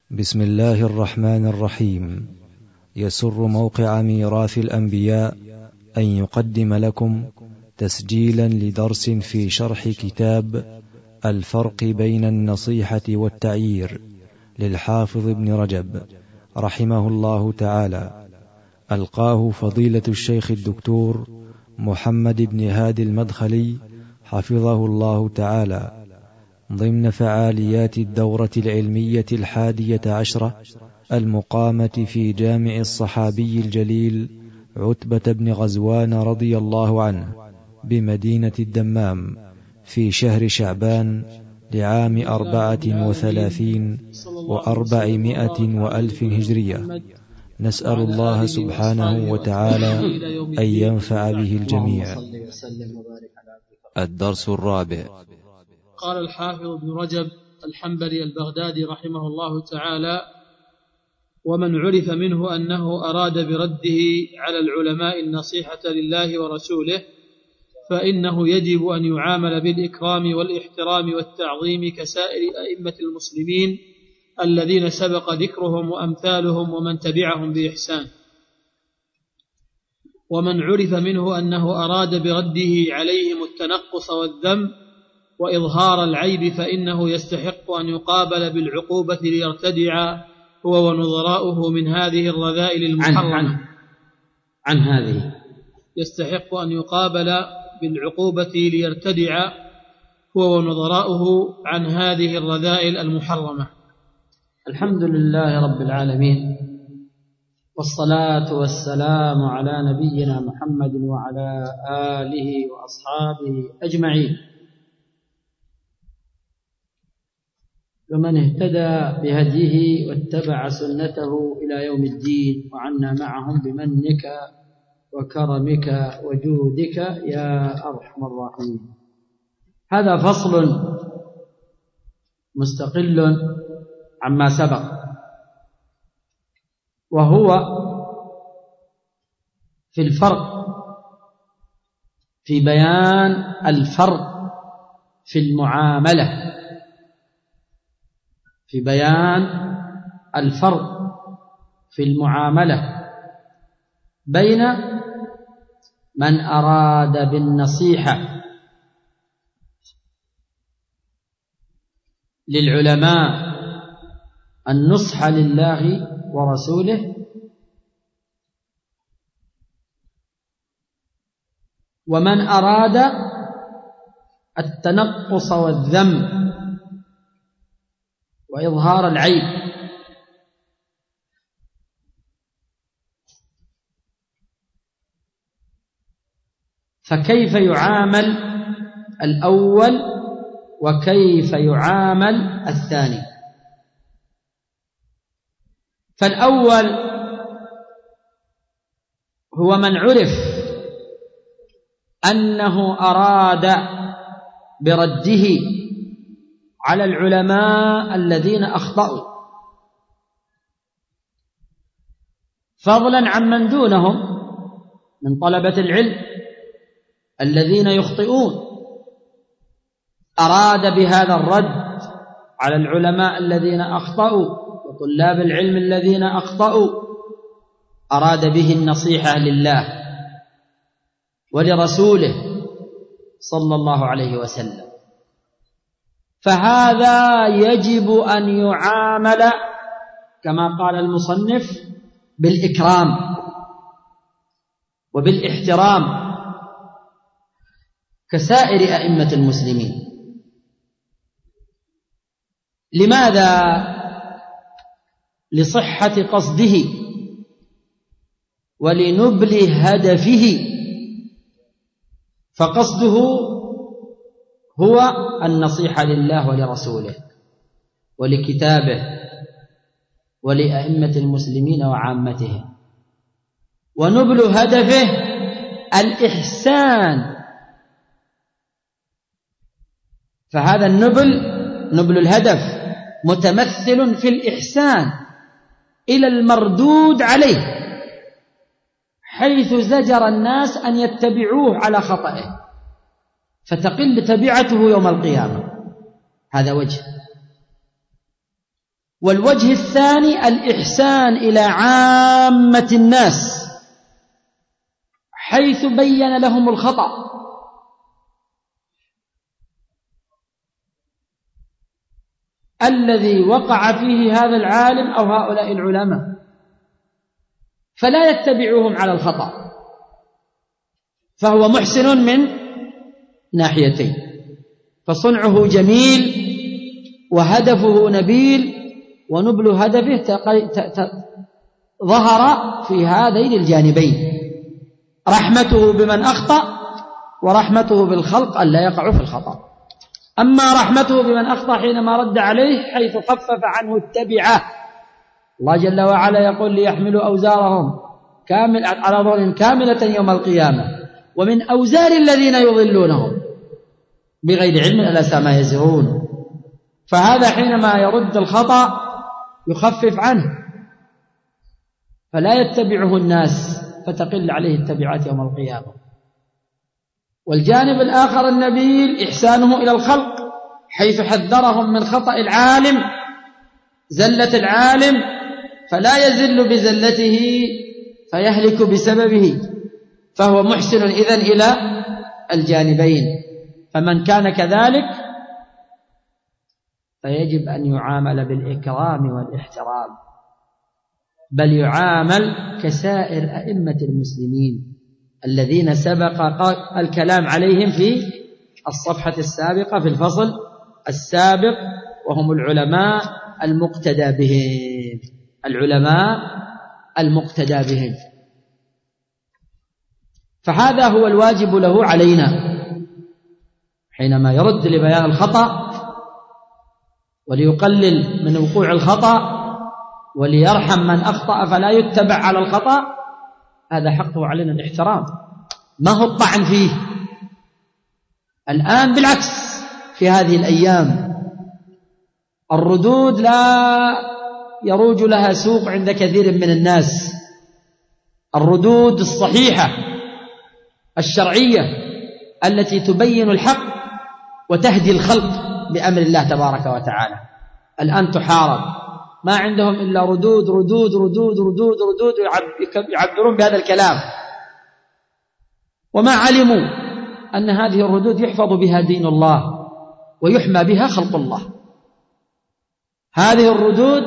بسم الله الرحمن الرحيم. يسر موقع ميراث الأنبياء أن يقدم لكم تسجيلا لدرس في شرح كتاب الفرق بين النصيحة والتعيير للحافظ ابن رجب رحمه الله تعالى، ألقاه فضيلة الشيخ الدكتور محمد بن هادي المدخلي حفظه الله تعالى، ضمن فعاليات الدورة العلمية 11 المقامة في جامع الصحابي الجليل عتبة بن غزوان رضي الله عنه بمدينة الدمام في شهر شعبان لعام 34 و400 وألف هجرية. نسأل الله سبحانه وتعالى أن ينفع به الجميع. الدرس الرابع. قال الحافظ ابن رجب الحنبلي البغدادي رحمه الله تعالى: ومن عرف منه أنه أراد برده على العلماء النصيحة لله ورسوله فإنه يجب أن يعامل بالإكرام والاحترام والتعظيم كسائر أئمة المسلمين الذين سبق ذكرهم وأمثالهم ومن تبعهم بإحسان. ومن عرف منه أنه أراد برده عليهم التنقص والذم وإظهار العيب فإنه يستحق أن يقابل بالعقوبة ليرتدع هو ونظراؤه من هذه الرذائل المحرمة. عن هذه يستحق أن يقابل بالعقوبة ليرتدع هو ونظراؤه عن هذه الرذائل المحرمة. الحمد لله رب العالمين، والصلاة والسلام على نبينا محمد وعلى آله وأصحابه أجمعين، ومن اهتدى بهديه واتبع سنته إلى يوم الدين، وعنا معهم بمنك وكرمك وجودك يا أرحم الراحمين. هذا فصل مستقل عما سبق، وهو في الفرق، في بيان الفرق في المعاملة، في بيان الفرق في المعاملة بين من أراد بالنصيحة للعلماء النصح لله ورسوله، ومن أراد التنقص والذم وإظهار العيب. فكيف يعامل الأول وكيف يعامل الثاني؟ فالأول هو من عرف أنه أراد برده على العلماء الذين أخطأوا، فضلا عن من دونهم من طلبة العلم الذين يخطئون، أراد بهذا الرد على العلماء الذين أخطأوا وطلاب العلم الذين أخطأوا، أراد به النصيحة لله ولرسوله صلى الله عليه وسلم، فهذا يجب أن يعامل كما قال المصنف بالإكرام وبالاحترام كسائر أئمة المسلمين. لماذا؟ لصحة قصده ولنبل هدفه، فقصده هو النصيحة لله ولرسوله ولكتابه ولأئمة المسلمين وعامتهم، ونبل هدفه الإحسان. فهذا نبل الهدف متمثل في الإحسان إلى المردود عليه، حيث زجر الناس أن يتبعوه على خطئه فتقل تبعته يوم القيامة. هذا وجه. والوجه الثاني الإحسان إلى عامة الناس حيث بين لهم الخطأ، الذي وقع فيه هذا العالم أو هؤلاء العلماء، فلا يتبعوهم على الخطأ، فهو محسن من ناحيتين، فصنعه جميل وهدفه نبيل، ونبل هدفه ظهر في هذين الجانبين: رحمته بمن أخطأ، ورحمته بالخلق ألا يقعوا في الخطأ. أما رحمته بمن أخطأ حينما رد عليه حيث خفف عنه التبعة، الله جل وعلا يقول: ليحملوا أوزارهم على ظهر كاملة يوم القيامة ومن أوزار الذين يضلونهم بغير علم ألا ساء ما يزرون. فهذا حينما يرد الخطأ يخفف عنه، فلا يتبعه الناس فتقل عليه التبعات يوم القيامة. والجانب الآخر النبيل إحسانه إلى الخلق، حيث حذرهم من خطأ العالم، زلة العالم، فلا يزل بزلته فيهلك بسببه، فهو محسن إذن إلى الجانبين. فمن كان كذلك فيجب أن يعامل بالإكرام والاحترام، بل يعامل كسائر أئمة المسلمين الذين سبق الكلام عليهم في الصفحة السابقة في الفصل السابق، وهم العلماء المقتدى بهم، العلماء المقتدى بهم. فهذا هو الواجب له علينا حينما يرد لبيان الخطأ وليقلل من وقوع الخطأ وليرحم من أخطأ فلا يتبع على الخطأ. هذا حقه علينا الاحترام، ما هو الطعن فيه. الآن بالعكس في هذه الأيام الردود لا يروج لها سوق عند كثير من الناس، الردود الصحيحة الشرعية التي تبين الحق وتهدي الخلق بأمر الله تبارك وتعالى الآن تحارب، ما عندهم إلا ردود ردود ردود ردود ردود، يعبرون بهذا الكلام، وما علموا أن هذه الردود يحفظ بها دين الله ويحمى بها خلق الله. هذه الردود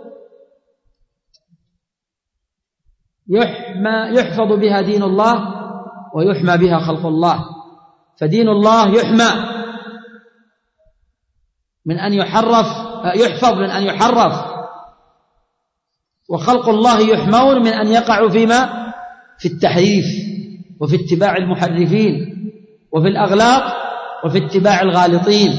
يحفظ بها دين الله ويحمى بها خلق الله، فدين الله يحمى من أن يحفظ من أن يحرف، وخلق الله يحمون من أن يقعوا فيما في التحريف وفي اتباع المحرفين وفي الأغلاط وفي اتباع الغالطين.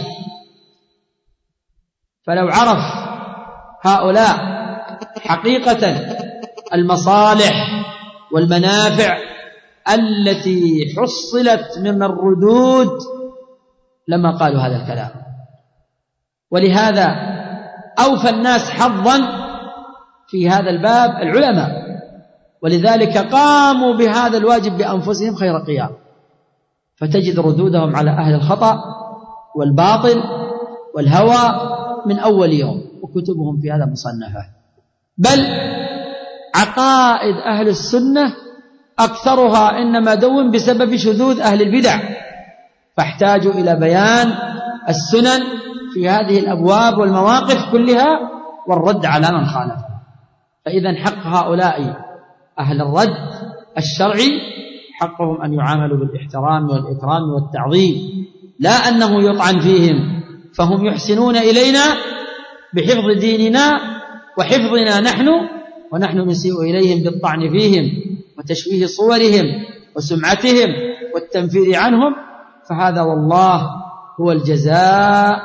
فلو عرف هؤلاء حقيقة المصالح والمنافع التي حصلت من الردود لما قالوا هذا الكلام. ولهذا أوفى الناس حظا في هذا الباب العلماء، ولذلك قاموا بهذا الواجب بأنفسهم خير قيام، فتجد ردودهم على أهل الخطأ والباطل والهوى من أول يوم، وكتبهم في هذا مصنفة. بل عقائد أهل السنة أكثرها إنما دون بسبب شذوذ أهل البدع، فاحتاجوا إلى بيان السنن في هذه الأبواب والمواقف كلها والرد على من خالف. فإذا حق هؤلاء أهل الرد الشرعي حقهم أن يعاملوا بالاحترام والإكرام والتعظيم، لا أنه يطعن فيهم، فهم يحسنون إلينا بحفظ ديننا وحفظنا نحن، ونحن نسيء إليهم بالطعن فيهم وتشويه صورهم وسمعتهم والتنفير عنهم. فهذا والله هو الجزاء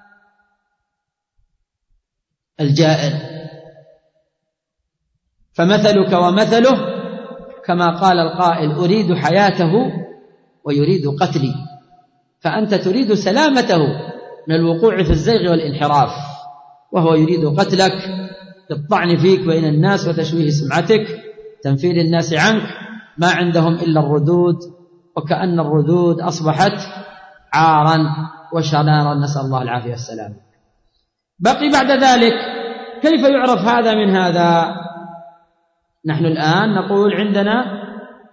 الجائر. فمثلك ومثله كما قال القائل: أريد حياته ويريد قتلي، فأنت تريد سلامته من الوقوع في الزيغ والانحراف، وهو يريد قتلك بالطعن فيك بين الناس وتشويه سمعتك، تنفير الناس عنك، ما عندهم إلا الردود، وكأن الردود أصبحت عارا وشنارا، نسأل الله العافية والسلام. بقي بعد ذلك كيف يعرف هذا من هذا؟ نحن الآن نقول عندنا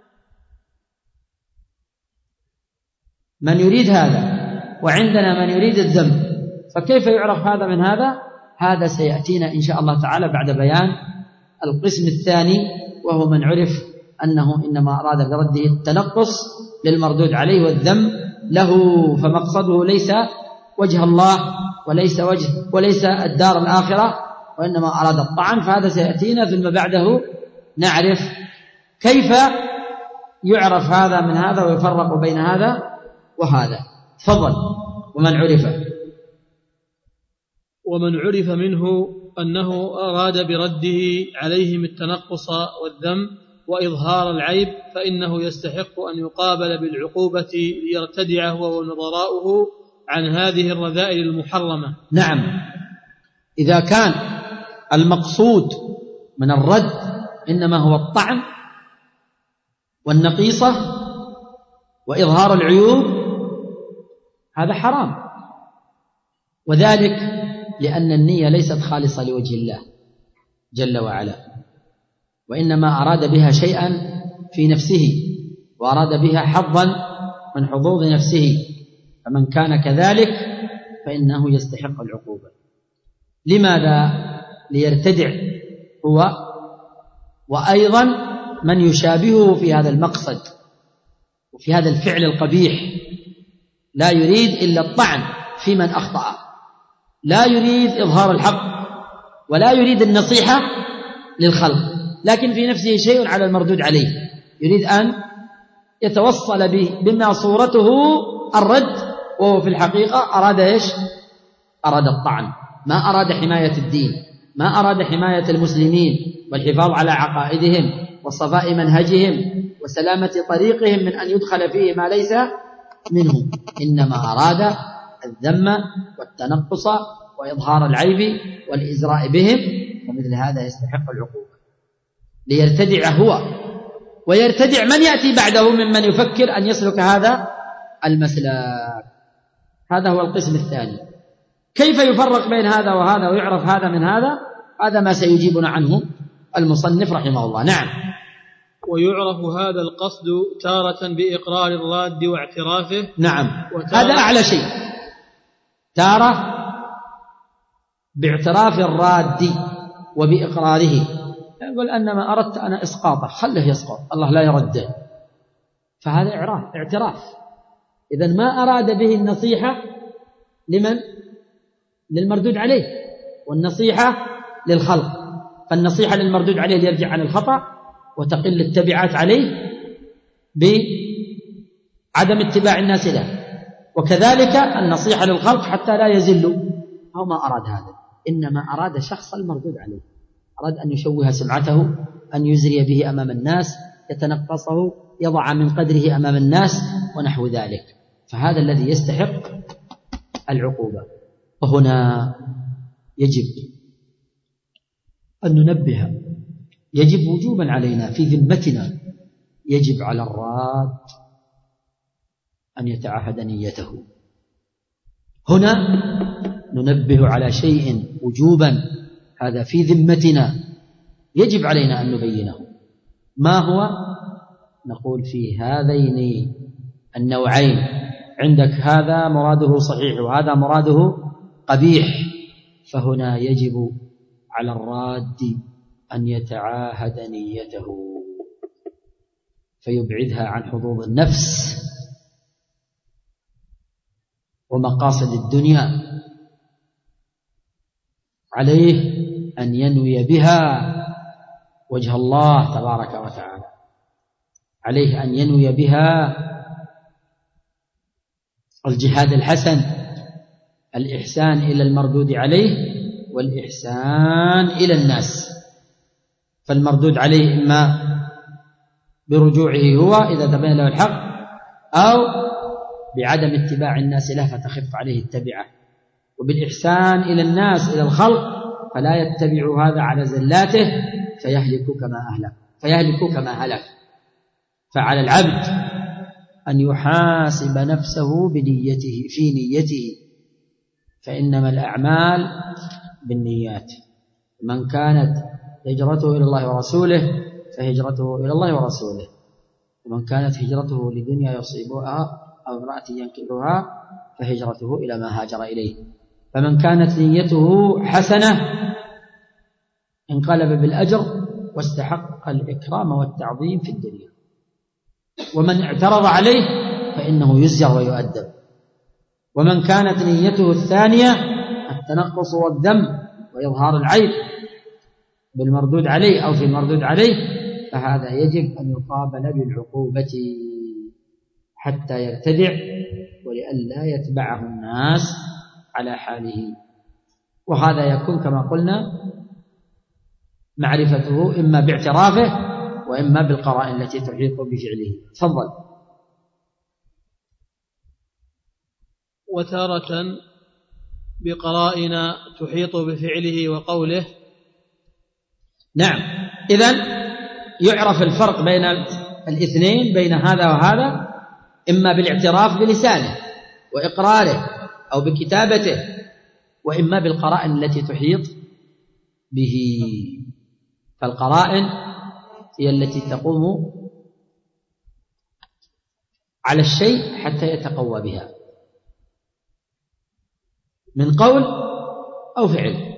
من يريد هذا وعندنا من يريد الذم، فكيف يعرف هذا من هذا؟ هذا سيأتينا إن شاء الله تعالى بعد بيان القسم الثاني، وهو من عرف أنه إنما أراد برده التنقص للمردود عليه والذم له، فمقصده ليس وجه الله وليس الدار الآخرة، وإنما أراد الطعن. فهذا سيأتينا فيما بعده نعرف كيف يعرف هذا من هذا ويفرق بين هذا وهذا. تفضل. ومن عرف منه أنه أراد برده عليهم التنقص والذم وإظهار العيب فإنه يستحق أن يقابل بالعقوبة ليرتدع هو ونظراؤه عن هذه الرذائل المحرمة. نعم، إذا كان المقصود من الرد إنما هو الطعن والنقيصة وإظهار العيوب، هذا حرام، وذلك لأن النية ليست خالصة لوجه الله جل وعلا، وإنما أراد بها شيئا في نفسه وأراد بها حظا من حظوظ نفسه، فمن كان كذلك فإنه يستحق العقوبة. لماذا؟ ليرتدع هو وأيضا من يشابهه في هذا المقصد وفي هذا الفعل القبيح، لا يريد إلا الطعن في من أخطأ، لا يريد إظهار الحق ولا يريد النصيحة للخلق، لكن في نفسه شيء على المردود عليه، يريد أن يتوصل بما صورته الرد، وهو في الحقيقة أراد إيش؟ أراد الطعن، ما أراد حماية الدين، ما أراد حماية المسلمين والحفاظ على عقائدهم وصفاء منهجهم وسلامة طريقهم من أن يدخل فيه ما ليس منه، إنما أراد الذم والتنقص وإظهار العيب والإزراء بهم، ومثل هذا يستحق العقوبة. ليرتدع هو ويرتدع من يأتي بعده ممن يفكر أن يسلك هذا المسلك. هذا هو القسم الثاني. كيف يفرق بين هذا وهذا ويعرف هذا من هذا؟ هذا ما سيجيبنا عنه المصنف رحمه الله. نعم. ويعرف هذا القصد تارة بإقرار الراد واعترافه. نعم، هذا أعلى شيء، تارة باعتراف الراد وبإقراره، يقول أنما أردت أنا إسقاطه، خله يسقط، الله لا يرده، فهذا اعتراف. إذن ما أراد به النصيحة لمن؟ للمردود عليه، والنصيحة للخلق، فالنصيحة للمردود عليه ليرجع عن الخطأ وتقل التبعات عليه بعدم اتباع الناس له، وكذلك النصيحة للخلق حتى لا يزلوا. هو ما أراد هذا، إنما أراد شخص المردود عليه، أراد أن يشوه سمعته، أن يزري به أمام الناس، يتنقصه، يضع من قدره أمام الناس ونحو ذلك، فهذا الذي يستحق العقوبة. وهنا يجب أن ننبه، يجب وجوبا علينا في ذمتنا، يجب على الراد أن يتعهد نيته. هنا ننبه على شيء وجوبا، هذا في ذمتنا، يجب علينا أن نبينه. ما هو؟ نقول في هذين النوعين، عندك هذا مراده صحيح وهذا مراده قبيح، فهنا يجب على الراد أن يتعاهد نيته فيبعدها عن حظوظ النفس ومقاصد الدنيا، عليه أن ينوي بها وجه الله تبارك وتعالى، عليه أن ينوي بها الجهاد الحسن، الإحسان إلى المردود عليه والإحسان إلى الناس. فالمردود عليه إما برجوعه هو إذا تبين له الحق، أو بعدم اتباع الناس له فتخف عليه التبعة، وبالإحسان إلى الناس إلى الخلق فلا يتبع هذا على زلاته فيهلك كما هلك. فعلى العبد أن يحاسب نفسه بنيته، في نيته، فإنما الأعمال بالنيات، من كانت هجرته إلى الله ورسوله فهجرته إلى الله ورسوله، ومن كانت هجرته لدنيا يصيبها أو امرأة ينكحها فهجرته إلى ما هاجر إليه. فمن كانت نيته حسنة انقلب بالأجر واستحق الإكرام والتعظيم في الدنيا، ومن اعترض عليه فإنه يزجر ويؤدب. ومن كانت نيته الثانية التنقص والذم وإظهار العيب بالمردود عليه أو في المردود عليه، فهذا يجب أن يقابل بالعقوبة حتى يرتدع ولئلا يتبعه الناس على حاله. وهذا يكون كما قلنا معرفته إما باعترافه وإما بالقرائن التي تحيط بفعله. تفضل. وتارة بقرائن تحيط بفعله وقوله. نعم، إذن يعرف الفرق بين الاثنين، بين هذا وهذا، إما بالاعتراف بلسانه وإقراره أو بكتابته، وإما بالقرائن التي تحيط به. فالقرائن هي التي تقوم على الشيء حتى يتقوى بها من قول أو فعل.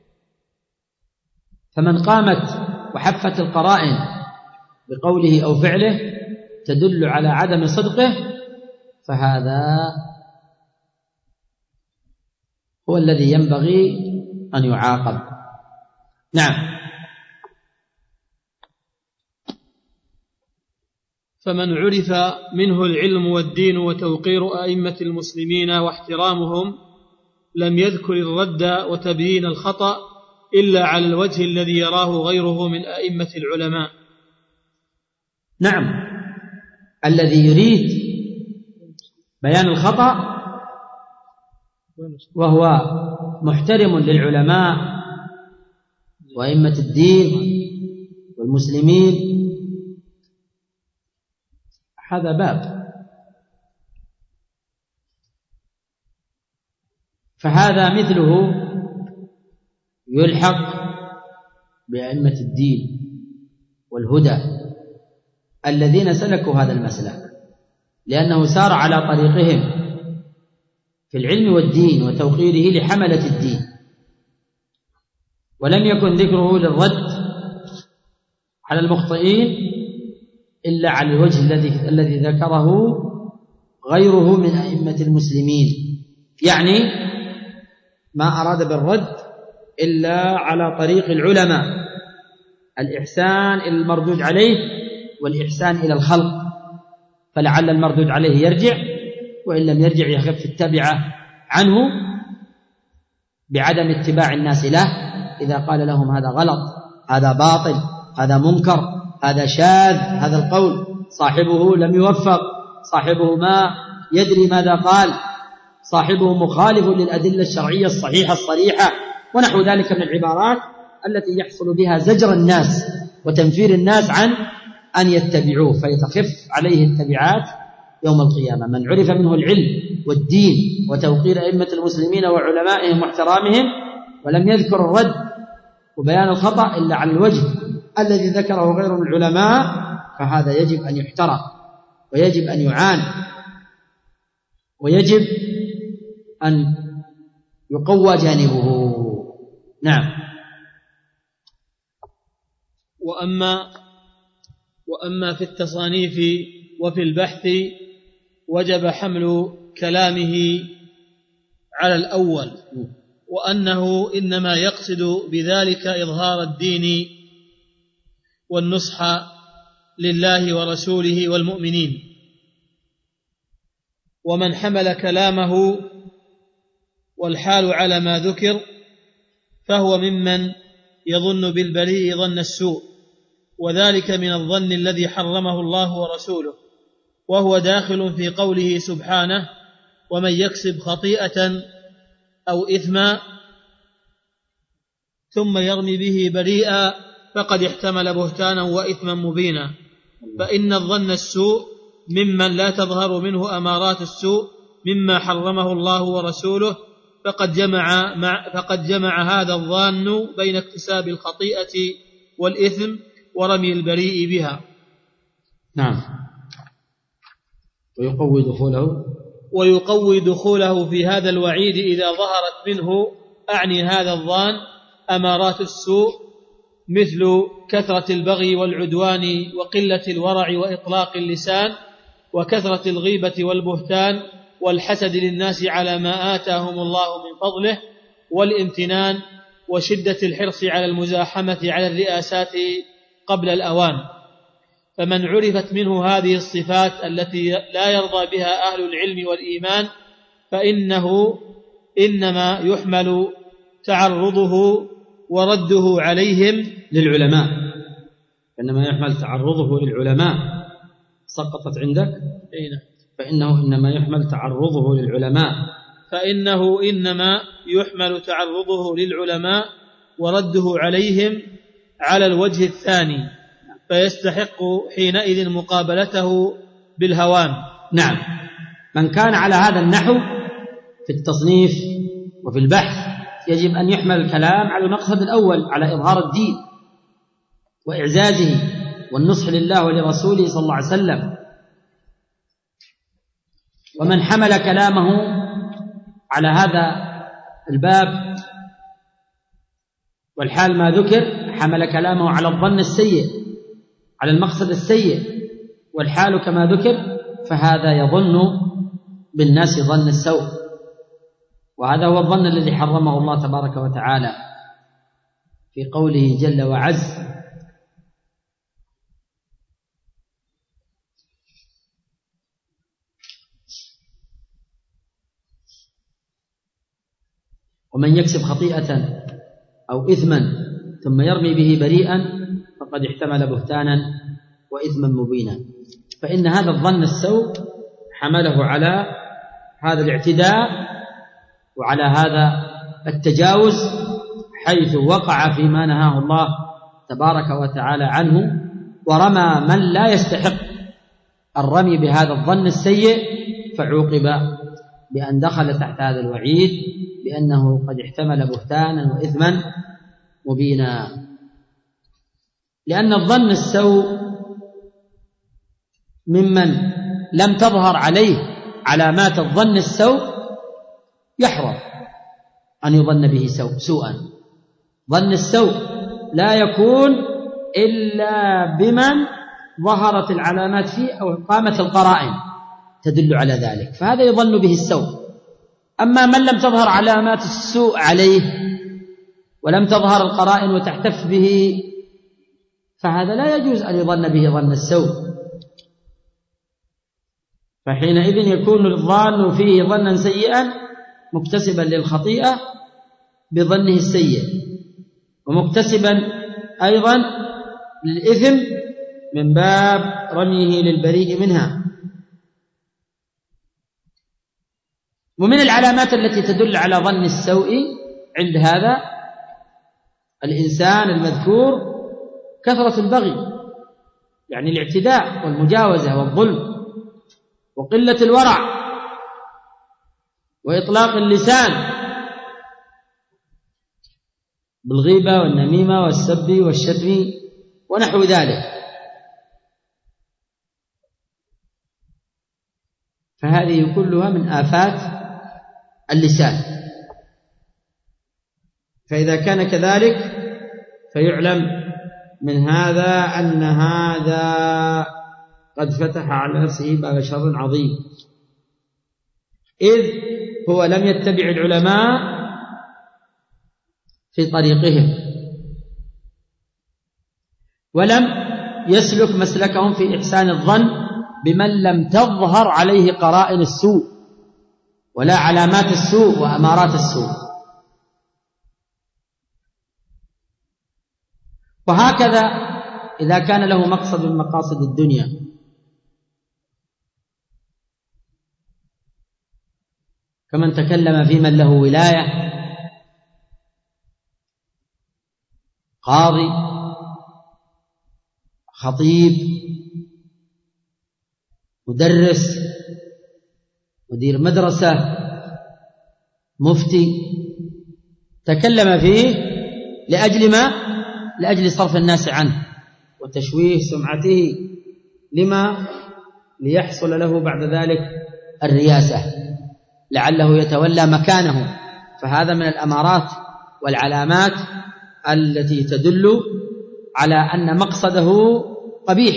فمن قامت وحفت القرائن بقوله أو فعله تدل على عدم صدقه فهذا هو الذي ينبغي أن يعاقب. نعم. فمن عرف منه العلم والدين وتوقير أئمة المسلمين واحترامهم لم يذكر الرد وتبيين الخطأ إلا على الوجه الذي يراه غيره من أئمة العلماء. نعم، الذي يريد بيان الخطأ وهو محترم للعلماء وأئمة الدين والمسلمين هذا باب. فهذا مثله يلحق بأئمة الدين والهدى الذين سلكوا هذا المسلك، لأنه سار على طريقهم في العلم والدين وتوقيره لحملة الدين، ولم يكن ذكره للرد على المخطئين إلا على الوجه الذي ذكره غيره من أئمة المسلمين، يعني ما أراد بالرد إلا على طريق العلماء، الإحسان إلى المردود عليه والإحسان إلى الخلق، فلعل المردود عليه يرجع، وإن لم يرجع يخف التبعة عنه بعدم اتباع الناس له إذا قال لهم هذا غلط، هذا باطل، هذا منكر، هذا شاذ، هذا القول صاحبه لم يوفق، صاحبه ما يدري ماذا قال، صاحبه مخالف للأدلة الشرعية الصحيحة الصريحة ونحو ذلك من العبارات التي يحصل بها زجر الناس وتنفير الناس عن أن يتبعوه فيتخف عليه التبعات يوم القيامة. من عرف منه العلم والدين وتوقير أئمة المسلمين وعلمائهم واحترامهم ولم يذكر الرد وبيان الخطأ إلا على الوجه الذي ذكره غير العلماء فهذا يجب أن يحترم ويجب أن يعان ويجب أن يقوى جانبه. نعم. وأما في التصانيف وفي البحث وجب حمل كلامه على الأول، وأنه إنما يقصد بذلك إظهار الدين والنصح لله ورسوله والمؤمنين. ومن حمل كلامه والحال على ما ذكر فهو ممن يظن بالبريء ظن السوء، وذلك من الظن الذي حرمه الله ورسوله، وهو داخل في قوله سبحانه: ومن يكسب خطيئة أو إثما ثم يرمي به بريئا فقد احتمل بهتانا وإثما مبينا. فإن الظن السوء ممن لا تظهر منه أمارات السوء مما حرمه الله ورسوله، فقد جمع هذا الظان بين اكتساب الخطيئة والإثم ورمي البريء بها. نعم. ويقوي دخوله في هذا الوعيد إذا ظهرت منه، أعني هذا الظان، أمارات السوء مثل كثرة البغي والعدوان وقلة الورع وإطلاق اللسان وكثرة الغيبة والبهتان والحسد للناس على ما آتاهم الله من فضله والامتنان وشدة الحرص على المزاحمة على الرئاسات قبل الأوان. فمن عرفت منه هذه الصفات التي لا يرضى بها أهل العلم والإيمان فإنه إنما يحمل تعرضه ورده عليهم للعلماء. إنما يحمل تعرضه للعلماء. سقطت عندك؟ فإنه إنما يحمل تعرضه للعلماء. فإنه إنما يحمل تعرضه للعلماء ورده عليهم على الوجه الثاني، فيستحق حينئذ مقابلته بالهوان. نعم. من كان على هذا النحو في التصنيف وفي البحث يجب أن يحمل الكلام على المقصد الأول، على إظهار الدين وإعزازه والنصح لله ولرسوله صلى الله عليه وسلم. ومن حمل كلامه على هذا الباب والحال ما ذكر حمل كلامه على الظن السيء، على المقصد السيء، والحال كما ذكر، فهذا يظن بالناس ظن السوء، وهذا هو الظن الذي حرمه الله تبارك وتعالى في قوله جل وعز: ومن يكسب خطيئة أو إثما ثم يرمي به بريئا فقد احتمل بهتانا وإثما مبينا. فإن هذا الظن السوء حمله على هذا الاعتداء وعلى هذا التجاوز، حيث وقع فيما نهاه الله تبارك وتعالى عنه، ورمى من لا يستحق الرمي بهذا الظن السيء، فعوقب بأن دخل تحت هذا الوعيد بأنه قد احتمل بهتانا وإثما مبينا. لأن الظن السوء ممن لم تظهر عليه علامات الظن السوء يحرم أن يظن به سوءا. ظن السوء لا يكون إلا بمن ظهرت العلامات فيه أو قامت القرائن تدل على ذلك، فهذا يظن به السوء. أما من لم تظهر علامات السوء عليه ولم تظهر القرائن وتحتف به، فهذا لا يجوز أن يظن به ظن السوء. فحينئذ يكون الظان فيه ظنا سيئا مكتسبا للخطيئة بظنه السيء، ومكتسبا أيضا للإثم من باب رميه للبريء منها. ومن العلامات التي تدل على ظن السوء عند هذا الإنسان المذكور كثرة البغي، يعني الاعتداء والمجاوزة والظلم، وقلة الورع، وإطلاق اللسان بالغيبة والنميمة والسب والشتم ونحو ذلك. فهذه كلها من آفات اللسان. فإذا كان كذلك فيعلم من هذا أن هذا قد فتح على نفسه باب شر عظيم، إذ هو لم يتبع العلماء في طريقهم، ولم يسلك مسلكهم في إحسان الظن بمن لم تظهر عليه قرائن السوء ولا علامات السوء وأمارات السوء. وهكذا إذا كان له مقصد من مقاصد الدنيا، كمن تكلم في من له ولاية، قاضي، خطيب، مدرس، مدير مدرسة، مفتي تكلم فيه لأجل صرف الناس عنه وتشويه سمعته، لما؟ ليحصل له بعد ذلك الرياسة، لعله يتولى مكانه. فهذا من الأمارات والعلامات التي تدل على أن مقصده قبيح.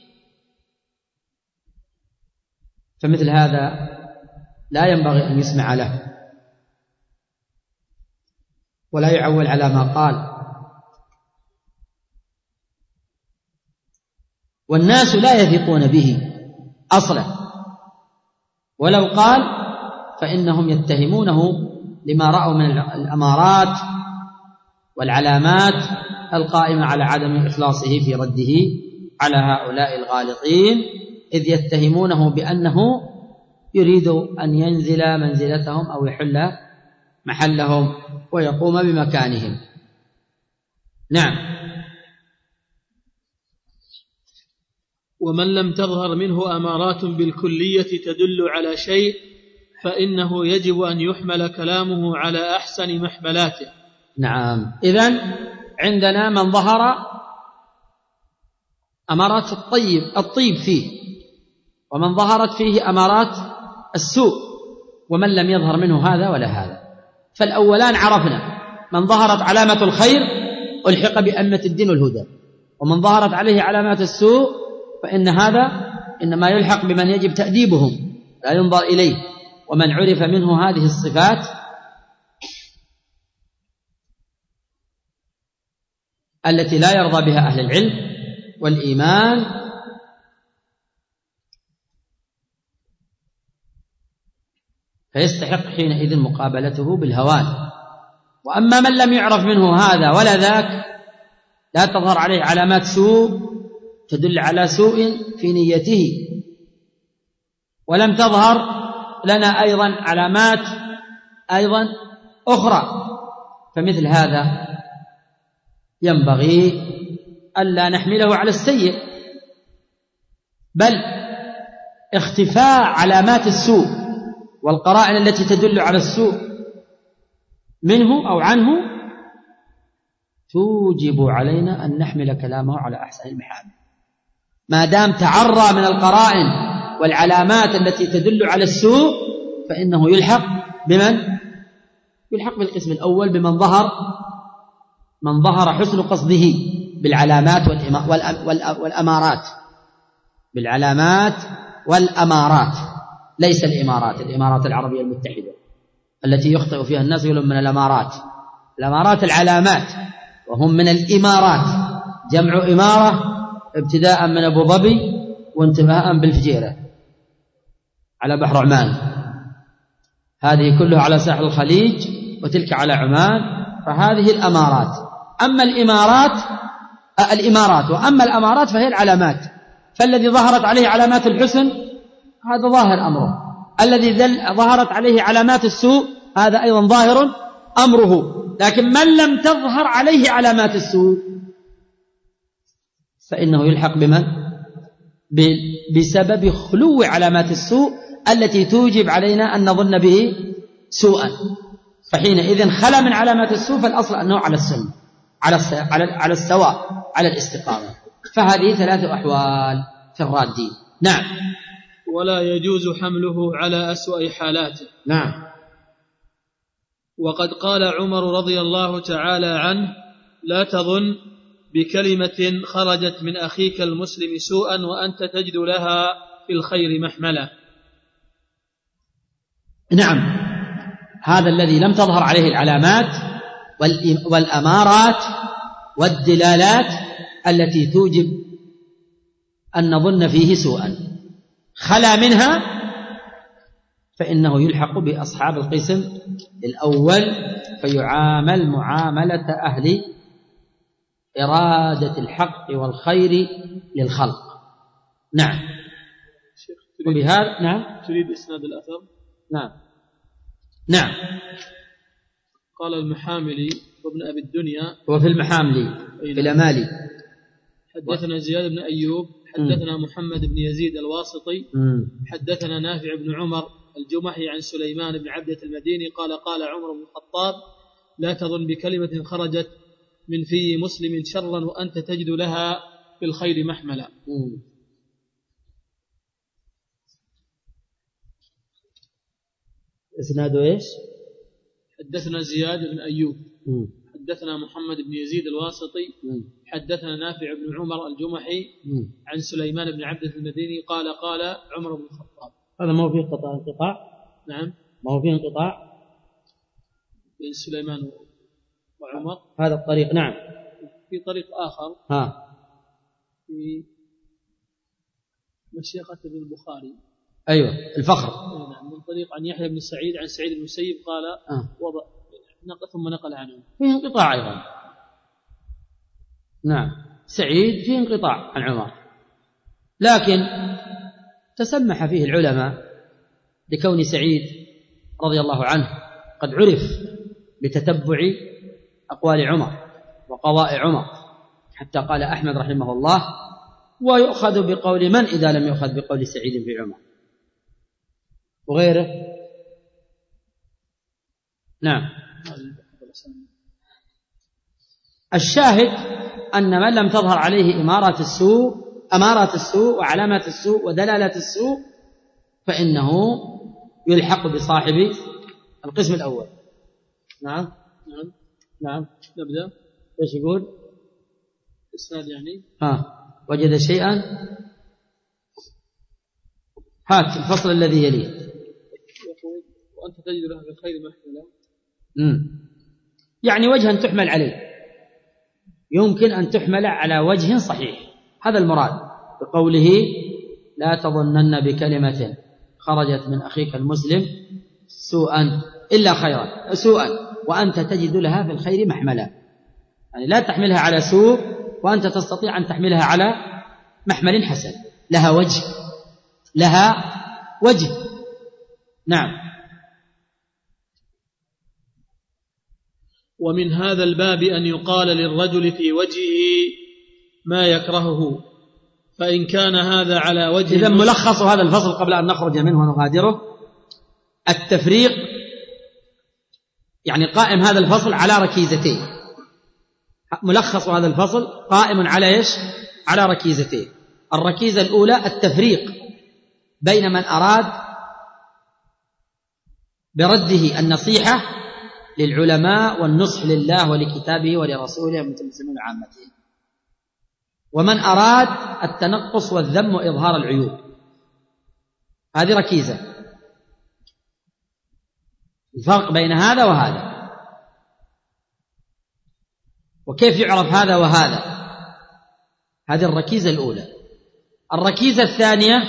فمثل هذا لا ينبغي أن يسمع له ولا يعول على ما قال. والناس لا يثقون به أصلا، ولو قال فإنهم يتهمونه لما رأوا من الأمارات والعلامات القائمة على عدم إخلاصه في رده على هؤلاء الغالطين، إذ يتهمونه بأنه يريد أن ينزل منزلتهم أو يحل محلهم ويقوم بمكانهم. نعم. ومن لم تظهر منه أمارات بالكلية تدل على شيء فإنه يجب أن يحمل كلامه على أحسن محملاته. نعم. إذن عندنا من ظهر أمارات الطيب فيه، ومن ظهرت فيه أمارات السوء، ومن لم يظهر منه هذا ولا هذا. فالأولان عرفنا من ظهرت علامة الخير ألحق بأمة الدين والهدى، ومن ظهرت عليه علامات السوء فإن هذا إنما يلحق بمن يجب تأديبهم لا ينظر إليه. ومن عرف منه هذه الصفات التي لا يرضى بها أهل العلم والإيمان فيستحق حينئذ مقابلته بالهوان. وأما من لم يعرف منه هذا ولا ذاك، لا تظهر عليه علامات سوء تدل على سوء في نيته، ولم تظهر لنا أيضا علامات أيضا أخرى، فمثل هذا ينبغي ألا نحمله على السيء، بل اختفاء علامات السوء والقرائن التي تدل على السوء منه أو عنه توجب علينا أن نحمل كلامه على أحسن المحامل، ما دام تعرى من القرائن والعلامات التي تدل على السوء فإنه يلحق بمن؟ يلحق بالقسم الأول، بمن ظهر حسن قصده بالعلامات والأمارات، بالعلامات والأمارات، ليس الإمارات العربية المتحدة التي يخطئ فيها الناس يقولون من الأمارات العلامات، وهم من الإمارات، جمع إمارة ابتداء من أبو ظبي وانتهاء بالفجيرة على بحر عمان، هذه كلها على ساحل الخليج وتلك على عمان، فهذه الأمارات. أما الإمارات وأما الأمارات فهي العلامات، فالذي ظهرت عليه علامات الحسن هذا ظاهر أمره، الذي ظهرت عليه علامات السوء هذا أيضا ظاهر أمره. لكن من لم تظهر عليه علامات السوء فإنه يلحق بمن؟ بسبب خلو علامات السوء التي توجب علينا أن نظن به سوءا، فحينئذ خلا من علامات السوء فالأصل أنه على السنة، على السواء، على الاستقامة. فهذه 3 أحوال في الرادين. نعم. ولا يجوز حمله على أسوأ حالاته. نعم. وقد قال عمر رضي الله تعالى عنه: لا تظن بكلمة خرجت من أخيك المسلم سوءا وأنت تجد لها في الخير محملا. نعم. هذا الذي لم تظهر عليه العلامات والأمارات والدلالات التي توجب أن نظن فيه سوءا، خلا منها فإنه يلحق بأصحاب القسم الأول فيعامل معاملة أهل إرادة الحق والخير للخلق. نعم. وبهذا نعم. تريد إسناد الأثر؟ نعم. قال المحاملي وابن أبي الدنيا وفي المحاملي في الأمالي حدثنا زياد بن أيوب حدثنا محمد بن يزيد الواسطي حدثنا نافع بن عمر الجمحي عن سليمان بن عبدة المديني قال قال عمر بن الخطاب لا تظن بكلمة خرجت من في مسلم شرا وأنت تجد لها في الخير محملا. إسناده إيش؟ حدثنا زياد بن أيوب حدثنا محمد بن يزيد الواسطي حدثنا نافع بن عمر الجمحي عن سليمان بن عبدة المديني قال قال عمر بن الخطاب. هذا ما هو فيه انقطاع؟ نعم ما هو فيه انقطاع بين سليمان وعمر هذا الطريق. نعم في طريق آخر في مشيخة ابن البخاري أيوة الفخر نعم من طريق عن يحيى بن سعيد عن سعيد بن المسيب قال وضع ثم نقل عنه فيه انقطاع أيضا. نعم سعيد فيه انقطاع عن عمر، لكن تسمح فيه العلماء لكون سعيد رضي الله عنه قد عرف بتتبع أقوال عمر وقضاء عمر، حتى قال أحمد رحمه الله ويؤخذ بقول من إذا لم يؤخذ بقول سعيد في عمر وغيره. نعم الشاهد أن من لم تظهر عليه أمارات السوء وعلامات السوء ودلالات السوء فإنه يلحق بصاحب القسم الأول. نعم نبدأ. ايش يقول؟ إسناد يعني وجد شيئا؟ هات الفصل الذي يليه. يقول وأنت تجد له بالخير محملا، يعني وجها تحمل عليه، يمكن أن تحمل على وجه صحيح. هذا المراد بقوله لا تظنن بكلمة خرجت من أخيك المسلم سوءا إلا خيرا سوءا وأنت تجد لها في الخير محملا، يعني لا تحملها على سوء وأنت تستطيع أن تحملها على محمل حسن لها وجه. نعم. ومن هذا الباب أن يقال للرجل في وجهه ما يكرهه فإن كان هذا على وجه. إذا ملخص هذا الفصل قبل أن نخرج منه ونغادره التفريق، يعني قائم هذا الفصل على ركيزتين. ملخص هذا الفصل قائم على إيش؟ على ركيزتين. الركيزة الأولى التفريق بين من أراد برده النصيحة للعلماء والنصح لله ولكتابه ولرسوله والمسلمين عامته، ومن أراد التنقص والذم وإظهار العيوب. هذه ركيزة، الفرق بين هذا وهذا. وكيف يعرف هذا وهذا؟ هذه الركيزة الأولى. الركيزة الثانية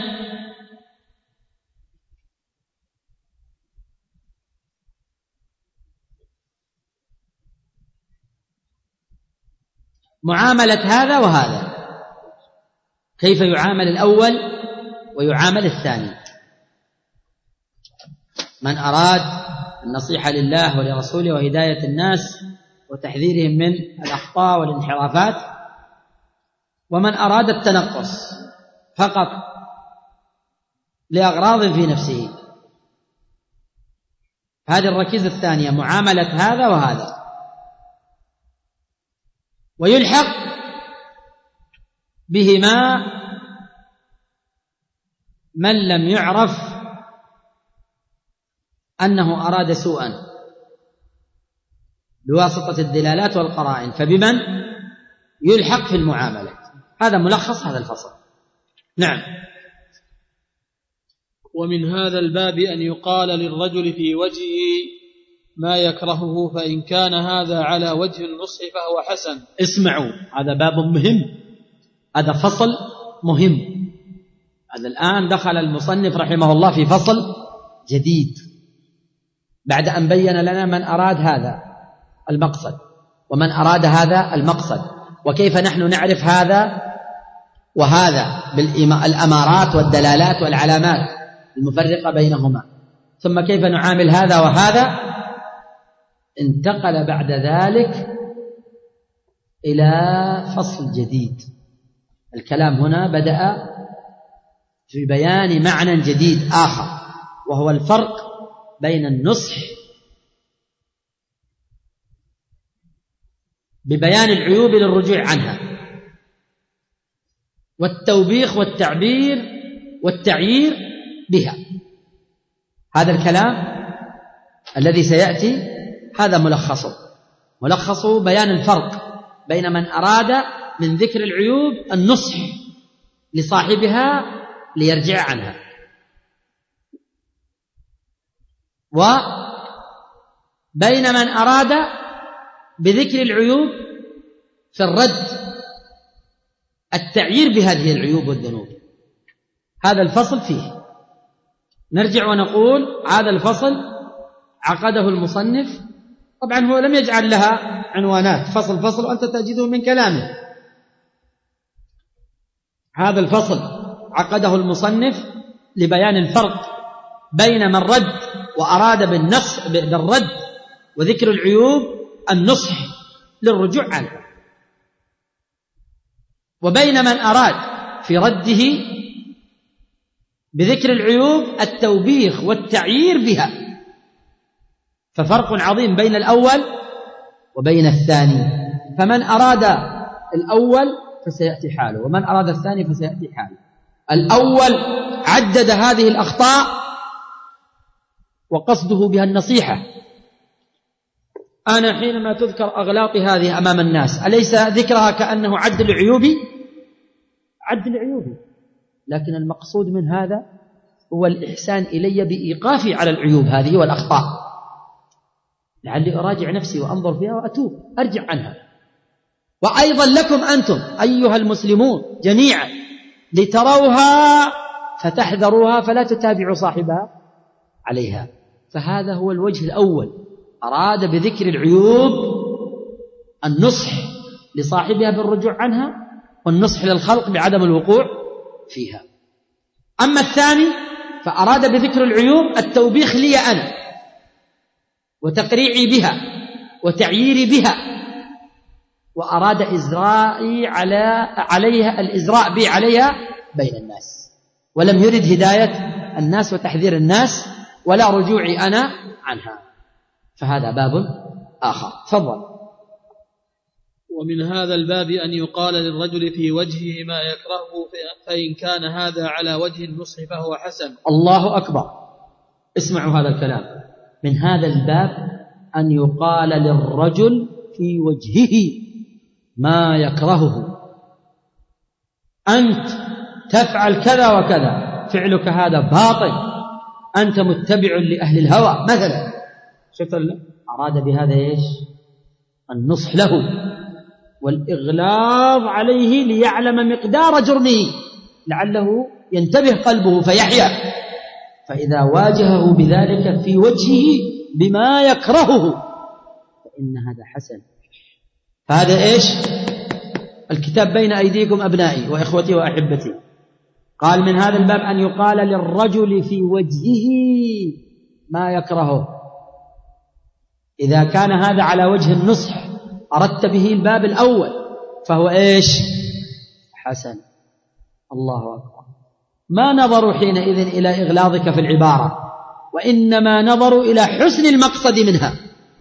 معاملة هذا وهذا، كيف يعامل الأول ويعامل الثاني. من أراد النصيحة لله ولرسوله وهداية الناس وتحذيرهم من الأخطاء والانحرافات، ومن أراد التنقص فقط لأغراض في نفسه. هذه الركيزة الثانية معاملة هذا وهذا. ويلحق بهما من لم يعرف أنه أراد سوءا بواسطة الدلالات والقرائن، فبمن يلحق في المعاملة. هذا ملخص هذا الفصل. نعم. ومن هذا الباب أن يقال للرجل في وجهه ما يكرهه فإن كان هذا على وجه النصح فهو حسن. اسمعوا، هذا باب مهم، هذا فصل مهم. هذا الآن دخل المصنف رحمه الله في فصل جديد بعد أن بين لنا من أراد هذا المقصد ومن أراد هذا المقصد، وكيف نحن نعرف هذا وهذا بالأمارات والدلالات والعلامات المفرقة بينهما، ثم كيف نعامل هذا وهذا. انتقل بعد ذلك إلى فصل جديد. الكلام هنا بدأ في بيان معنى جديد آخر، وهو الفرق بين النصح ببيان العيوب للرجوع عنها والتوبيخ والتعبير والتعيير بها. هذا الكلام الذي سيأتي هذا ملخصه بيان الفرق بين من أراد من ذكر العيوب النصح لصاحبها ليرجع عنها، وبين من أراد بذكر العيوب في الرد التعيير بهذه العيوب والذنوب. هذا الفصل فيه. نرجع ونقول هذا الفصل عقده المصنف، طبعا هو لم يجعل لها عنوانات، فصل وأنت تجده من كلامه. هذا الفصل عقده المصنف لبيان الفرق بين من رد وأراد بالرد وذكر العيوب النصح للرجوع عنها، وبين من أراد في رده بذكر العيوب التوبيخ والتعيير بها. ففرق عظيم بين الأول وبين الثاني. فمن أراد الأول فسيأتي حاله، ومن أراد الثاني فسيأتي حاله. الأول عدد هذه الأخطاء وقصده بها النصيحة. أنا حينما تذكر أغلاطي هذه أمام الناس أليس ذكرها كأنه عد لعيوبي؟ لكن المقصود من هذا هو الإحسان إلي بإيقافي على العيوب هذه والأخطاء، لعلي أراجع نفسي وأنظر فيها وأتوب أرجع عنها. وأيضا لكم أنتم أيها المسلمون جميعا لتروها فتحذروها فلا تتابعوا صاحبها عليها. فهذا هو الوجه الأول، أراد بذكر العيوب النصح لصاحبها بالرجوع عنها والنصح للخلق بعدم الوقوع فيها. أما الثاني فأراد بذكر العيوب التوبيخ لي أنا وتقريعي بها وتعييري بها، وأراد إزرائي عليها الإزراء بي عليها بين الناس، ولم يرد هداية الناس وتحذير الناس ولا رجوعي أنا عنها. فهذا باب آخر. تفضل. ومن هذا الباب أن يقال للرجل في وجهه ما يكرهه، فإن كان هذا على وجه النصح فهو حسن. الله أكبر. اسمعوا هذا الكلام. من هذا الباب أن يقال للرجل في وجهه ما يكرهه. أنت تفعل كذا وكذا، فعلك هذا باطل، أنت متبع لأهل الهوى مثلا. شفت؟ أراد بهذا إيش؟ النصح له والإغلاظ عليه ليعلم مقدار جرمه لعله ينتبه قلبه فيحيا. فإذا واجهه بذلك في وجهه بما يكرهه فإن هذا حسن. فهذا إيش؟ الكتاب بين أيديكم أبنائي وإخوتي وأحبتي. قال من هذا الباب أن يقال للرجل في وجهه ما يكرهه. إذا كان هذا على وجه النصح أردت به الباب الأول فهو إيش؟ حسن. الله أكبر. ما نظروا حينئذ إلى إغلاظك في العبارة، وإنما نظروا إلى حسن المقصد منها.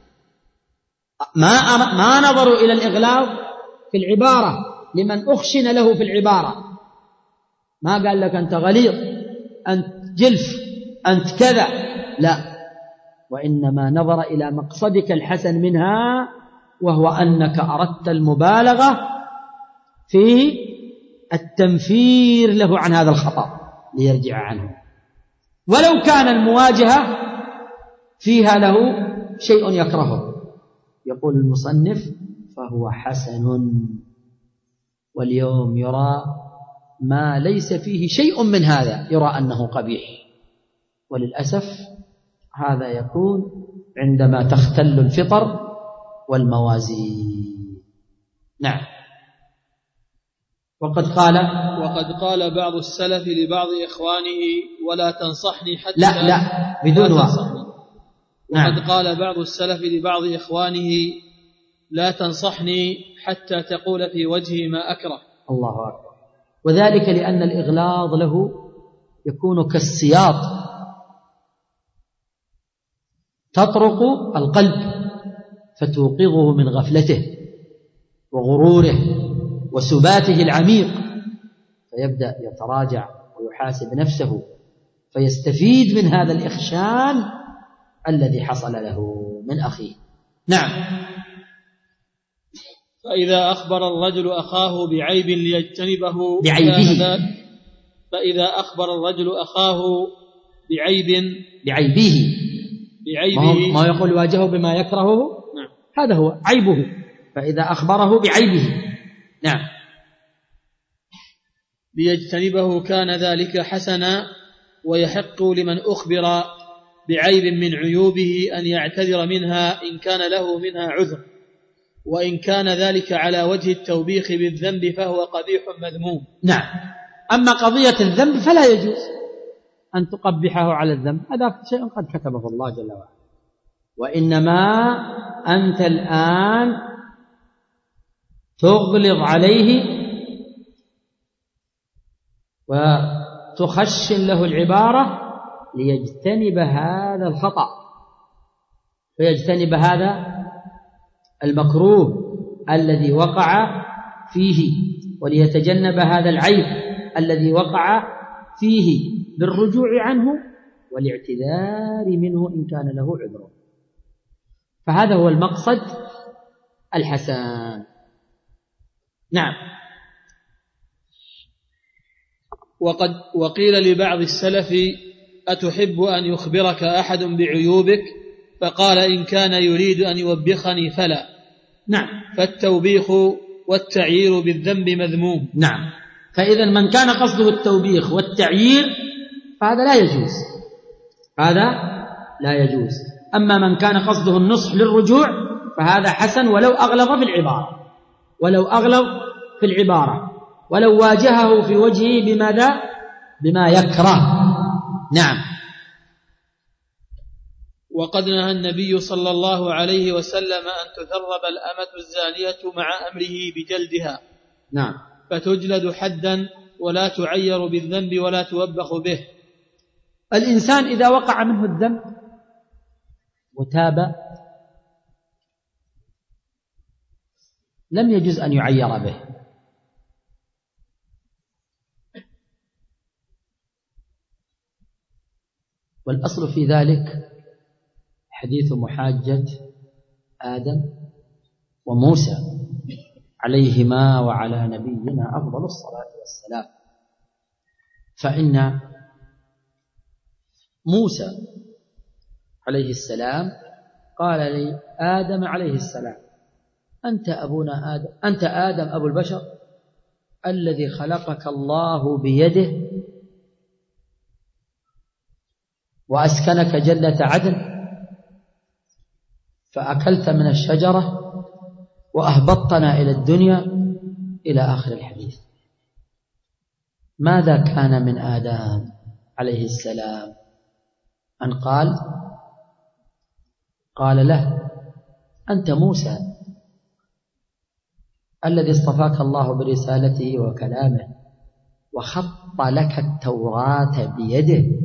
ما نظروا إلى الإغلاظ في العبارة لمن أخشن له في العبارة. ما قال لك أنت غليظ، أنت جلف، أنت كذا، لا، وإنما نظر إلى مقصدك الحسن منها، وهو أنك أردت المبالغة في التنفير له عن هذا الخطأ ليرجع عنه، ولو كان المواجهة فيها له شيء يكرهه. يقول المصنف فهو حسن. واليوم يرى ما ليس فيه شيء من هذا يرى أنه قبيح، وللأسف هذا يكون عندما تختل الفطر والموازين. نعم. وقد قال بعض السلف لبعض إخوانه ولا تنصحني حتى لا بدون واو. نعم. وقد قال بعض السلف لبعض إخوانه لا تنصحني حتى تقول في وجهي ما أكره. الله أكبر. وذلك لأن الإغلاظ له يكون كالسياط تطرق القلب فتوقظه من غفلته وغروره وسباته العميق، فيبدأ يتراجع ويحاسب نفسه فيستفيد من هذا الإخشان الذي حصل له من أخيه. نعم. فإذا أخبر الرجل أخاه بعيب ليجتنبه فإذا أخبر الرجل أخاه بعيبه ما يقول واجهه بما يكرهه. نعم. هذا هو عيبه، فإذا أخبره بعيبه. نعم. ليجتنبه كان ذلك حسنا، ويحق لمن أخبر بعيب من عيوبه أن يعتذر منها إن كان له منها عذر، وإن كان ذلك على وجه التوبيخ بالذنب فهو قبيح مذموم. نعم. أما قضية الذنب فلا يجوز أن تقبحه على الذنب، هذا شيء قد كتبه الله جل وعلا، وإنما أنت الآن تغلظ عليه وتخشن له العبارة ليجتنب هذا الخطأ ويجتنب هذا المكروه الذي وقع فيه، وليتجنب هذا العيب الذي وقع فيه بالرجوع عنه والاعتذار منه إن كان له عذر. فهذا هو المقصد الحسن. نعم. وقيل لبعض السلف: أتحب أن يخبرك أحد بعيوبك؟ فقال: إن كان يريد أن يوبخني فلا. نعم. فالتوبيخ والتعيير بالذنب مذموم. نعم. فإذا من كان قصده التوبيخ والتعيير فهذا لا يجوز، هذا لا يجوز. أما من كان قصده النصح للرجوع فهذا حسن، ولو أغلظ في العبارة، ولو واجهه في وجهه بماذا؟ بما يكره. نعم. وقد نهى النبي صلى الله عليه وسلم أن تثرب الأمة الزانية مع أمره بجلدها. نعم. فتجلد حدا ولا تعير بالذنب ولا توبخ به. الإنسان إذا وقع منه الذنب وتاب لم يجوز أن يعير به، والأصل في ذلك حديث محاجة آدم وموسى عليهما وعلى نبينا أفضل الصلاة والسلام. فإن موسى عليه السلام قال لآدم عليه السلام: أنت أبونا آدم، أنت آدم أبو البشر الذي خلقك الله بيده وأسكنك جنة عدن فأكلت من الشجرة وأهبطتنا إلى الدنيا إلى آخر الحديث. ماذا كان من آدم عليه السلام أن قال له: أنت موسى الذي اصطفاك الله برسالته وكلامه وخط لك التوراة بيده،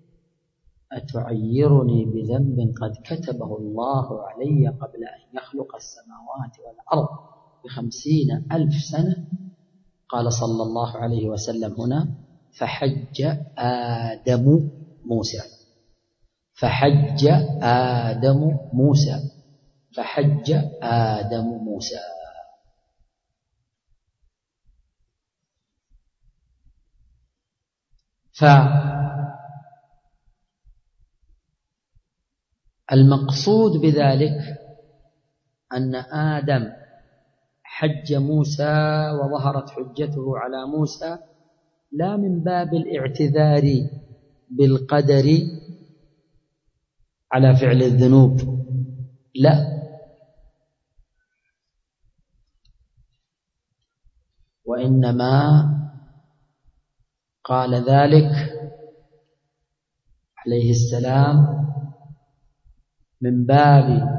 أتعيرني بذنب قد كتبه الله علي قبل أن يخلق السماوات والأرض ب50,000 سنة؟ قال صلى الله عليه وسلم هنا: فحج آدم موسى، فحج آدم موسى، فحج آدم موسى. فالمقصود بذلك أن آدم حج موسى وظهرت حجته على موسى لا من باب الاعتذار بالقدر على فعل الذنوب، لا، وإنما قال ذلك عليه السلام من باب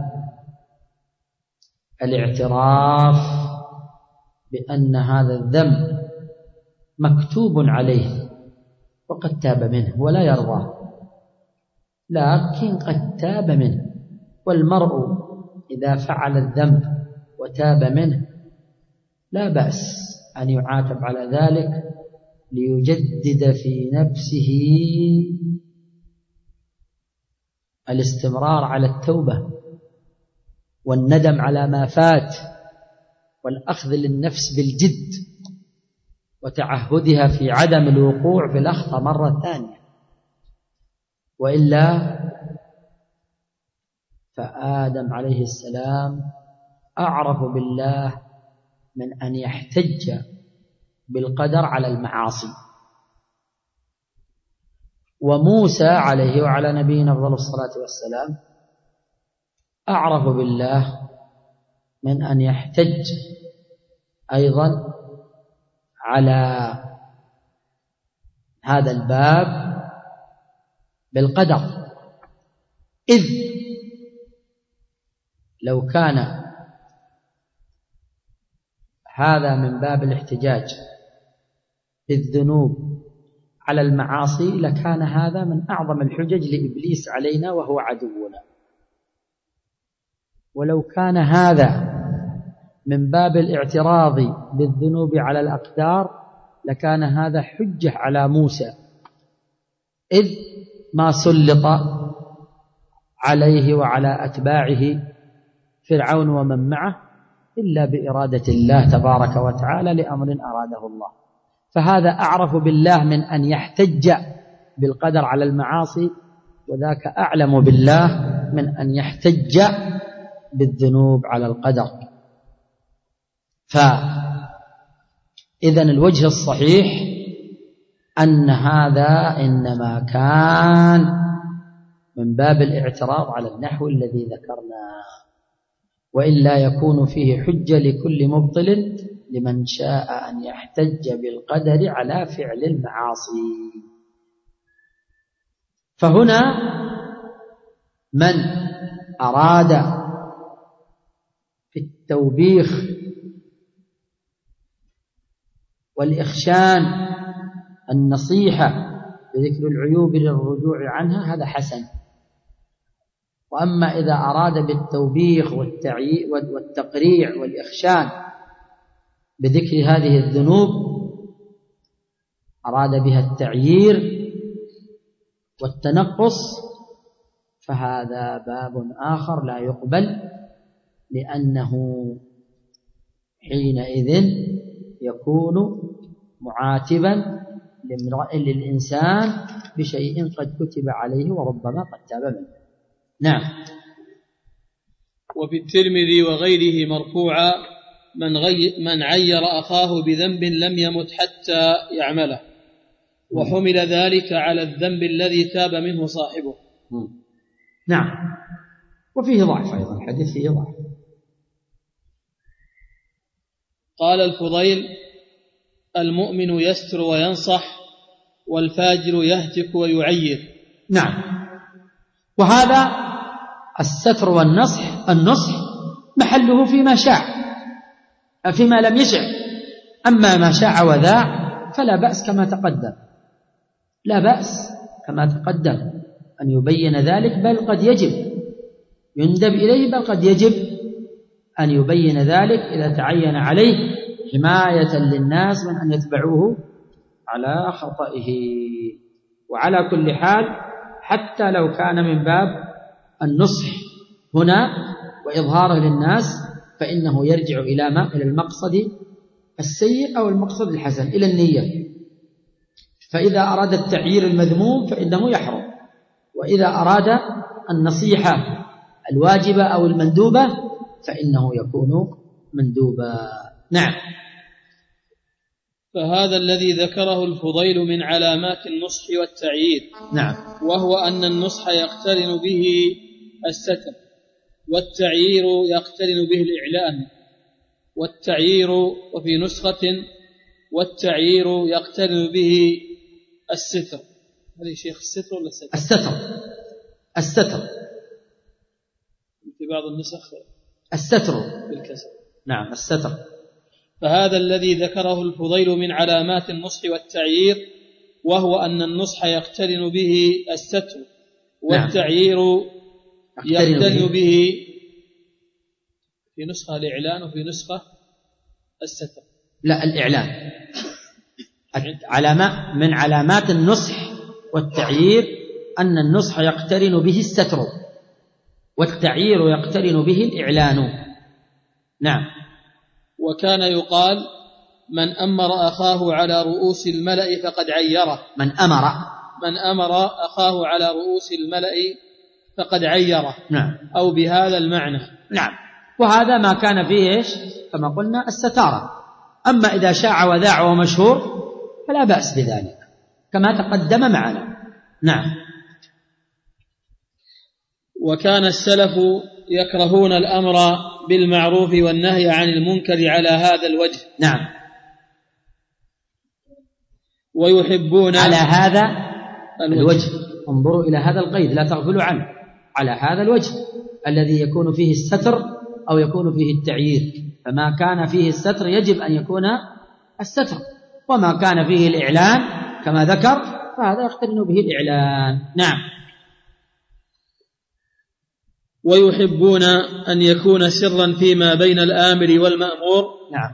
الاعتراف بأن هذا الذنب مكتوب عليه وقد تاب منه ولا يرضاه، لكن قد تاب منه والمرء إذا فعل الذنب وتاب منه لا بأس أن يعاتب على ذلك ليجدد في نفسه الاستمرار على التوبة والندم على ما فات والأخذ للنفس بالجد وتعهدها في عدم الوقوع في الأخطاء مرة ثانية. وإلا فآدم عليه السلام أعرف بالله من أن يحتج بالقدر على المعاصي، وموسى عليه وعلى نبينا أفضل الصلاة والسلام أعرف بالله من أن يحتج أيضا على هذا الباب بالقدر، إذ لو كان هذا من باب الاحتجاج بالذنوب على المعاصي لكان هذا من أعظم الحجج لإبليس علينا وهو عدونا. ولو كان هذا من باب الاعتراض بالذنوب على الأقدار لكان هذا حجة على موسى، إذ ما سلط عليه وعلى أتباعه فرعون ومن معه إلا بإرادة الله تبارك وتعالى لأمر أراده الله. فهذا أعرف بالله من أن يحتج بالقدر على المعاصي، وذاك أعلم بالله من أن يحتج بالذنوب على القدر. فإذن الوجه الصحيح أن هذا إنما كان من باب الاعتراض على النحو الذي ذكرناه، وإلا يكون فيه حجة لكل مبطل لمن شاء أن يحتج بالقدر على فعل المعاصي. فهنا من أراد في التوبيخ والإخشان النصيحة بذكر العيوب للرجوع عنها هذا حسن. وأما إذا أراد بالتوبيخ والتقريع والإخشان بذكر هذه الذنوب أراد بها التعيير والتنقص فهذا باب آخر لا يقبل، لأنه حينئذ يكون معاتبا للإنسان بشيء قد كتب عليه وربما قد تاب منه. نعم. وفي الترمذي وغيره مرفوعا من عير أخاه بذنب لم يمت حتى يعمله، وحمل ذلك على الذنب الذي تاب منه صاحبه. نعم. وفيه ضعف أيضا، الحديث فيه ضعف. قال الفضيل: المؤمن يستر وينصح، والفاجر يهتك ويعير. نعم. وهذا الستر والنصح محله فيما شاع، فيما لم يشع. أما ما شاع وذاع فلا بأس كما تقدم، لا بأس كما تقدم أن يبين ذلك، بل قد يجب يندب إليه، بل قد يجب أن يبين ذلك إذا تعين عليه حماية للناس من أن يتبعوه على خطئه. وعلى كل حال حتى لو كان من باب النصح هنا وإظهاره للناس فإنه يرجع إلى المقصد السيء أو المقصد الحسن، إلى النية. فإذا أراد التعيير المذموم فإنه يحرم، وإذا أراد النصيحة الواجبة أو المندوبة فإنه يكون مندوبا. نعم. فهذا الذي ذكره الفضيل من علامات النصح والتعيير. نعم. وهو أن النصح يقترن به الستر، والتعيير يقترن به الإعلان، والتعيير وفي نسخة والتعيير يقترن به الستر. هذا شيخ الستر ولا الستر؟ الستر في بعض النسخ الستر بالكسر. نعم الستر. فهذا الذي ذكره الفضيل من علامات النصح والتعيير، وهو أن النصح يقترن به الستر، والتعيير يقترن به في نسخة الإعلان وفي نسخة الستر. لا، الإعلان من علامات النصح والتعيير أن النصح يقترن به الستر والتعيير يقترن به الإعلان. نعم. وكان يقال من أمر أخاه على رؤوس الملأ فقد عيره. من أمر أخاه على رؤوس الملأ فقد عيره. نعم. أو بهذا المعنى. نعم. وهذا ما كان فيه إيش؟ كما قلنا الستارة. أما إذا شاع وذاع ومشهور فلا بأس بذلك كما تقدم معنا. نعم. وكان السلف يكرهون الأمر بالمعروف والنهي عن المنكر على هذا الوجه. نعم. ويحبون على هذا الوجه. انظروا إلى هذا القيد لا تغفلوا عنه. على هذا الوجه الذي يكون فيه الستر أو يكون فيه التعيير. فما كان فيه الستر يجب أن يكون الستر، وما كان فيه الإعلان كما ذكر فهذا يقترن به الإعلان. نعم. ويحبون أن يكون سرا فيما بين الآمر والمأمور. نعم.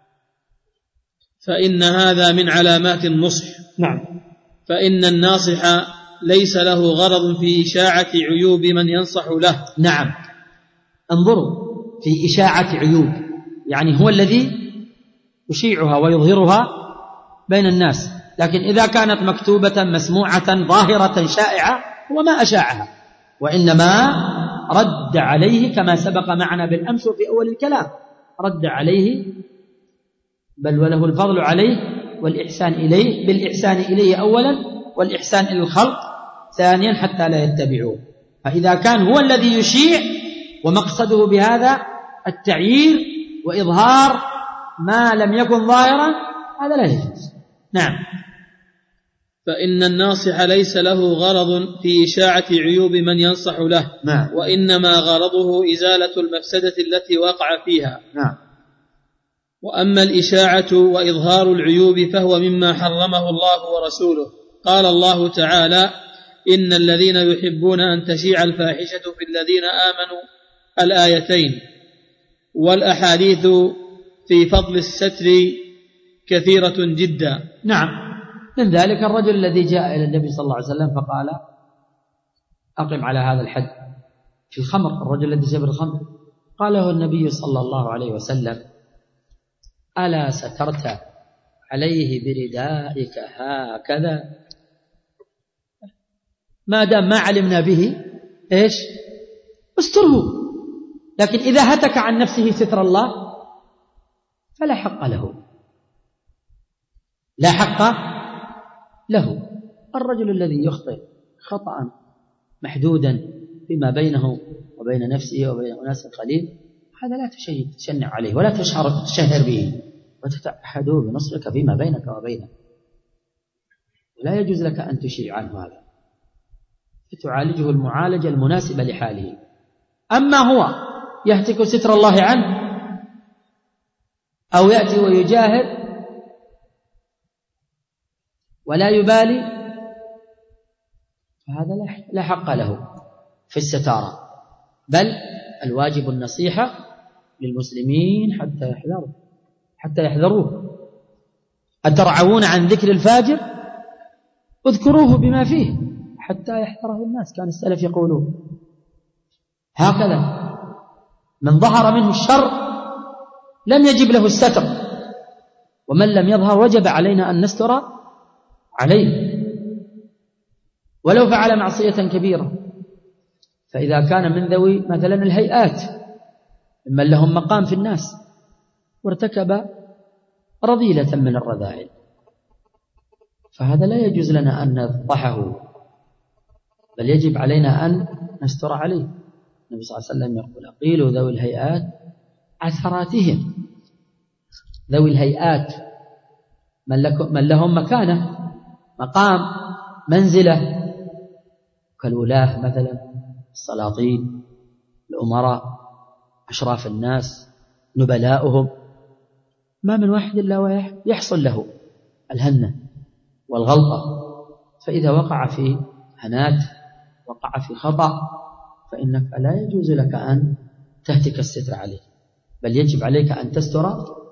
فإن هذا من علامات النصح. نعم. فإن الناصح ليس له غرض في إشاعة عيوب من ينصح له. نعم. انظروا في إشاعة عيوب، يعني هو الذي يشيعها ويظهرها بين الناس، لكن إذا كانت مكتوبة مسموعة ظاهرة شائعة هو ما أشاعها، وإنما رد عليه كما سبق معنا بالأمس في أول الكلام، رد عليه بل وله الفضل عليه والإحسان إليه، بالإحسان إليه أولا والإحسان إلى الخلق ثانيا حتى لا يتبعوه. فإذا كان هو الذي يشيع ومقصده بهذا التعيير وإظهار ما لم يكن ظاهرا هذا لا يجوز. نعم. فإن الناصح ليس له غرض في إشاعة عيوب من ينصح له. نعم. وإنما غرضه إزالة المفسدة التي وقع فيها. نعم. وأما الإشاعة وإظهار العيوب فهو مما حرمه الله ورسوله. قال الله تعالى: إن الذين يحبون أن تشيع الفاحشة في الذين آمنوا، الآيتين. والأحاديث في فضل الستر كثيرة جدا. نعم. من ذلك الرجل الذي جاء إلى النبي صلى الله عليه وسلم فقال: أقم على هذا الحد في الخمر. الرجل الذي شرب الخمر قال له النبي صلى الله عليه وسلم: ألا سترت عليه بردائك هكذا؟ ما دام ما علمنا به إيش؟ استره. لكن إذا هتك عن نفسه ستر الله فلا حق له، لا حق له. الرجل الذي يخطئ خطأ محدودا فيما بينه وبين نفسه وبين أناس قليل هذا لا تشنع عليه ولا تشهر به، وتتعهدوا بنصرك فيما بينك وبينه، ولا يجوز لك أن تشيع عنه هذا، فتعالجه المعالجة المناسبة لحاله. أما هو يهتك ستر الله عنه أو يأتي ويجاهر ولا يبالي فهذا لا حق له في الستارة، بل الواجب النصيحة للمسلمين حتى يحذروه. أترعون عن ذكر الفاجر؟ اذكروه بما فيه حتى يحذره الناس. كان السلف يقولون هكذا: من ظهر منه الشر لم يجب له الستر، ومن لم يظهر وجب علينا أن نستر عليه ولو فعل معصية كبيرة. فإذا كان من ذوي مثلا الهيئات ممن لهم مقام في الناس وارتكب رذيلة من الرذائل فهذا لا يجوز لنا أن نفضحه، بل يجب علينا أن نستر عليه. النبي صلى الله عليه وسلم يقول: أقيلوا ذوي الهيئات عثراتهم. ذوي الهيئات من لهم مكانة، مقام، منزلة، كالولاة مثلا، السلاطين، الأمراء، أشراف الناس، نبلاؤهم، ما من واحد إلا ويحصل له الهنة والغلطة. فإذا وقع في هنات، وقع في خطأ، فإنك لا يجوز لك أن تهتك الستر عليه، بل يجب عليك أن تستر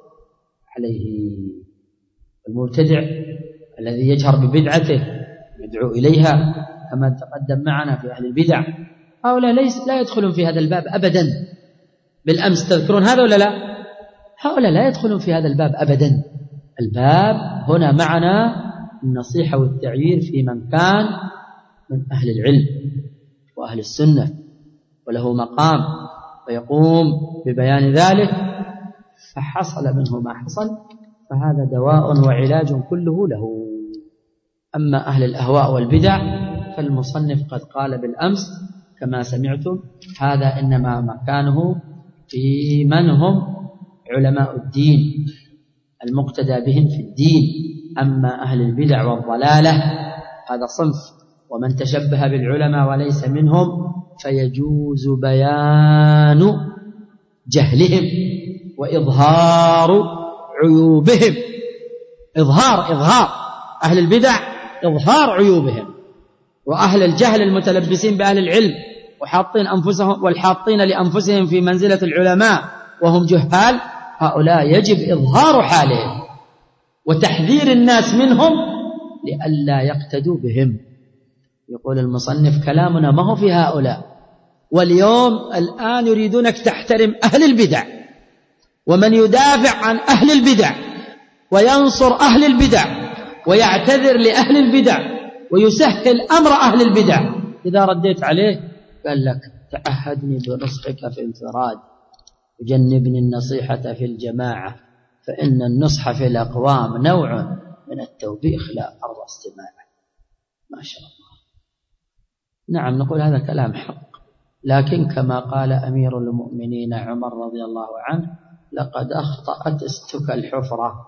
عليه. المبتدع الذي يجهر ببدعته يدعو إليها كما تقدم معنا في أهل البدع، هؤلاء لا يدخلون في هذا الباب أبدا. بالأمس تذكرون هذا ولا لا؟ هؤلاء لا يدخلون في هذا الباب أبدا. الباب هنا معنا النصيحة والتعيير في من كان من أهل العلم وأهل السنة وله مقام ويقوم ببيان ذلك، فحصل منه ما حصل، فهذا دواء وعلاج كله له. أما أهل الأهواء والبدع فالمصنف قد قال بالأمس كما سمعتم هذا إنما مكانه في من هم علماء الدين المقتدى بهم في الدين. أما أهل البدع والضلالة هذا صنف، ومن تشبه بالعلماء وليس منهم فيجوز بيان جهلهم وإظهار عيوبهم. إظهار أهل البدع إظهار عيوبهم، وأهل الجهل المتلبسين بأهل العلم والحاطين لأنفسهم في منزلة العلماء وهم جهال، هؤلاء يجب إظهار حالهم وتحذير الناس منهم لئلا يقتدوا بهم. يقول المصنف كلامنا ما هو في هؤلاء، واليوم الآن يريدونك تحترم أهل البدع، ومن يدافع عن أهل البدع وينصر أهل البدع ويعتذر لأهل البدع ويسهل أمر أهل البدع، إذا رديت عليه قال لك تعهدني بنصحك في انفراد وجنبني النصيحة في الجماعة، فإن النصح في الأقوام نوع من التوبيخ لا أرضى استماعه. ما شاء الله. نعم نقول هذا كلام حق، لكن كما قال أمير المؤمنين عمر رضي الله عنه لقد أخطأت استك الحفرة،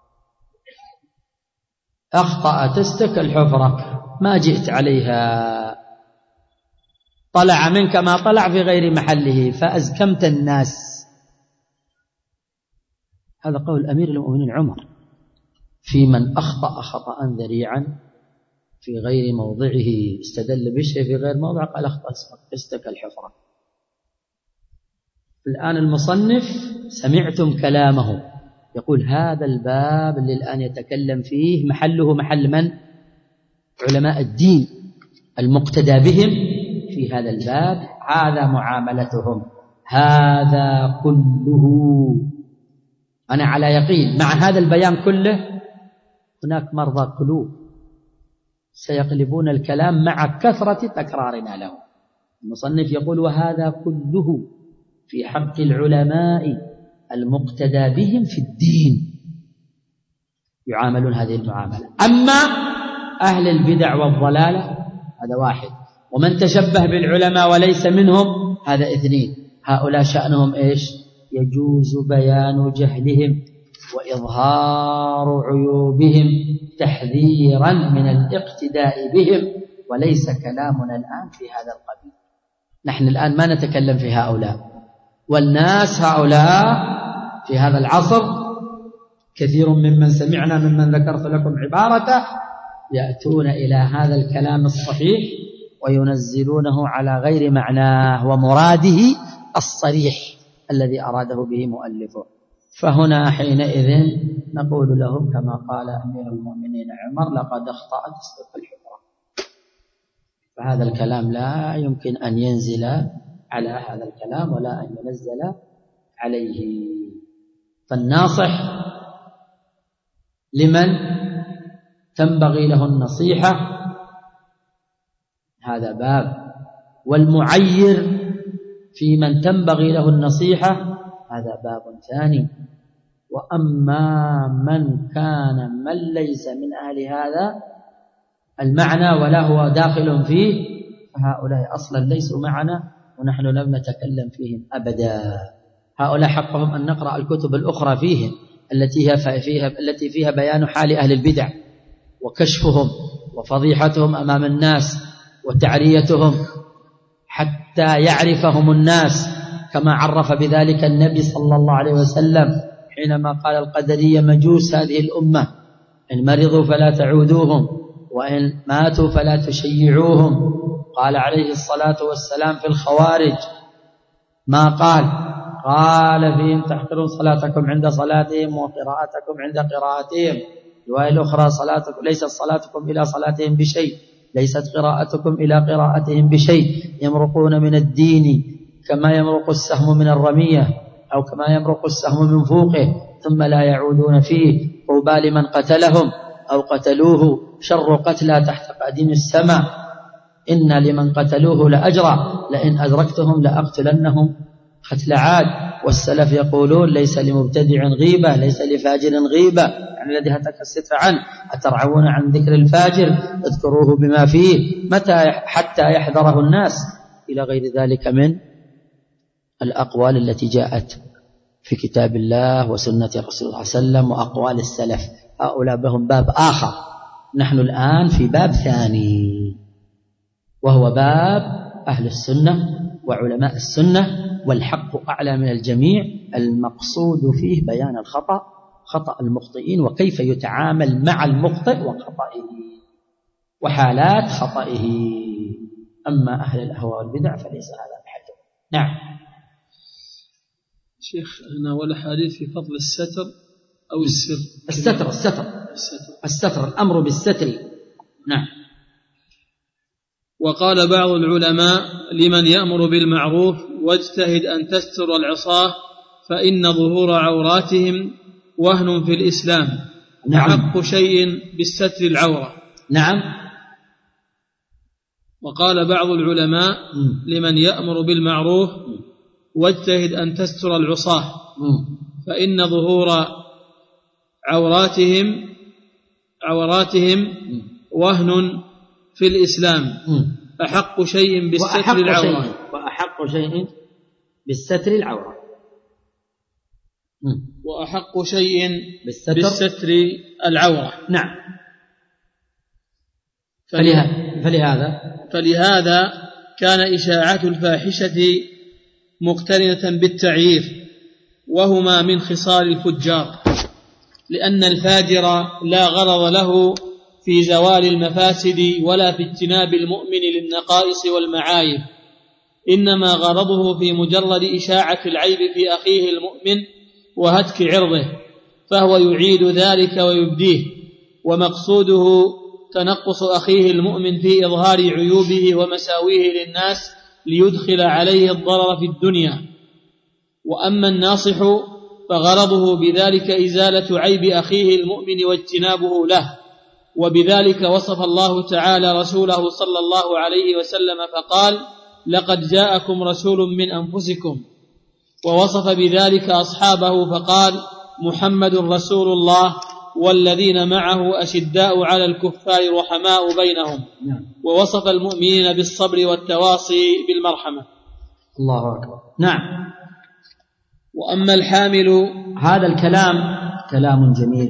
أخطأت استك الحفرة ما جئت عليها، طلع منك ما طلع في غير محله فأزكمت الناس. هذا قول أمير المؤمنين عمر في من أخطأ خطأ ذريعا في غير موضعه، استدل بشيء في غير موضع قال أخطأت استك الحفرة. الآن المصنف سمعتم كلامه يقول هذا الباب اللي الآن يتكلم فيه محله محل من؟ علماء الدين المقتدى بهم في هذا الباب، هذا معاملتهم، هذا كله. أنا على يقين مع هذا البيان كله هناك مرضى قلوب سيقلبون الكلام مع كثرة تكرارنا له. المصنف يقول وهذا كله في حق العلماء المقتدى بهم في الدين، يعاملون هذه المعاملة. أما أهل البدع والضلالة هذا واحد، ومن تشبه بالعلماء وليس منهم هذا اثنين. هؤلاء شأنهم إيش؟ يجوز بيان جهلهم وإظهار عيوبهم تحذيرا من الاقتداء بهم، وليس كلامنا الآن في هذا القبيل. نحن الآن ما نتكلم في هؤلاء، والناس هؤلاء في هذا العصر كثير ممن سمعنا ممن ذكرت لكم عبارته يأتون إلى هذا الكلام الصحيح وينزلونه على غير معناه ومراده الصريح الذي أراده به مؤلفه. فهنا حينئذ نقول لهم كما قال أمير المؤمنين عمر لقد أخطأت استك الحفرة. فهذا الكلام لا يمكن أن ينزل على هذا الكلام ولا أن ينزل عليه. فالناصح لمن تنبغي له النصيحة هذا باب، والمعير في من تنبغي له النصيحة هذا باب ثاني. وأما من كان من ليس من أهل هذا المعنى ولا هو داخل فيه فهؤلاء أصلا ليسوا معنا ونحن لم نتكلم فيهم أبدا. هؤلاء حقهم أن نقرأ الكتب الأخرى فيهم التي فيها بيان حال أهل البدع وكشفهم وفضيحتهم أمام الناس وتعريتهم حتى يعرفهم الناس، كما عرف بذلك النبي صلى الله عليه وسلم حينما قال القدرية مجوس هذه الأمة، إن مرضوا فلا تعودوهم وإن ماتوا فلا تشيعوهم قال عليه الصلاة والسلام في الخوارج ما قال فيهم تحقرون صلاتكم عند صلاتهم وقراءتكم عند قراءتهم. رواية الأخرى ليست صلاتكم إلى صلاتهم بشيء، ليست قراءتكم إلى قراءتهم بشيء، يمرقون من الدين كما يمرق السهم من الرمية أو كما يمرق السهم من فوقه ثم لا يعودون فيه. طوبى لمن قتلهم أو قتلوه شر قتلى تحت قديم السماء، إن لمن قتلوه لأجرا لئن أدركتهم لأقتلنهم قتل عاد. والسلف يقولون ليس لمبتدع غيبة، ليس لفاجر غيبة، يعني الذي هتك الستر عنه. أترعون عن ذكر الفاجر اذكروه بما فيه متى حتى يحذره الناس، إلى غير ذلك من الأقوال التي جاءت في كتاب الله وسنة رسول الله صلى الله عليه وسلم وأقوال السلف. هؤلاء بهم باب آخر، نحن الآن في باب ثاني وهو باب أهل السنة وعلماء السنة، والحق أعلى من الجميع. المقصود فيه بيان خطأ المخطئين وكيف يتعامل مع المخطئ وخطئه وحالات خطئه. أما أهل الأهواء والبدع فليس هذا بحجر. نعم شيخ، هنا ولا حديث في فضل الستر أو الستر الأمر بالستر. نعم. وقال بعض العلماء لمن يأمر بالمعروف واجتهد أن تستر العصاة فإن ظهور عوراتهم وهن في الإسلام. نعم. أحق شيء بالستر العورة. نعم. وقال بعض العلماء لمن يأمر بالمعروف واجتهد أن تستر العصاة فإن ظهور عوراتهم وهن في الإسلام. أحق شيء بالستر العورة. وأحق شيء بالستر العورة. وأحق شيء بالستر العورة. نعم. فلهذا كان إشاعة الفاحشة مقترنة بالتعيير، وهما من خصال الفجار، لأن الفاجر لا غرض له في زوال المفاسد ولا في اجتناب المؤمن للنقائص والمعايب، إنما غرضه في مجرد إشاعة العيب في أخيه المؤمن وهتك عرضه، فهو يعيد ذلك ويبديه، ومقصوده تنقص أخيه المؤمن في إظهار عيوبه ومساويه للناس ليدخل عليه الضرر في الدنيا. وأما الناصح فغرضه بذلك إزالة عيب أخيه المؤمن واجتنابه له. وبذلك وصف الله تعالى رسوله صلى الله عليه وسلم فقال: لقد جاءكم رسول من أنفسكم. ووصف بذلك أصحابه فقال: محمد رسول الله والذين معه أشداء على الكفار رحماء بينهم. ووصف المؤمنين بالصبر والتواصي بالمرحمة. الله أكبر. نعم. وأما الحامل، هذا الكلام كلام جميل،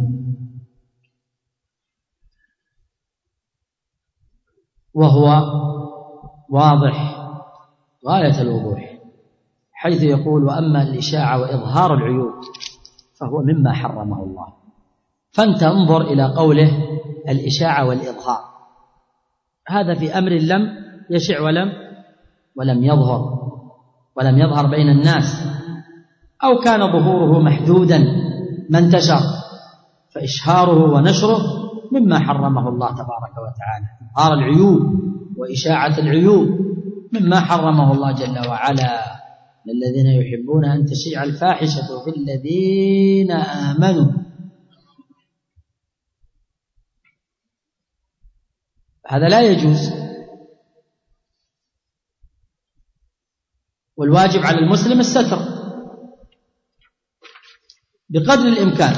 وهو واضح غاية الوضوح، حيث يقول: وأما الإشاعة وإظهار العيوب فهو مما حرمه الله. فأنت انظر إلى قوله الإشاعة والإظهار، هذا في أمر لم يشع ولم يظهر بين الناس، أو كان ظهوره محدودا ما انتشر، فإشهاره ونشره مما حرمه الله تبارك وتعالى. إظهار العيوب وإشاعة العيوب مما حرمه الله جل وعلا. الذين يحبون أن تشيع الفاحشة في الذين آمنوا. هذا لا يجوز، والواجب على المسلم الستر بقدر الإمكان،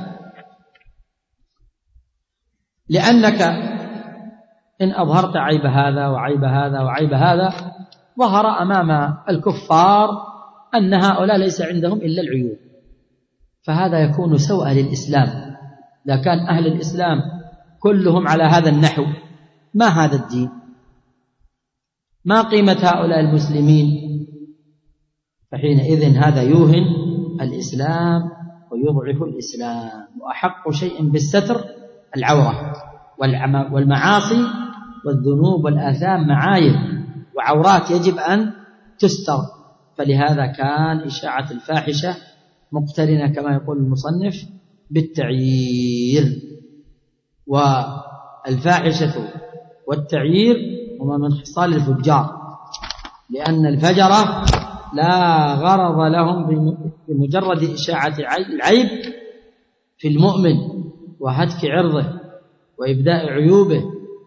لأنك إن أظهرت عيب هذا وعيب هذا وعيب هذا ظهر أمام الكفار أن هؤلاء ليس عندهم إلا العيوب، فهذا يكون سوءا للإسلام. إذا كان أهل الإسلام كلهم على هذا النحو، ما هذا الدين؟ ما قيمة هؤلاء المسلمين؟ فحينئذ هذا يوهن الإسلام ويضعف الإسلام. وأحق شيء بالستر العورة، والمعاصي والذنوب والآثام معايب، وعورات يجب أن تستر، فلهذا كان إشاعة الفاحشة مقترنة كما يقول المصنف بالتعيير. والفاحشة والتعيير هما من خصال الفجار، لأن الفجرة لا غرض لهم بمجرد إشاعة العيب في المؤمن وهتك عرضه وإبداء عيوبه،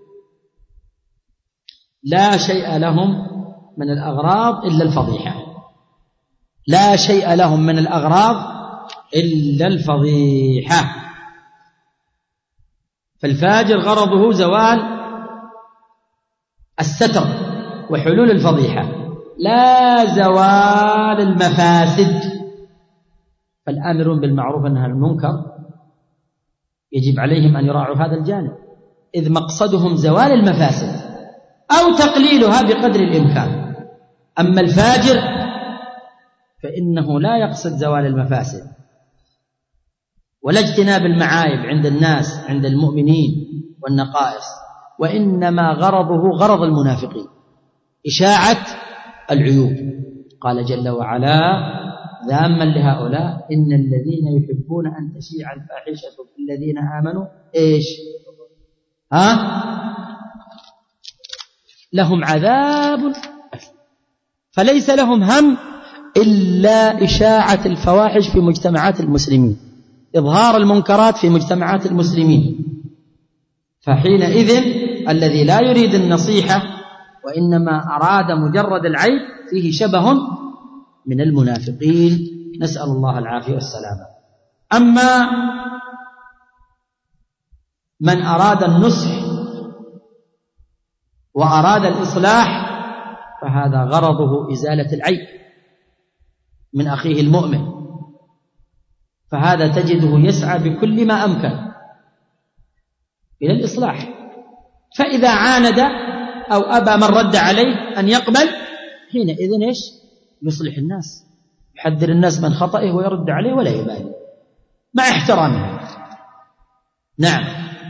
لا شيء لهم من الأغراض إلا الفضيحة، لا شيء لهم من الأغراض إلا الفضيحة. فالفاجر غرضه زوال الستر وحلول الفضيحة، لا زوال المفاسد. فالآمرون بالمعروف والنهي عن المنكر يجب عليهم أن يراعوا هذا الجانب، إذ مقصدهم زوال المفاسد أو تقليلها بقدر الإمكان. أما الفاجر فإنه لا يقصد زوال المفاسد ولا اجتناب المعايب عند الناس عند المؤمنين والنقائص، وإنما غرضه غرض المنافقين، إشاعة العيوب. قال جل وعلا ذاما لهؤلاء إن الذين يحبون أن تشيع الفاحشة في الذين آمنوا إيش؟ لهم عذاب، فليس لهم هم إلا إشاعة الفواحش في مجتمعات المسلمين، إظهار المنكرات في مجتمعات المسلمين. فحينئذ الذي لا يريد النصيحة وإنما أراد مجرد العيب فيه شبه من المنافقين، نسأل الله العافية والسلامة. أما من أراد النصح وأراد الإصلاح فهذا غرضه إزالة العيب من أخيه المؤمن، فهذا تجده يسعى بكل ما أمكن إلى الإصلاح. فإذا عاند أو أبى من رد عليه أن يقبل حينئذ إيش؟ يصلح الناس، يحذر الناس من خطئه ويرد عليه ولا يبالي مع احترامه. نعم.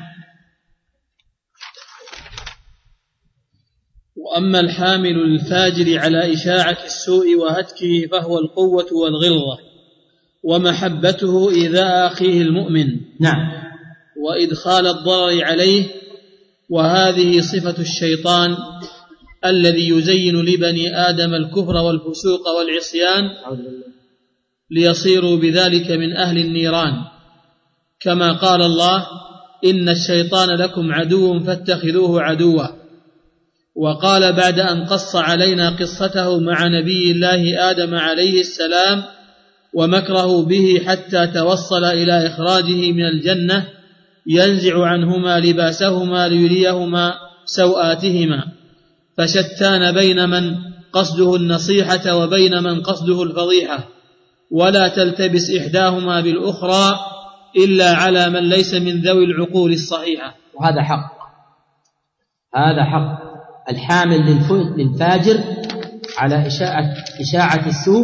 وأما الحامل الفاجر على إشاعة السوء وهتكه فهو القوة والغلظة ومحبته إيذاء أخيه المؤمن، نعم، وإدخال الضرر عليه. وهذه صفة الشيطان الذي يزين لبني آدم الكفر والفسوق والعصيان ليصيروا بذلك من أهل النيران، كما قال الله إن الشيطان لكم عدو فاتخذوه عدوا. وقال بعد أن قص علينا قصته مع نبي الله آدم عليه السلام ومكره به حتى توصل إلى إخراجه من الجنة ينزع عنهما لباسهما ليريهما سوآتهما، فشتان بين من قصده النصيحة وبين من قصده الفضيحة، ولا تلتبس إحداهما بالأخرى إلا على من ليس من ذوي العقول الصحيحة. وهذا حق، هذا حق. الحامل للفاجر على إشاعة السوء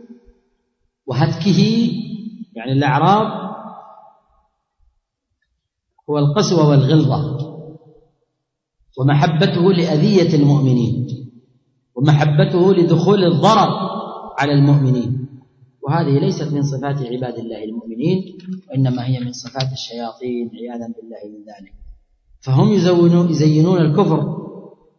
وهتكه يعني الأعراض هو القسوة والغلظة، ومحبته لأذية المؤمنين، ومحبته لدخول الضرر على المؤمنين. وهذه ليست من صفات عباد الله المؤمنين، وإنما هي من صفات الشياطين عياذا بالله من ذلك. فهم يزينون الكفر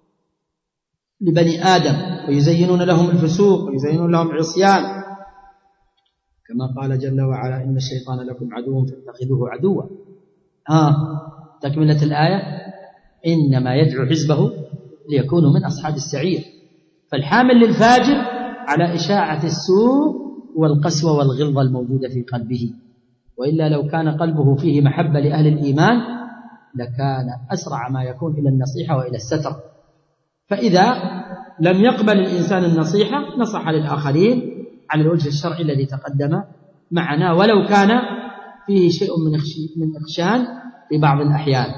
لبني آدم ويزينون لهم الفسوق ويزينون لهم العصيان، كما قال جل وعلا إن الشيطان لكم عدو فاتخذوه عدوا. تكملة الآية إنما يدعو حزبه ليكونوا من أصحاب السعير. فالحامل للفاجر على إشاعة السوء والقسوة والغلظة الموجودة في قلبه، وإلا لو كان قلبه فيه محبة لأهل الإيمان لكان أسرع ما يكون إلى النصيحة وإلى الستر. فإذا لم يقبل الإنسان النصيحة نصح للآخرين على الوجه الشرعي الذي تقدم معنا، ولو كان فيه شيء من إخشان في بعض الأحيان.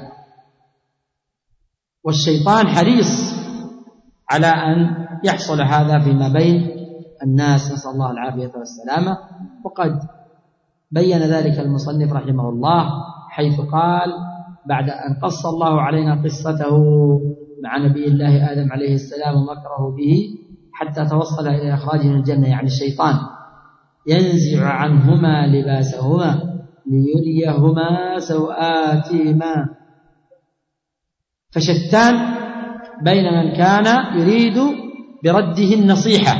والشيطان حريص على أن يحصل هذا فيما بين الناس، نسأل الله العافية والسلامة. وقد بين ذلك المصنف رحمه الله حيث قال بعد أن قص الله علينا قصته مع نبي الله آدم عليه السلام ومكره به حتى توصل إلى إخراجه من الجنة، يعني الشيطان ينزع عنهما لباسهما ليريهما سوآتهما. فشتان بين من كان يريد برده النصيحة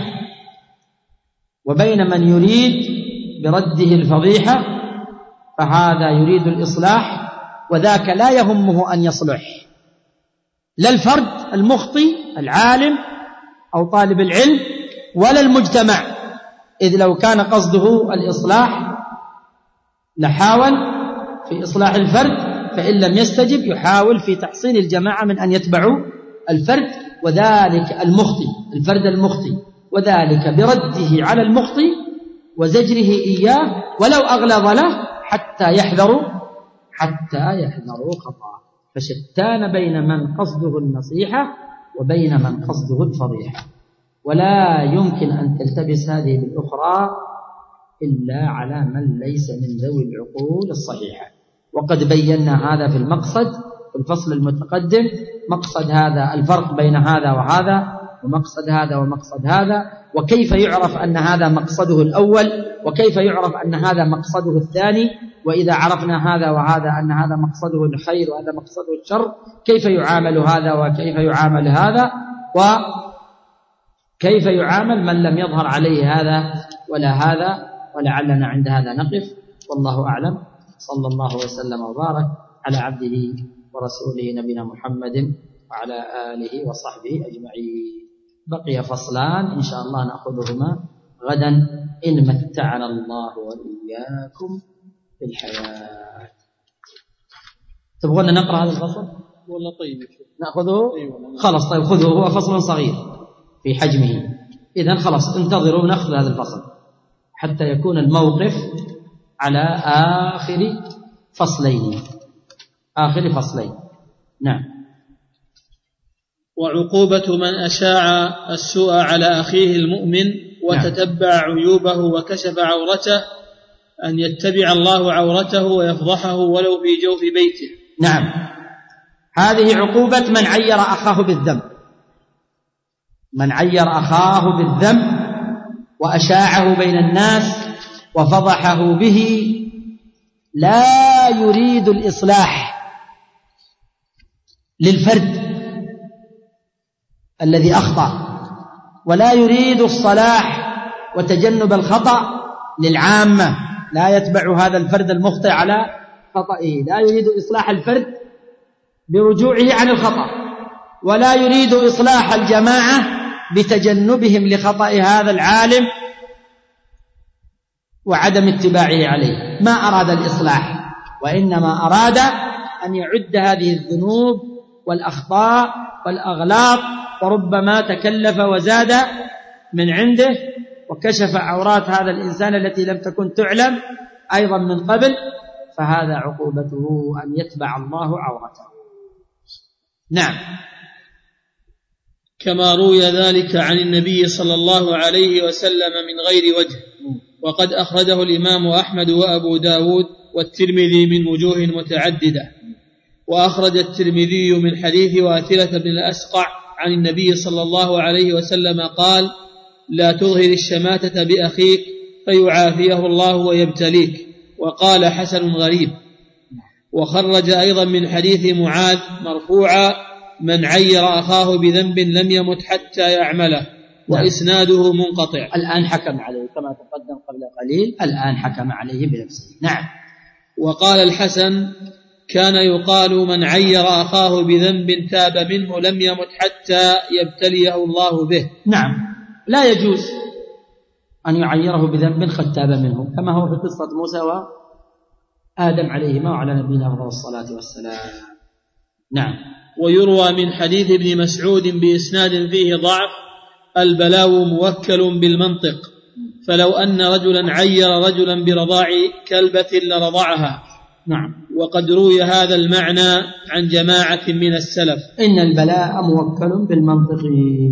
وبين من يريد برده الفضيحة، فهذا يريد الإصلاح وذاك لا يهمه أن يصلح، لا الفرد المخطي العالم أو طالب العلم ولا المجتمع، إذ لو كان قصده الإصلاح لحاول في إصلاح الفرد، فإن لم يستجب يحاول في تحصين الجماعة من أن يتبعوا الفرد وذلك المخطي، الفرد المخطي، وذلك برده على المخطي وزجره إياه ولو أغلظ له حتى يحذروا خطأه. فشتان بين من قصده النصيحة وبين من قصده الفضيحة، ولا يمكن أن تلتبس هذه بالأخرى إلا على من ليس من ذوي العقول الصحيحة. وقد بينا هذا في المقصد في الفصل المتقدم، مقصد هذا الفرق بين هذا وهذا، ومقصد هذا ومقصد هذا، وكيف يعرف أن هذا مقصده الأول وكيف يعرف أن هذا مقصده الثاني، وإذا عرفنا هذا وهذا أن هذا مقصده الخير وهذا مقصده الشر، كيف يعامل هذا وكيف يعامل هذا، وكيف يعامل من لم يظهر عليه هذا ولا هذا. ولعلنا عند هذا نقف، والله أعلم. صلى الله وسلم وبارك على عبده ورسوله نبينا محمد وعلى آله وصحبه أجمعين. بقي فصلان إن شاء الله نأخذهما غدا إن متعنا الله وإياكم في الحياة. تبغون نقرأ هذا الفصل؟ والله طيب نأخذه؟ خلاص طيب خذوه، هو فصل صغير في حجمه، إذن خلاص انتظروا نأخذ هذا الفصل حتى يكون الموقف على آخر فصلين. نعم. وعقوبة من أشاع السوء على أخيه المؤمن وتتبع عيوبه وكشف عورته أن يتبع الله عورته ويفضحه ولو في جوف بيته. نعم، هذه عقوبة من عير أخاه بالذنب، من عير أخاه بالذنب وأشاعه بين الناس وفضحه به، لا يريد الإصلاح للفرد الذي أخطأ، ولا يريد الصلاح وتجنب الخطأ للعامة، لا يتبع هذا الفرد المخطئ على خطئه، لا يريد إصلاح الفرد برجوعه عن الخطأ، ولا يريد إصلاح الجماعة بتجنبهم لخطأ هذا العالم وعدم اتباعه عليه. ما أراد الإصلاح، وإنما أراد أن يعد هذه الذنوب والأخطاء والأغلاط، وربما تكلف وزاد من عنده وكشف عورات هذا الإنسان التي لم تكن تعلم أيضا من قبل، فهذا عقوبته أن يتبع الله عورته. نعم. كما روي ذلك عن النبي صلى الله عليه وسلم من غير وجه، وقد أخرجه الإمام أحمد وأبو داود والترمذي من وجوه متعددة. وأخرج الترمذي من حديث واثلة بن الأسقع عن النبي صلى الله عليه وسلم قال: لا تظهر الشماتة بأخيك فيعافيه الله ويبتليك. وقال: حسن غريب. وخرج أيضا من حديث معاذ مرفوعا: من عير أخاه بذنب لم يمت حتى يعمله، وإسناده منقطع. الآن حكم عليه كما تقدم قبل قليل، الآن حكم عليه بنفسه. نعم. وقال الحسن: كان يقال من عير أخاه بذنب تاب منه لم يمت حتى يبتليه الله به. نعم، لا يجوز أن يعيره بذنب قد تاب منه، كما هو في قصة موسى وآدم عليهما وعلى نبينا أفضل الصلاة والسلام. نعم. ويروى من حديث ابن مسعود بإسناد فيه ضعف: البلاء موكل بالمنطق، فلو أن رجلا عير رجلا برضاع كلبة لرضعها. نعم. وقد روي هذا المعنى عن جماعة من السلف. إن البلاء موكل بالمنطق،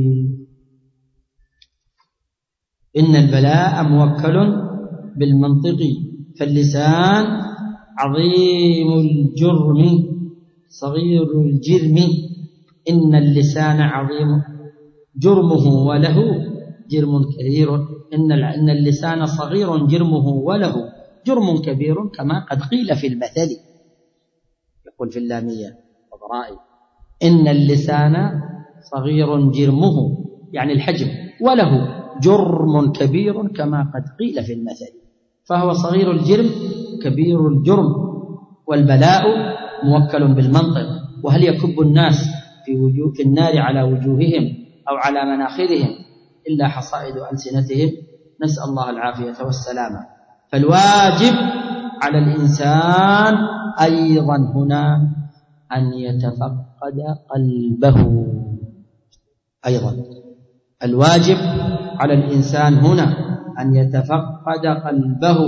إن البلاء موكل بالمنطق، فاللسان عظيم الجرم صغير الجرم، إن اللسان عظيم جرمه وله جرم كبير، إن اللسان صغير جرمه وله جرم كبير كما قد قيل في المثل. يقول في اللامية وضرائي إن اللسان صغير جرمه يعني الحجم، وله جرم كبير كما قد قيل في المثل. فهو صغير الجرم كبير الجرم، والبلاء موكل بالمنطق. وهل يكب الناس في النار على وجوههم أو على مناخرهم إلا حصائد ألسنتهم؟ نسأل الله العافية والسلامة. فالواجب على الإنسان أيضا هنا أن يتفقد قلبه. أيضا الواجب على الإنسان هنا أن يتفقد قلبه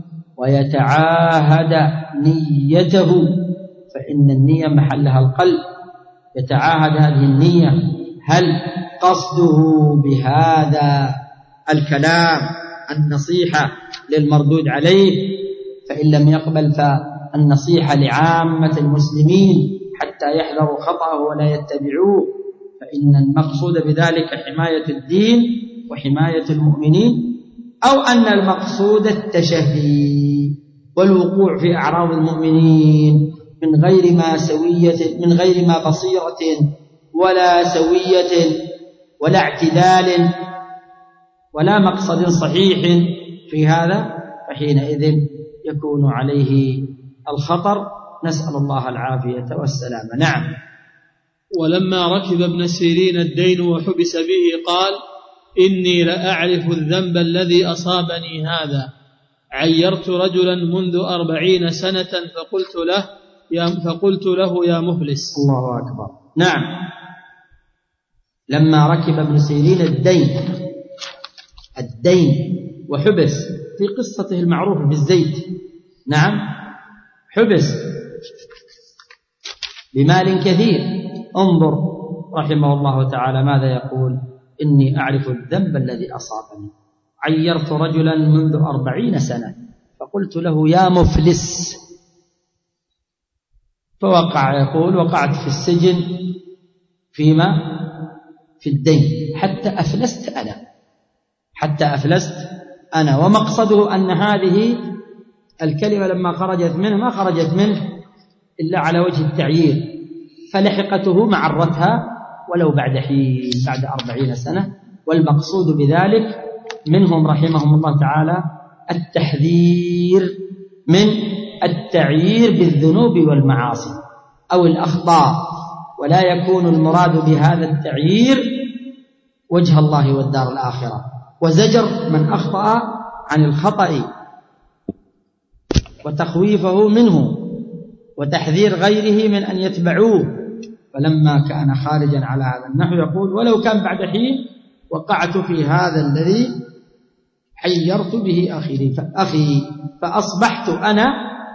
ويتعاهد نيته، فإن النية محلها القلب. يتعاهد هذه النية، هل قصده بهذا الكلام النصيحة للمردود عليه؟ فإن لم يقبل فالنصيحة لعامة المسلمين حتى يحذروا خطأه ولا يتبعوه، فإن المقصود بذلك حماية الدين وحماية المؤمنين، أو أن المقصود التشهي والوقوع في أعراض المؤمنين من غير ما بصيرة ولا سوية ولا اعتدال ولا مقصد صحيح في هذا، فحينئذ يكون عليه الخطر. نسأل الله العافية والسلامة. نعم. ولما ركب ابن سيرين الدين وحبس به قال: إني لأعرف الذنب الذي أصابني هذا، عيرت رجلا منذ 40 سنة فقلت له يا مفلس. الله أكبر. نعم. لما ركب ابن سيرين الدين وحبس في قصته المعروفة بالزيت. نعم، حبس بمال كثير. انظر رحمه الله تعالى ماذا يقول: إني أعرف الذنب الذي أصابني، عيرت رجلا منذ 40 سنة فقلت له يا مفلس. فوقع، يقول: وقعت في السجن في الدين حتى أفلست أنا. ومقصده أن هذه الكلمة لما خرجت منه ما خرجت منه إلا على وجه التعيير، فلحقته معرتها ولو بعد حين، بعد 40 سنة. والمقصود بذلك منهم رحمهم الله تعالى التحذير من التعيير بالذنوب والمعاصي أو الأخطاء، ولا يكون المراد بهذا التعيير وجه الله والدار الآخرة، وزجر من أخطأ عن الخطأ وتخويفه منه وتحذير غيره من أن يتبعوه. فلما كان خارجا على هذا النحو يقول: ولو كان بعد حين وقعت في هذا الذي حيرت به أخي فأصبحت أنا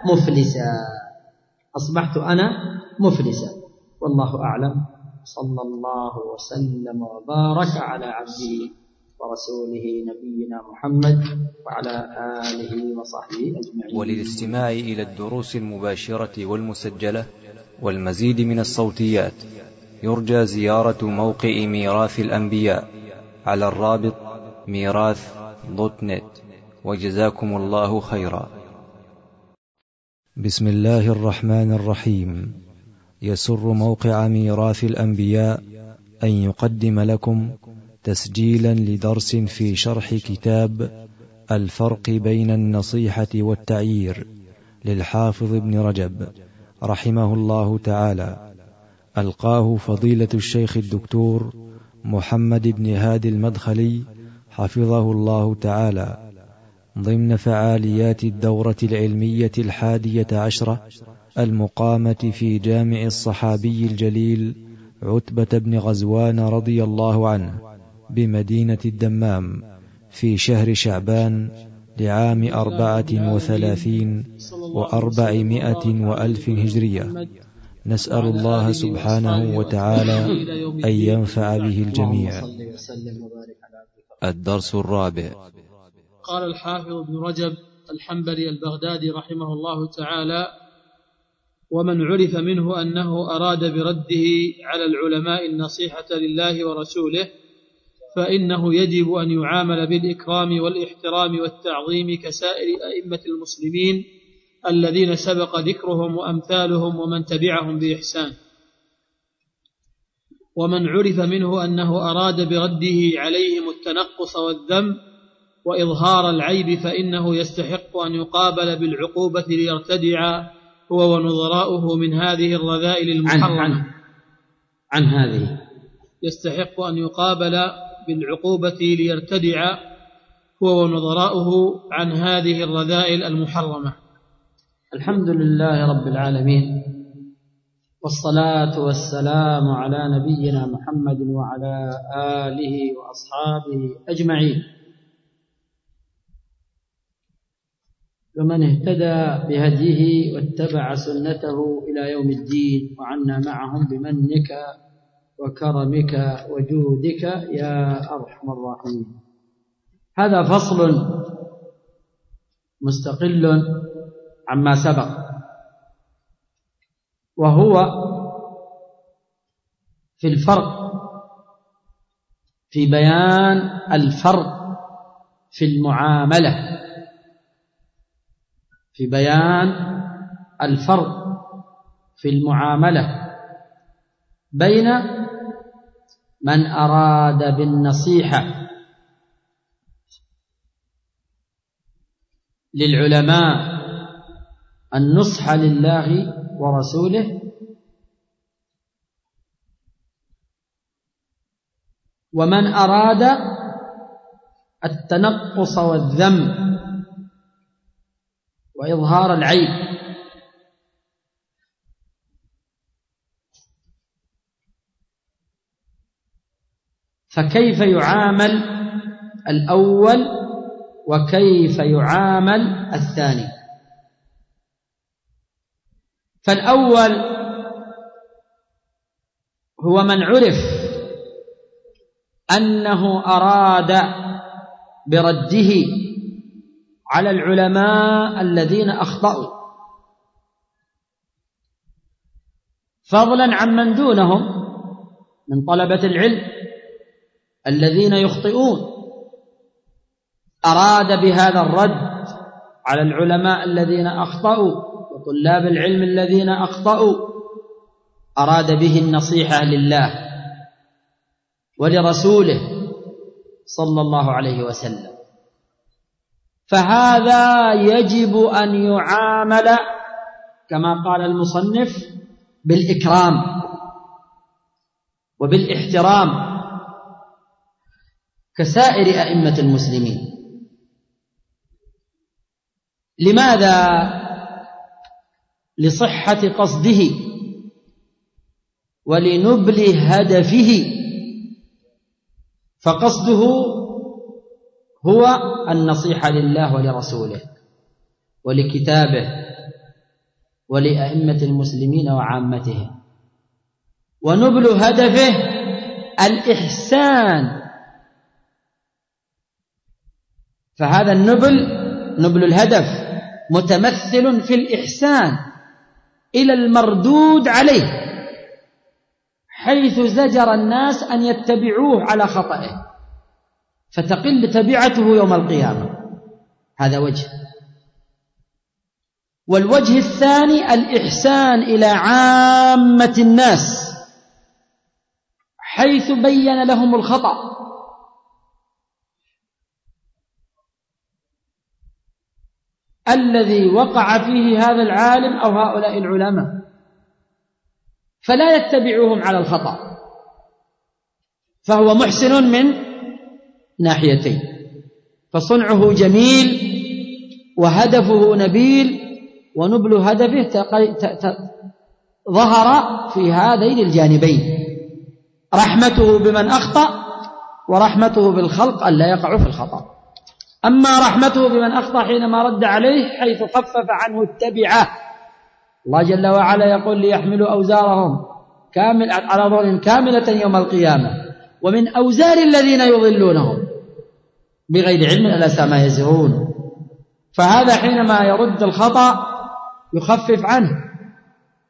مفلسا. والله أعلم. صلى الله وسلم وبارك على عبده ورسوله نبينا محمد وعلى آله وصحبه أجمعين. وللاستماع إلى الدروس المباشرة والمسجلة والمزيد من الصوتيات يرجى زيارة موقع ميراث الأنبياء على الرابط ميراث.net. وجزاكم الله خيرا. بسم الله الرحمن الرحيم. يسر موقع ميراث الأنبياء أن يقدم لكم تسجيلا لدرس في شرح كتاب الفرق بين النصيحة والتعيير للحافظ ابن رجب رحمه الله تعالى، ألقاه فضيلة الشيخ الدكتور محمد بن هادي المدخلي حفظه الله تعالى، ضمن فعاليات الدورة العلمية 11 المقامة في جامع الصحابي الجليل عتبة بن غزوان رضي الله عنه بمدينة الدمام في شهر شعبان لعام 34 و400 وألف هجرية. نسأل الله سبحانه وتعالى أن ينفع به الجميع. الدرس الرابع. قال الحافظ ابن رجب الحنبلي البغدادي رحمه الله تعالى: ومن عرف منه أنه أراد برده على العلماء النصيحة لله ورسوله فإنه يجب أن يعامل بالإكرام والاحترام والتعظيم كسائر أئمة المسلمين الذين سبق ذكرهم وأمثالهم ومن تبعهم بإحسان. ومن عرف منه أنه أراد برده عليهم التنقص والذم وإظهار العيب فإنه يستحق أن يقابل بالعقوبة ليرتدع هو ونظراؤه من هذه الرذائل المحرمة. عن هذه يستحق أن يقابل بالعقوبة ليرتدع هو ونظراؤه عن هذه الرذائل المحرمة. الحمد لله رب العالمين، والصلاة والسلام على نبينا محمد وعلى آله وأصحابه أجمعين، ومن اهتدى بهديه واتبع سنته إلى يوم الدين، وعنا معهم بمنك وكرمك وجودك يا أرحم الراحمين. هذا فصل مستقل عما سبق، وهو في الفرق، في بيان الفرق في المعاملة، في بيان الفرق في المعاملة بين من أراد بالنصيحة للعلماء النصح لله ورسوله، ومن أراد التنقص والذم وإظهار العيب. فكيف يعامل الأول وكيف يعامل الثاني؟ فالأول هو من عرف أنه أراد برده على العلماء الذين أخطأوا، فضلا عن من دونهم من طلبة العلم الذين يخطئون، أراد بهذا الرد على العلماء الذين أخطأوا وطلاب العلم الذين أخطأوا، أراد به النصيحة لله ولرسوله صلى الله عليه وسلم، فهذا يجب أن يعامل كما قال المصنف بالإكرام وبالاحترام كسائر أئمة المسلمين. لماذا؟ لصحة قصده ولنبل هدفه، فقصده هو النصيحة لله ولرسوله ولكتابه ولأئمة المسلمين وعامتهم، ونبل هدفه الإحسان. فهذا نبل الهدف متمثل في الإحسان إلى المردود عليه، حيث زجر الناس أن يتبعوه على خطئه فتقل تبعته يوم القيامة. هذا وجه. والوجه الثاني الإحسان إلى عامة الناس، حيث بين لهم الخطأ الذي وقع فيه هذا العالم أو هؤلاء العلماء، فلا يتبعوهم على الخطأ، فهو محسن من ناحيتين، فصنعه جميل وهدفه نبيل، ونبل هدفه ظهر في هذين الجانبين: رحمته بمن أخطأ ورحمته بالخلق ألا يقعوا في الخطأ. أما رحمته بمن أخطأ حينما رد عليه حيث خفف عنه التبعة، الله جل وعلا يقول: ليحملوا أوزارهم على ظهر كاملة يوم القيامة ومن أوزار الذين يضلونهم بغير علم ألا ساء ما يزرون. فهذا حينما يرد الخطأ يخفف عنه،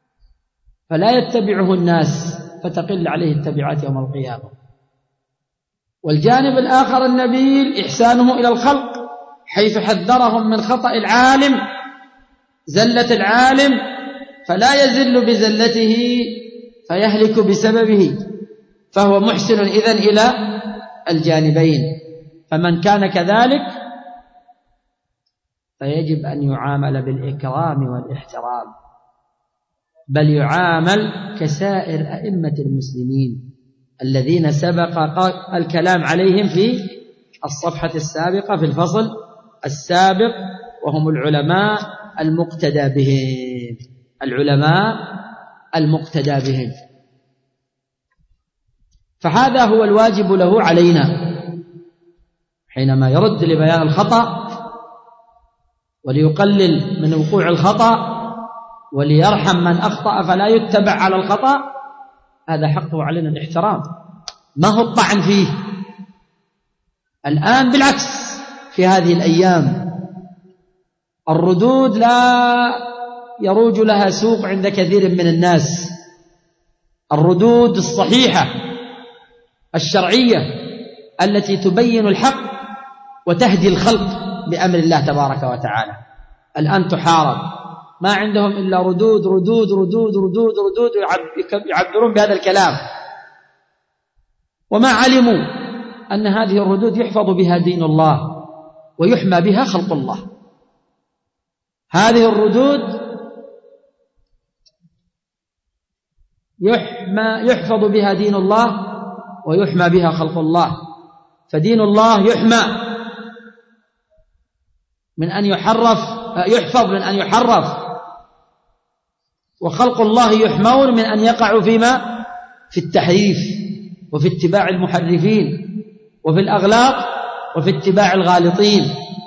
فلا يتبعه الناس فتقل عليه التبعات يوم القيامة. والجانب الآخر النبيل إحسانه إلى الخلق، حيث حذرهم من خطأ العالم، زلة العالم، فلا يزل بزلته فيهلك بسببه، فهو محسن إذن إلى الجانبين. فمن كان كذلك فيجب أن يعامل بالإكرام والاحترام، بل يعامل كسائر أئمة المسلمين الذين سبق الكلام عليهم في الصفحة السابقة في الفصل السابق، وهم العلماء المقتدى بهم، العلماء المقتدى بهم. فهذا هو الواجب له علينا حينما يرد لبيان الخطأ وليقلل من وقوع الخطأ وليرحم من أخطأ فلا يتبع على الخطأ. هذا حقه علينا الاحترام، ما هو الطعن فيه. الآن بالعكس في هذه الأيام الردود لا يروج لها سوق عند كثير من الناس، الردود الصحيحة الشرعية التي تبين الحق وتهدي الخلق بأمر الله تبارك وتعالى الآن تحارب، ما عندهم إلا ردود ردود ردود ردود ردود، يعبرون بهذا الكلام، وما علموا أن هذه الردود يحفظ بها دين الله ويحمى بها خلق الله. هذه الردود يحفظ بها دين الله ويحمى بها خلق الله، فدين الله يحمى من أن يحفظ من أن يحرف، وخلق الله يحمون من أن يقعوا فيما في التحريف وفي اتباع المحرفين وفي الأغلاط وفي اتباع الغالطين.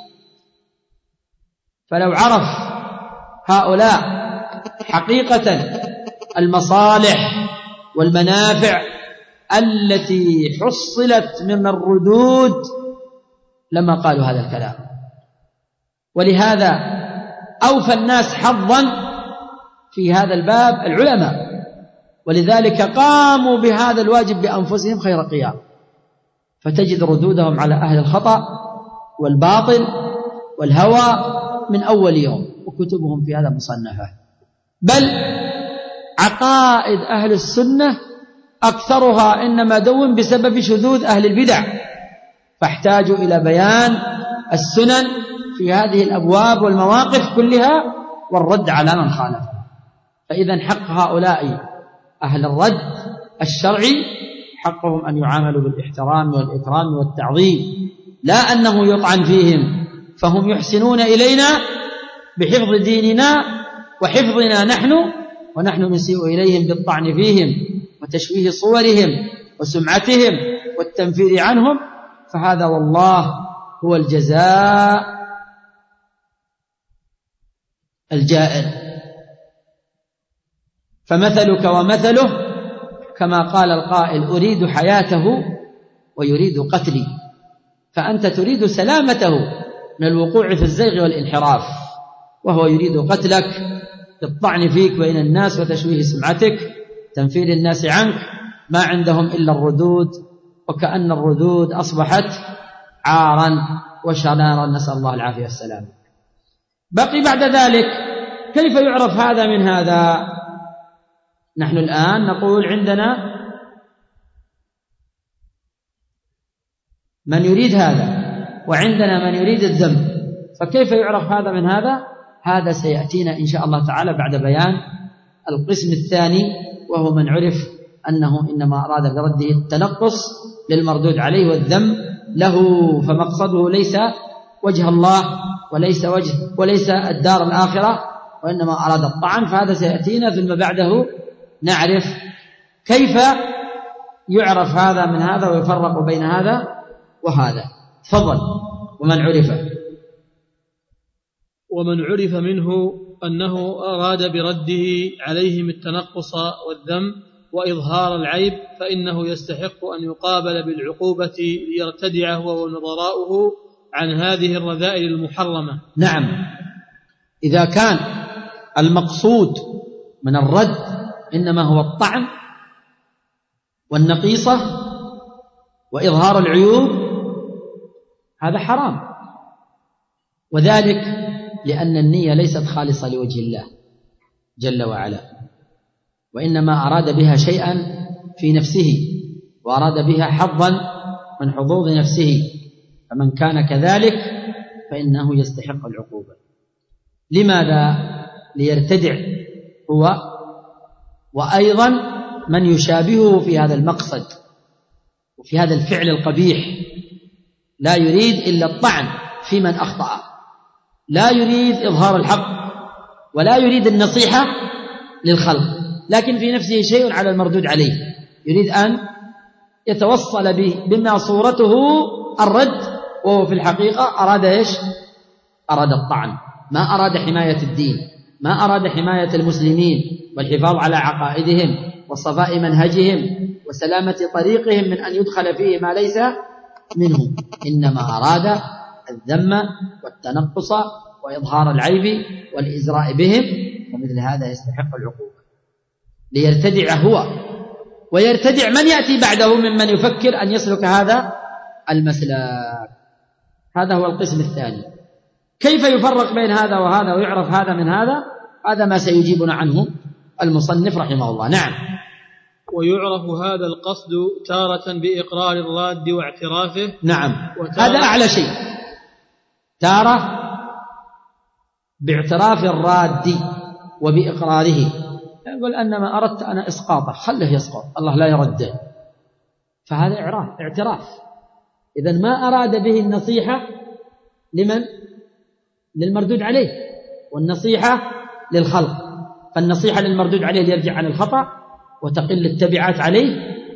فلو عرف هؤلاء حقيقة المصالح والمنافع التي حصلت من الردود لما قالوا هذا الكلام. ولهذا أوفى الناس حظا في هذا الباب العلماء، ولذلك قاموا بهذا الواجب بأنفسهم خير قيام، فتجد ردودهم على أهل الخطأ والباطل والهوى من أول يوم، وكتبهم في هذا مصنفة. بل عقائد أهل السنة أكثرها إنما دون بسبب شذوذ أهل البدع، فاحتاجوا إلى بيان السنن في هذه الأبواب والمواقف كلها والرد على من خالف. فإذا حق هؤلاء أهل الرد الشرعي حقهم أن يعاملوا بالاحترام والإكرام والتعظيم، لا أنه يطعن فيهم، فهم يحسنون إلينا بحفظ ديننا وحفظنا نحن، ونحن نسيء إليهم بالطعن فيهم وتشويه صورهم وسمعتهم والتنفير عنهم. فهذا والله هو الجزاء الجائر. فمثلك ومثله كما قال القائل: أريد حياته ويريد قتلي، فأنت تريد سلامته من الوقوع في الزيغ والانحراف، وهو يريد قتلك بالطعن فيك بين الناس وتشويه سمعتك، تنفير الناس عنك، ما عندهم إلا الردود، وكأن الردود أصبحت عارا وشنارا، نسأل الله العافية والسلام. بقي بعد ذلك كيف يعرف هذا من هذا؟ نحن الآن نقول عندنا من يريد هذا وعندنا من يريد الذنب، فكيف يعرف هذا من هذا؟ هذا سيأتينا إن شاء الله تعالى بعد بيان القسم الثاني، وهو من عرف أنه إنما أراد برده التنقص للمردود عليه والذنب له، فمقصده ليس وجه الله وليس الدار الآخرة، وإنما أراد الطعن. فهذا سيأتينا، ثم بعده نعرف كيف يعرف هذا من هذا ويفرق بين هذا وهذا. تفضل. ومن عرف منه أنه أراد برده عليهم التنقص والذم وإظهار العيب، فإنه يستحق أن يقابل بالعقوبة ليرتدع هو ونظراؤه عن هذه الرذائل المحرمة. نعم، إذا كان المقصود من الرد إنما هو الطعن والنقيصة وإظهار العيوب، هذا حرام، وذلك لأن النية ليست خالصة لوجه الله جل وعلا، وإنما أراد بها شيئا في نفسه وأراد بها حظا من حظوظ نفسه، فمن كان كذلك فإنه يستحق العقوبة. لماذا؟ ليرتدع هو وأيضا من يشابهه في هذا المقصد وفي هذا الفعل القبيح، لا يريد إلا الطعن في من أخطأ، لا يريد إظهار الحق ولا يريد النصيحة للخلق، لكن في نفسه شيء على المردود عليه، يريد أن يتوصل بما صورته الرد، وهو في الحقيقة أراد إيش؟ أراد الطعن، ما أراد حماية الدين، ما أراد حماية المسلمين والحفاظ على عقائدهم وصفاء منهجهم وسلامة طريقهم من أن يدخل فيه ما ليس منه، إنما أراد الذم والتنقص وإظهار العيب والإزراء بهم، ومثل هذا يستحق العقوبة. ليرتدع هو ويرتدع من يأتي بعده ممن يفكر أن يسلك هذا المسلك. هذا هو القسم الثاني. كيف يفرق بين هذا وهذا ويعرف هذا من هذا؟ هذا ما سيجيبنا عنه المصنف رحمه الله. نعم. ويعرف هذا القصد تارة بإقرار الراد واعترافه. نعم، هذا أعلى شيء، تارة باعتراف الراد وبإقراره، يقول أنما أردت أنا إسقاطه، خله يسقط، الله لا يرده، فهذا اعتراف. إذن ما أراد به النصيحة لمن؟ للمردود عليه، والنصيحة للخلق، فالنصيحة للمردود عليه ليرجع عن الخطأ وتقل التبعات عليه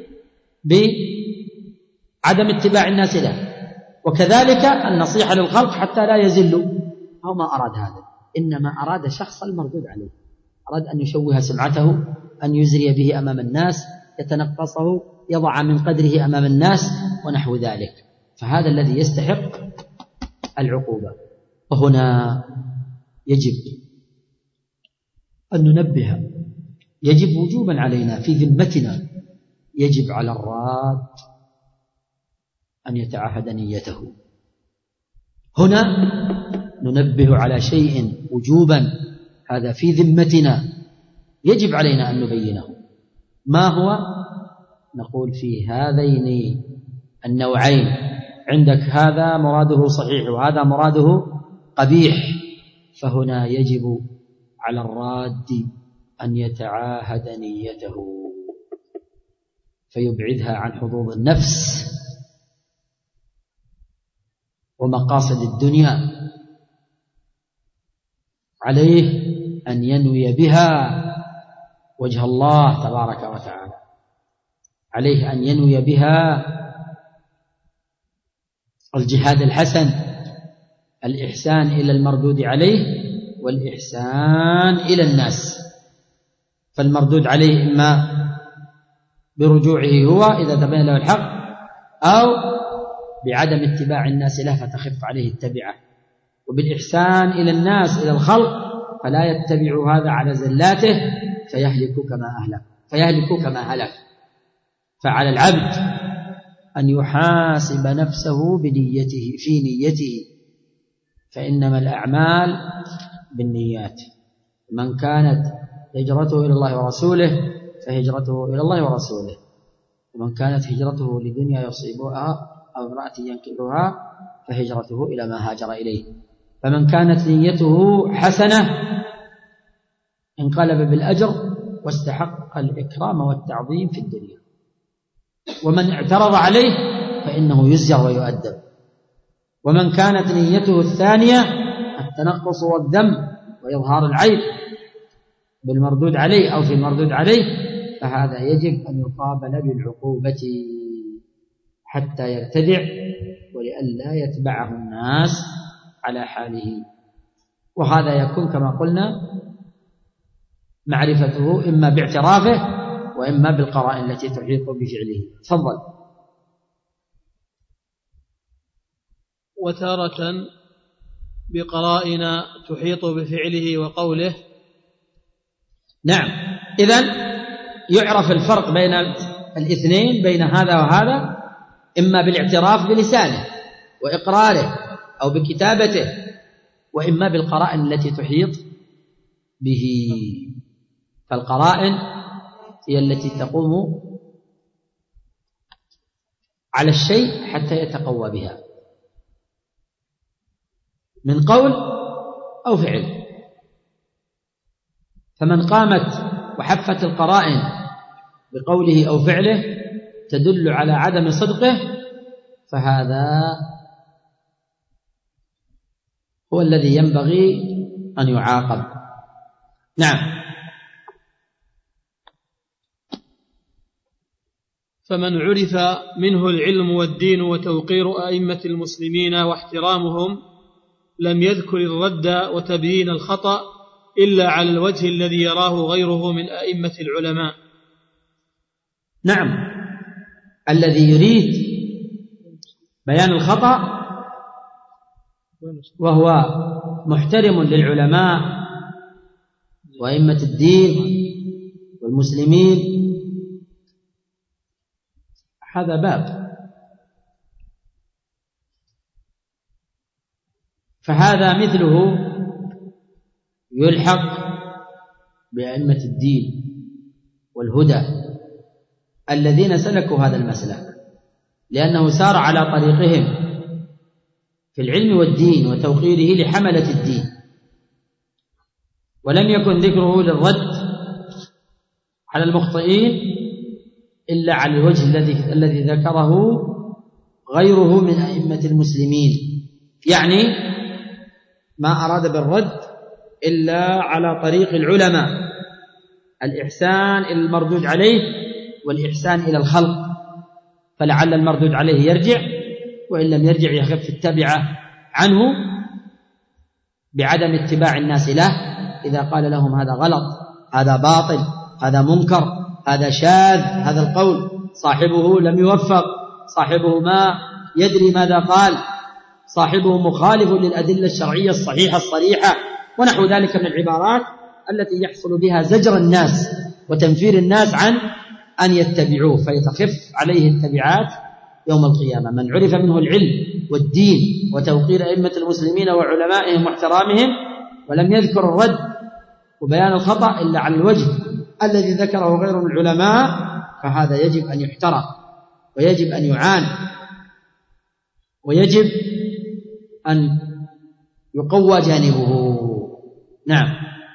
بعدم اتباع الناس له، وكذلك النصيحة للخلق حتى لا يزلوا. هو ما أراد هذا، إنما أراد شخص المردود عليه، أراد أن يشوه سمعته، أن يزري به أمام الناس، يتنقصه، يضع من قدره أمام الناس ونحو ذلك، فهذا الذي يستحق العقوبة. وهنا يجب أن ننبه، يجب وجوبا علينا في ذمتنا، يجب على الراد أن يتعهد نيته. هنا ننبه على شيء وجوبا، هذا في ذمتنا، يجب علينا أن نبينه. ما هو؟ نقول في هذين النوعين، عندك هذا مراده صحيح وهذا مراده قبيح، فهنا يجب على الراد أن يتعاهد نيته فيبعدها عن حظوظ النفس ومقاصد الدنيا، عليه أن ينوي بها وجه الله تبارك وتعالى، عليه أن ينوي بها الجهاد الحسن، الإحسان إلى المردود عليه والإحسان إلى الناس. فالمردود عليه إما برجوعه هو إذا تبين له الحق، أو بعدم اتباع الناس له فتخف عليه التبعة، وبالإحسان إلى الناس إلى الخلق فلا يتبع هذا على زلاته فيهلك كما هلك. فعلى العبد أن يحاسب نفسه بنيته في نيته، فإنما الأعمال بالنيات. من كانت هجرته إلى الله ورسوله فهجرته إلى الله ورسوله، ومن كانت هجرته لدنيا يصيبها أو امرأة ينكحها فهجرته إلى ما هاجر إليه. فمن كانت نيته حسنة انقلب بالأجر واستحق الإكرام والتعظيم في الدنيا، ومن اعترض عليه فإنه يزجر ويؤدب. ومن كانت نيته الثانية التنقص والذم وإظهار العيب بالمردود عليه أو في المردود عليه، فهذا يجب أن يقابل بالعقوبة حتى يرتدع ولئلا يتبعه الناس على حاله. وهذا يكون كما قلنا معرفته إما باعترافه وإما بالقرائن التي تحيط بفعله. تفضل. وتارة بقرائن تحيط بفعله وقوله. نعم، إذن يعرف الفرق بين الاثنين، بين هذا وهذا، إما بالاعتراف بلسانه وإقراره أو بكتابته، وإما بالقرائن التي تحيط به. فالقرائن هي التي تقوم على الشيء حتى يتقوى بها من قول أو فعل. فمن قامت وحفت القرائن بقوله أو فعله تدل على عدم صدقه، فهذا هو الذي ينبغي أن يعاقب. نعم. فمن عرف منه العلم والدين وتوقير أئمة المسلمين واحترامهم لم يذكر الرد وتبيين الخطأ إلا على الوجه الذي يراه غيره من أئمة العلماء. نعم، الذي يريد بيان الخطأ وهو محترم للعلماء وأئمة الدين والمسلمين، هذا باب. فهذا مثله يلحق بأئمة الدين والهدى الذين سلكوا هذا المسلك، لأنه سار على طريقهم في العلم والدين وتوقيره لحملة الدين، ولم يكن ذكره للرد على المخطئين إلا على الوجه الذي ذكره غيره من أئمة المسلمين، يعني ما أراد بالرد إلا على طريق العلماء، الإحسان إلى المردود عليه والإحسان إلى الخلق، فلعل المردود عليه يرجع، وإن لم يرجع يخف التبعة عنه بعدم اتباع الناس له إذا قال لهم هذا غلط، هذا باطل، هذا منكر، هذا شاذ، هذا القول صاحبه لم يوفق، صاحبه ما يدري ماذا قال، صاحبه مخالف للأدلة الشرعية الصحيحة الصريحة، ونحو ذلك من العبارات التي يحصل بها زجر الناس وتنفير الناس عن أن يتبعوه، فيتخف عليه التبعات يوم القيامة. من عرف منه العلم والدين وتوقير أئمة المسلمين وعلمائهم واحترامهم ولم يذكر الرد وبيان الخطأ إلا على الوجه الذي ذكره غير العلماء، فهذا يجب أن يحترم ويجب أن يعان ويجب أن يقوى جانبه. نعم.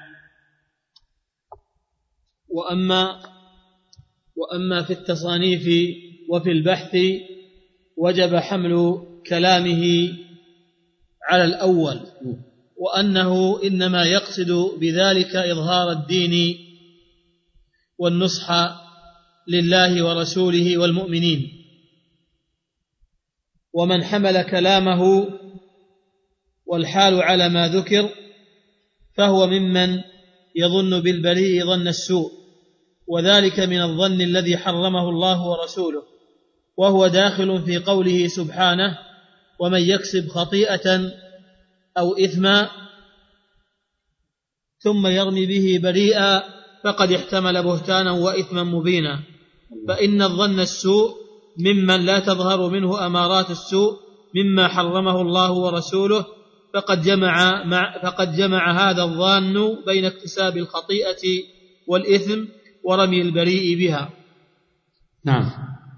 وأما في التصانيف وفي البحث وجب حمل كلامه على الأول، وأنه إنما يقصد بذلك إظهار الدين والنصح لله ورسوله والمؤمنين. ومن حمل كلامه والحال على ما ذكر فهو ممن يظن بالبريء ظن السوء، وذلك من الظن الذي حرمه الله ورسوله، وهو داخل في قوله سبحانه: ومن يكسب خطيئة أو إثما ثم يرمي به بريئا فقد احتمل بهتانا وإثما مبينا. فإن الظن السوء ممن لا تظهر منه أمارات السوء مما حرمه الله ورسوله، فقد جمع هذا الظان بين اكتساب الخطيئة والإثم ورمي البريء بها. نعم.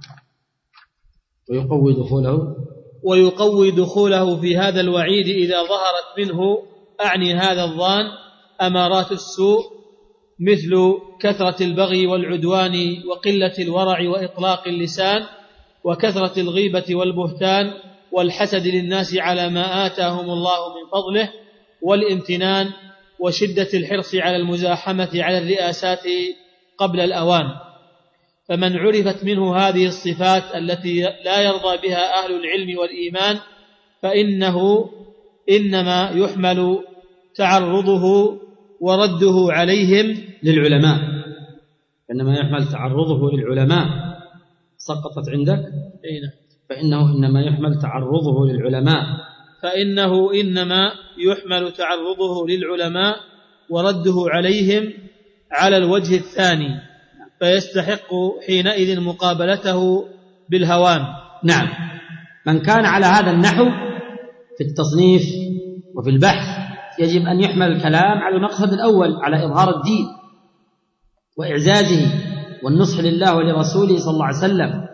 ويقوي دخوله في هذا الوعيد إذا ظهرت منه، أعني هذا الظان، أمارات السوء مثل كثرة البغي والعدوان وقلة الورع وإطلاق اللسان وكثرة الغيبة والبهتان والحسد للناس على ما آتاهم الله من فضله والامتنان وشدة الحرص على المزاحمة على الرئاسات قبل الأوان. فمن عرفت منه هذه الصفات التي لا يرضى بها أهل العلم والإيمان فإنه إنما يحمل تعرضه ورده عليهم للعلماء، إنما يحمل تعرضه للعلماء. سقطت عندك؟ فإنه إنما يحمل تعرضه للعلماء، فإنه إنما يحمل تعرضه للعلماء ورده عليهم على الوجه الثاني، فيستحق حينئذ مقابلته بالهوان. نعم، من كان على هذا النحو في التصنيف وفي البحث يجب أن يحمل الكلام على المقصد الأول، على إظهار الدين وإعزازه والنصح لله ولرسوله صلى الله عليه وسلم.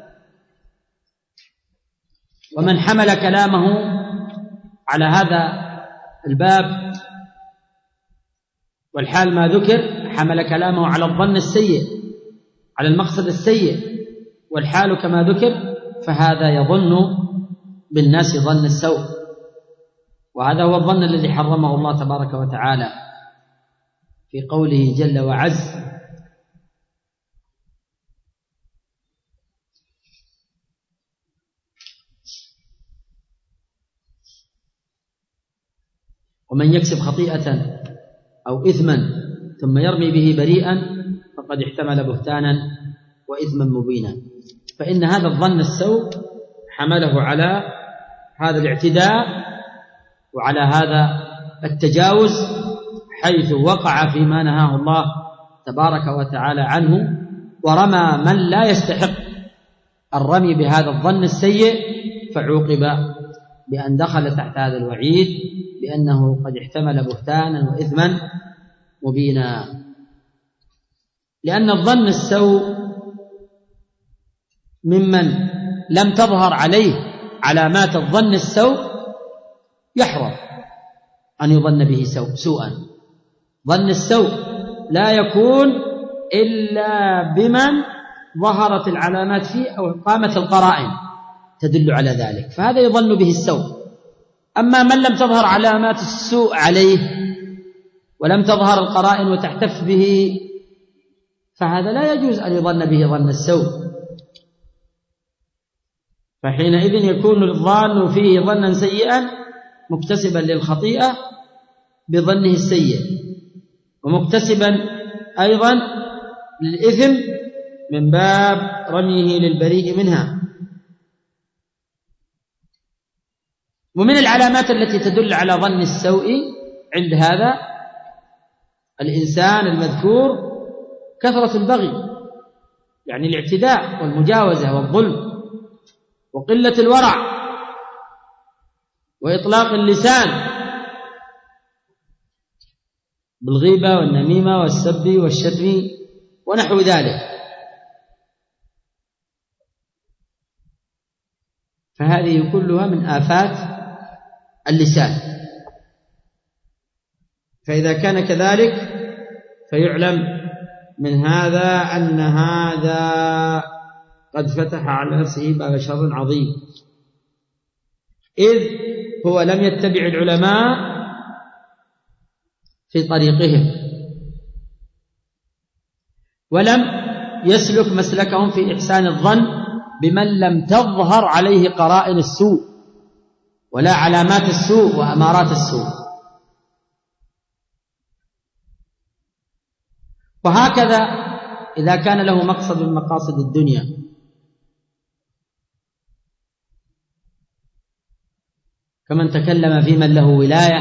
ومن حمل كلامه على هذا الباب والحال ما ذكر حمل كلامه على الظن السيء، على المقصد السيء، والحال كما ذكر، فهذا يظن بالناس ظن السوء، وهذا هو الظن الذي حرمه الله تبارك وتعالى في قوله جل وعز: ومن يكسب خطيئة أو إثما ثم يرمي به بريئا فقد احتمل بهتانا وإثما مبينا. فإن هذا الظن السوء حمله على هذا الاعتداء وعلى هذا التجاوز، حيث وقع فيما نهاه الله تبارك وتعالى عنه، ورمى من لا يستحق الرمي بهذا الظن السيء، فعوقب بأن دخل تحت هذا الوعيد بأنه قد احتمل بهتانا وإثما مبينا. لأن الظن السوء ممن لم تظهر عليه علامات الظن السوء يحرم أن يظن به سوءا. ظن السوء لا يكون إلا بمن ظهرت العلامات فيه أو قامت القرائن تدل على ذلك، فهذا يظن به السوء. أما من لم تظهر علامات السوء عليه ولم تظهر القرائن وتحتف به، فهذا لا يجوز أن يظن به ظن السوء، فحينئذ يكون الظان فيه ظنا سيئا مكتسبا للخطيئة بظنه السيء، ومكتسبا أيضا للإثم من باب رميه للبريء منها. ومن العلامات التي تدل على ظن السوء عند هذا الإنسان المذكور كثرة البغي، يعني الاعتداء والمجاوزة والظلم، وقلة الورع، وإطلاق اللسان بالغيبة والنميمة والسب والشتم ونحو ذلك. فهذه كلها من آفات اللسان. فإذا كان كذلك فيعلم من هذا أن هذا قد فتح على نفسه باب شر عظيم، إذ هو لم يتبع العلماء في طريقهم، ولم يسلك مسلكهم في إحسان الظن بمن لم تظهر عليه قرائن السوء ولا علامات السوء وأمارات السوء. وهكذا إذا كان له مقصد من مقاصد الدنيا، كمن تكلم في من له ولاية،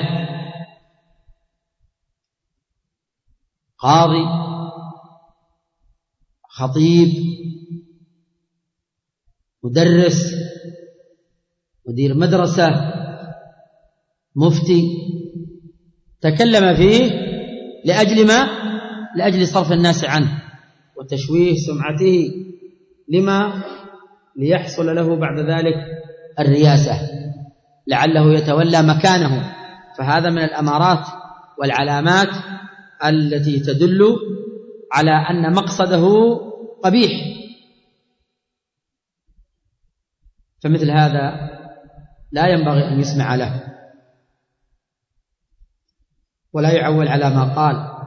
قاضي، خطيب، مدرس، مدير مدرسة، مفتي، تكلم فيه لأجل ما؟ لأجل صرف الناس عنه وتشويه سمعته، لما؟ ليحصل له بعد ذلك الرياسة، لعله يتولى مكانه. فهذا من الأمارات والعلامات التي تدل على أن مقصده قبيح. فمثل هذا لا ينبغي أن يسمع له ولا يعول على ما قال.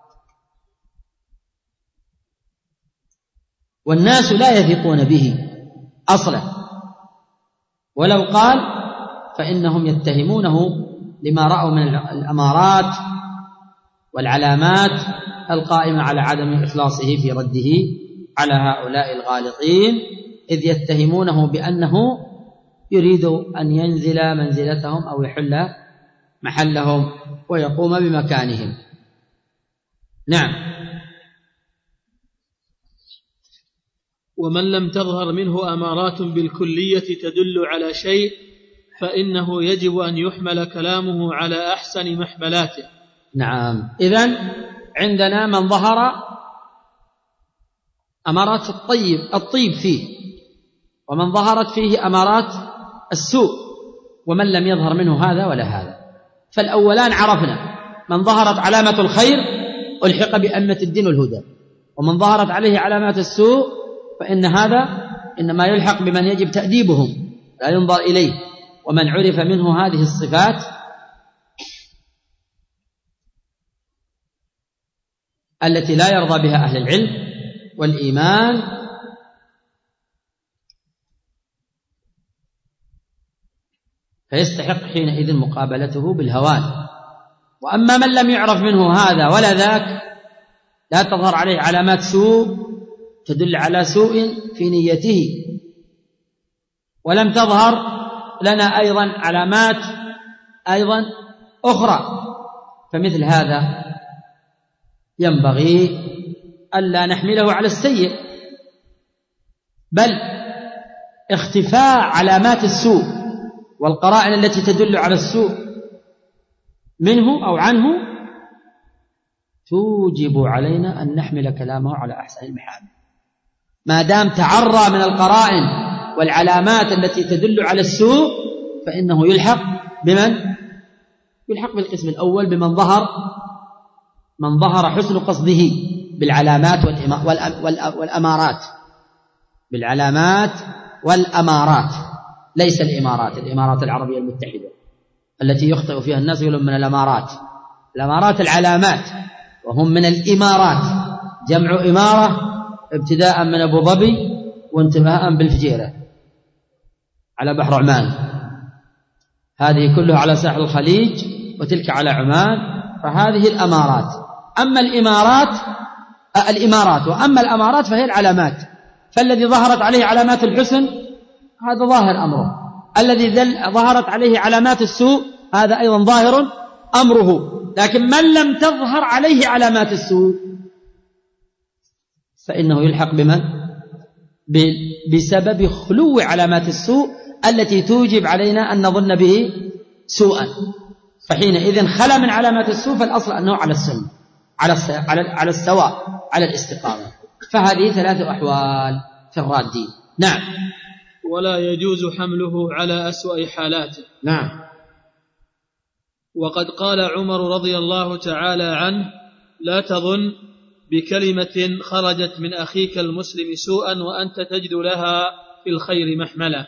والناس لا يثقون به أصلا، ولو قال فإنهم يتهمونه لما رأوا من الأمارات والعلامات القائمة على عدم إخلاصه في رده على هؤلاء الغالطين، إذ يتهمونه بأنه يريد أن ينزل منزلتهم أو يحل محلهم ويقوم بمكانهم. نعم. ومن لم تظهر منه أمارات بالكلية تدل على شيء فإنه يجب أن يحمل كلامه على أحسن محملاته. نعم. إذن عندنا من ظهر أمارات الطيب فيه، ومن ظهرت فيه أمارات السوء، ومن لم يظهر منه هذا ولا هذا. فالأولان عرفنا من ظهرت علامة الخير ألحق بأمة الدين والهدى، ومن ظهرت عليه علامات السوء فإن هذا إنما يلحق بمن يجب تأديبهم لا ينظر إليه. ومن عرف منه هذه الصفات التي لا يرضى بها أهل العلم والإيمان فيستحق حينئذ مقابلته بالهوان. وأما من لم يعرف منه هذا ولا ذاك لا تظهر عليه علامات سوء تدل على سوء في نيته، ولم تظهر لنا أيضا علامات أيضا أخرى، فمثل هذا ينبغي ألا نحمله على السيء، بل اختفاء علامات السوء والقرائن التي تدل على السوء منه أو عنه توجب علينا أن نحمل كلامه على أحسن المحامل، ما دام تعرى من القرائن والعلامات التي تدل على السوء فإنه يلحق بمن؟ يلحق بالقسم الأول بمن ظهر حسن قصده بالعلامات والأمارات، بالعلامات والأمارات، ليس الإمارات العربية المتحدة التي يخطئ فيها الناس يقولون من الأمارات العلامات، وهم من الإمارات، جمع إمارة ابتداء من أبو ظبي وانتهاء بالفجيرة على بحر عمان، هذه كلها على ساحل الخليج وتلك على عمان، فهذه الأمارات. أما الإمارات وأما الأمارات فهي العلامات، فالذي ظهرت عليه علامات الحسن هذا ظاهر أمره، الذي ظهرت عليه علامات السوء هذا أيضا ظاهر أمره. لكن من لم تظهر عليه علامات السوء فإنه يلحق بمن؟ بسبب خلو علامات السوء التي توجب علينا أن نظن به سوءا، فحينئذ خلى من علامات السوء فالأصل أنه على السنة، على السواء، على الاستقامة. فهذه 3 أحوال في الرادين. نعم. ولا يجوز حمله على أسوأ حالاته. نعم. وقد قال عمر رضي الله تعالى عنه: لا تظن بكلمة خرجت من أخيك المسلم سوءا وأنت تجد لها في الخير محملا.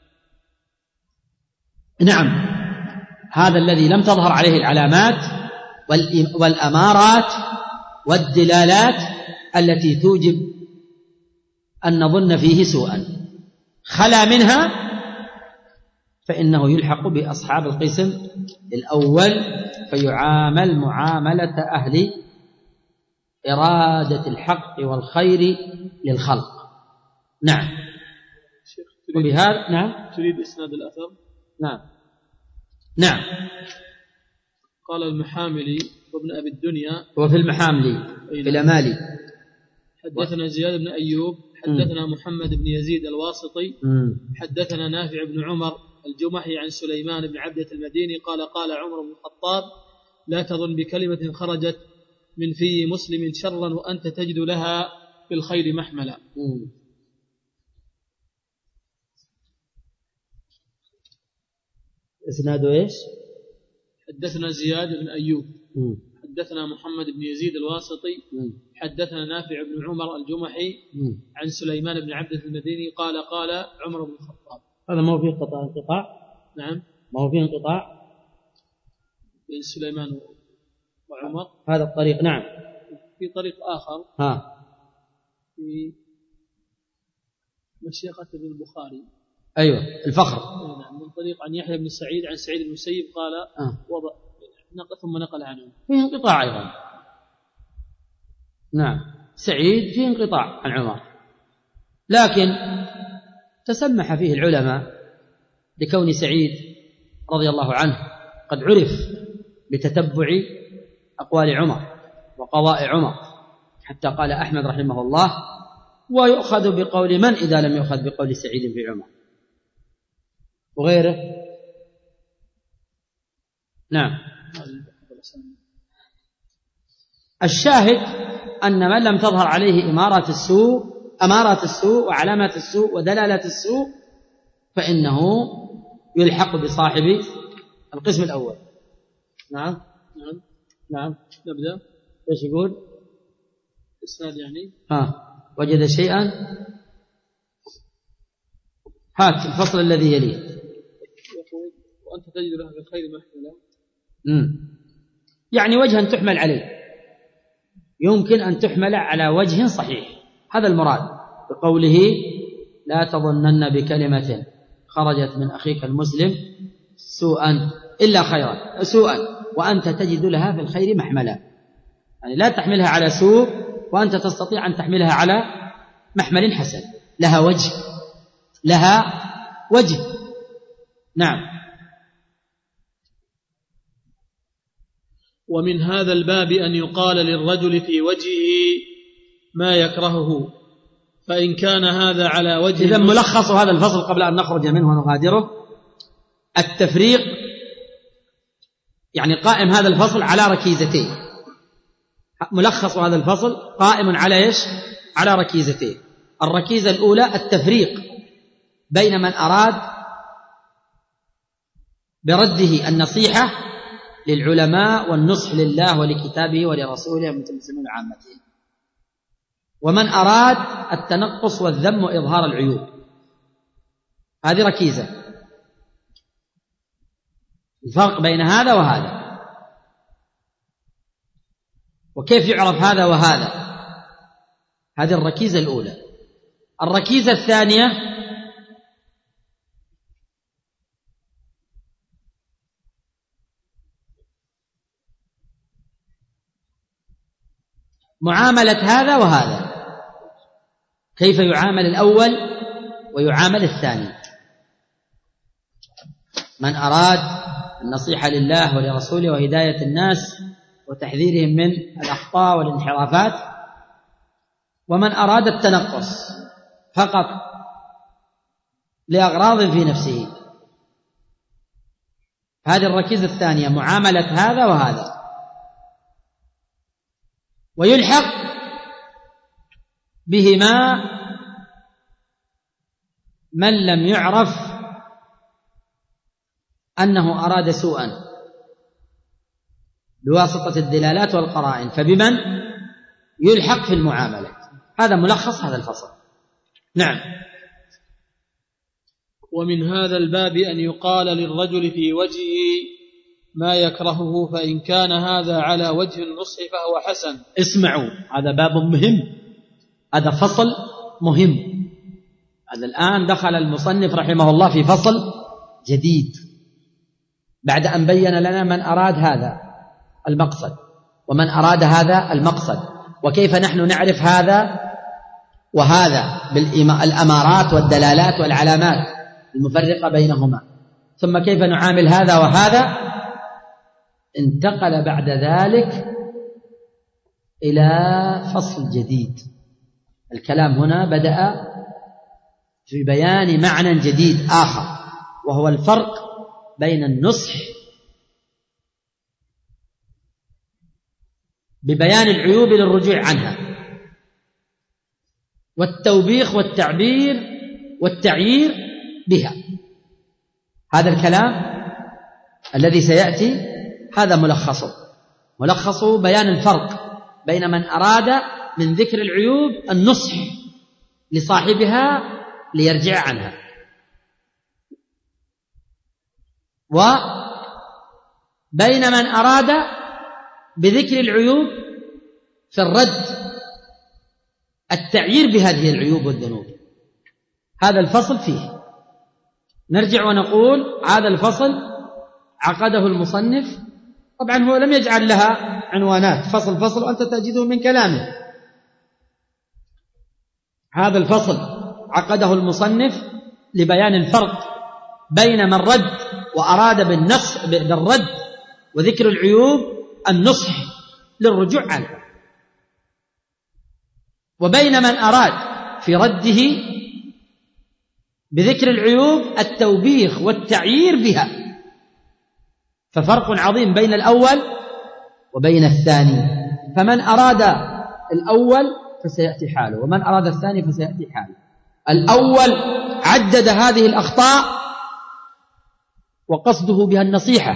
نعم. هذا الذي لم تظهر عليه العلامات والأمارات والدلالات التي توجب أن نظن فيه سوءا، خلا منها فإنه يلحق بأصحاب القسم الأول فيعامل معاملة أهل إرادة الحق والخير للخلق. نعم. وبهذا نعم. تريد إسناد الأثر؟ نعم. قال المحاملي وابن أبي الدنيا وفي المحاملي في الأمالي حدثنا زياد بن أيوب حدثنا محمد بن يزيد الواسطي حدثنا نافع بن عمر الجمحي عن سليمان بن عبدة المديني قال قال عمر بن الخطاب: لا تظن بكلمة خرجت من في مسلم شرا وأنت تجد لها في الخير محملا. إسناده إيش؟ حدثنا زياد بن أيوب حدثنا محمد بن يزيد الواسطي حدثنا نافع بن عمر الجمحي عن سليمان بن عبدة المديني قال قال عمر بن الخطاب. هذا ما هو فيه انقطاع؟ نعم. ما هو فيه انقطاع بين سليمان وعمر هذا الطريق. نعم. في طريق آخر في مشيخة ابن البخاري. أيوة الفخر. نعم. من طريق عن يحيى بن سعيد عن سعيد بن المسيب قال وضع ثم نقل عنه. فيه انقطاع أيضا. نعم. سعيد فيه انقطاع عن عمر، لكن تسمح فيه العلماء لكون سعيد رضي الله عنه قد عرف بتتبع أقوال عمر وقضاء عمر، حتى قال أحمد رحمه الله: ويؤخذ بقول من إذا لم يؤخذ بقول سعيد بن عمر وغيره. نعم. الشاهد أن من لم تظهر عليه أمارات السوء وعلامات السوء ودلالات السوء فإنه يلحق بصاحب القسم الأول. نعم نبدأ. ايش يقول؟ إسناد يعني. وجد شيئا؟ هات الفصل الذي يليه. وأنت تجد له بالخير محملا. يعني وجها تحمل عليه، يمكن أن تحمل على وجه صحيح، هذا المراد بقوله لا تظنن بكلمة خرجت من أخيك المسلم سوءا إلا خيرا، سوءا وأنت تجد لها في الخير محملا، يعني لا تحملها على سوء وأنت تستطيع أن تحملها على محمل حسن، لها وجه. نعم. ومن هذا الباب أن يقال للرجل في وجهه ما يكرهه، فإن كان هذا على وجه. إذا ملخص هذا الفصل قبل أن نخرج منه ونغادره، التفريق يعني قائم هذا الفصل على ركيزتين. ملخص هذا الفصل قائم على إيش؟ على ركيزتين. الركيزة الأولى التفريق بين من أراد برده النصيحة للعلماء والنصح لله ولكتابه ولرسوله والمسلمين عامته، ومن أراد التنقص والذم وإظهار العيوب. هذه ركيزة، الفرق بين هذا وهذا. وكيف يعرف هذا وهذا؟ هذه الركيزة الأولى. الركيزة الثانية معاملة هذا وهذا، كيف يعامل الأول ويعامل الثاني. من أراد النصيحة لله ولرسوله وهداية الناس وتحذيرهم من الأخطاء والانحرافات، ومن أراد التنقص فقط لأغراض في نفسه. هذه الركيزة الثانية معاملة هذا وهذا. ويلحق بهما من لم يعرف أنه أراد سوءا بواسطة الدلالات والقرائن، فبمن يلحق في المعاملة. هذا ملخص هذا الفصل. نعم. ومن هذا الباب أن يقال للرجل في وجهه ما يكرهه، فإن كان هذا على وجه النصح فهو حسن. اسمعوا، هذا باب مهم، هذا فصل مهم. هذا الآن دخل المصنف رحمه الله في فصل جديد بعد أن بين لنا من أراد هذا المقصد ومن أراد هذا المقصد، وكيف نحن نعرف هذا وهذا بالأمارات والدلالات والعلامات المفرقة بينهما، ثم كيف نعامل هذا وهذا. انتقل بعد ذلك إلى فصل جديد. الكلام هنا بدأ في بيان معنى جديد آخر، وهو الفرق بين النصح ببيان العيوب للرجوع عنها، والتوبيخ والتعبير والتعيير بها. هذا الكلام الذي سيأتي هذا ملخصه بيان الفرق بين من أراد من ذكر العيوب النصح لصاحبها ليرجع عنها، وبين من أراد بذكر العيوب في الرد التعيير بهذه العيوب والذنوب. هذا الفصل فيه. نرجع ونقول هذا الفصل عقده المصنف، طبعا هو لم يجعل لها عنوانات، فصل وأنت تجده من كلامه. هذا الفصل عقده المصنف لبيان الفرق بين من رد وأراد بالرد وذكر العيوب النصح للرجوع عنها، وبين من أراد في رده بذكر العيوب التوبيخ والتعيير بها، ففرق عظيم بين الأول وبين الثاني. فمن أراد الأول فسيأتي حاله، ومن أراد الثاني فسيأتي حاله. الأول عدد هذه الأخطاء وقصده بها النصيحة.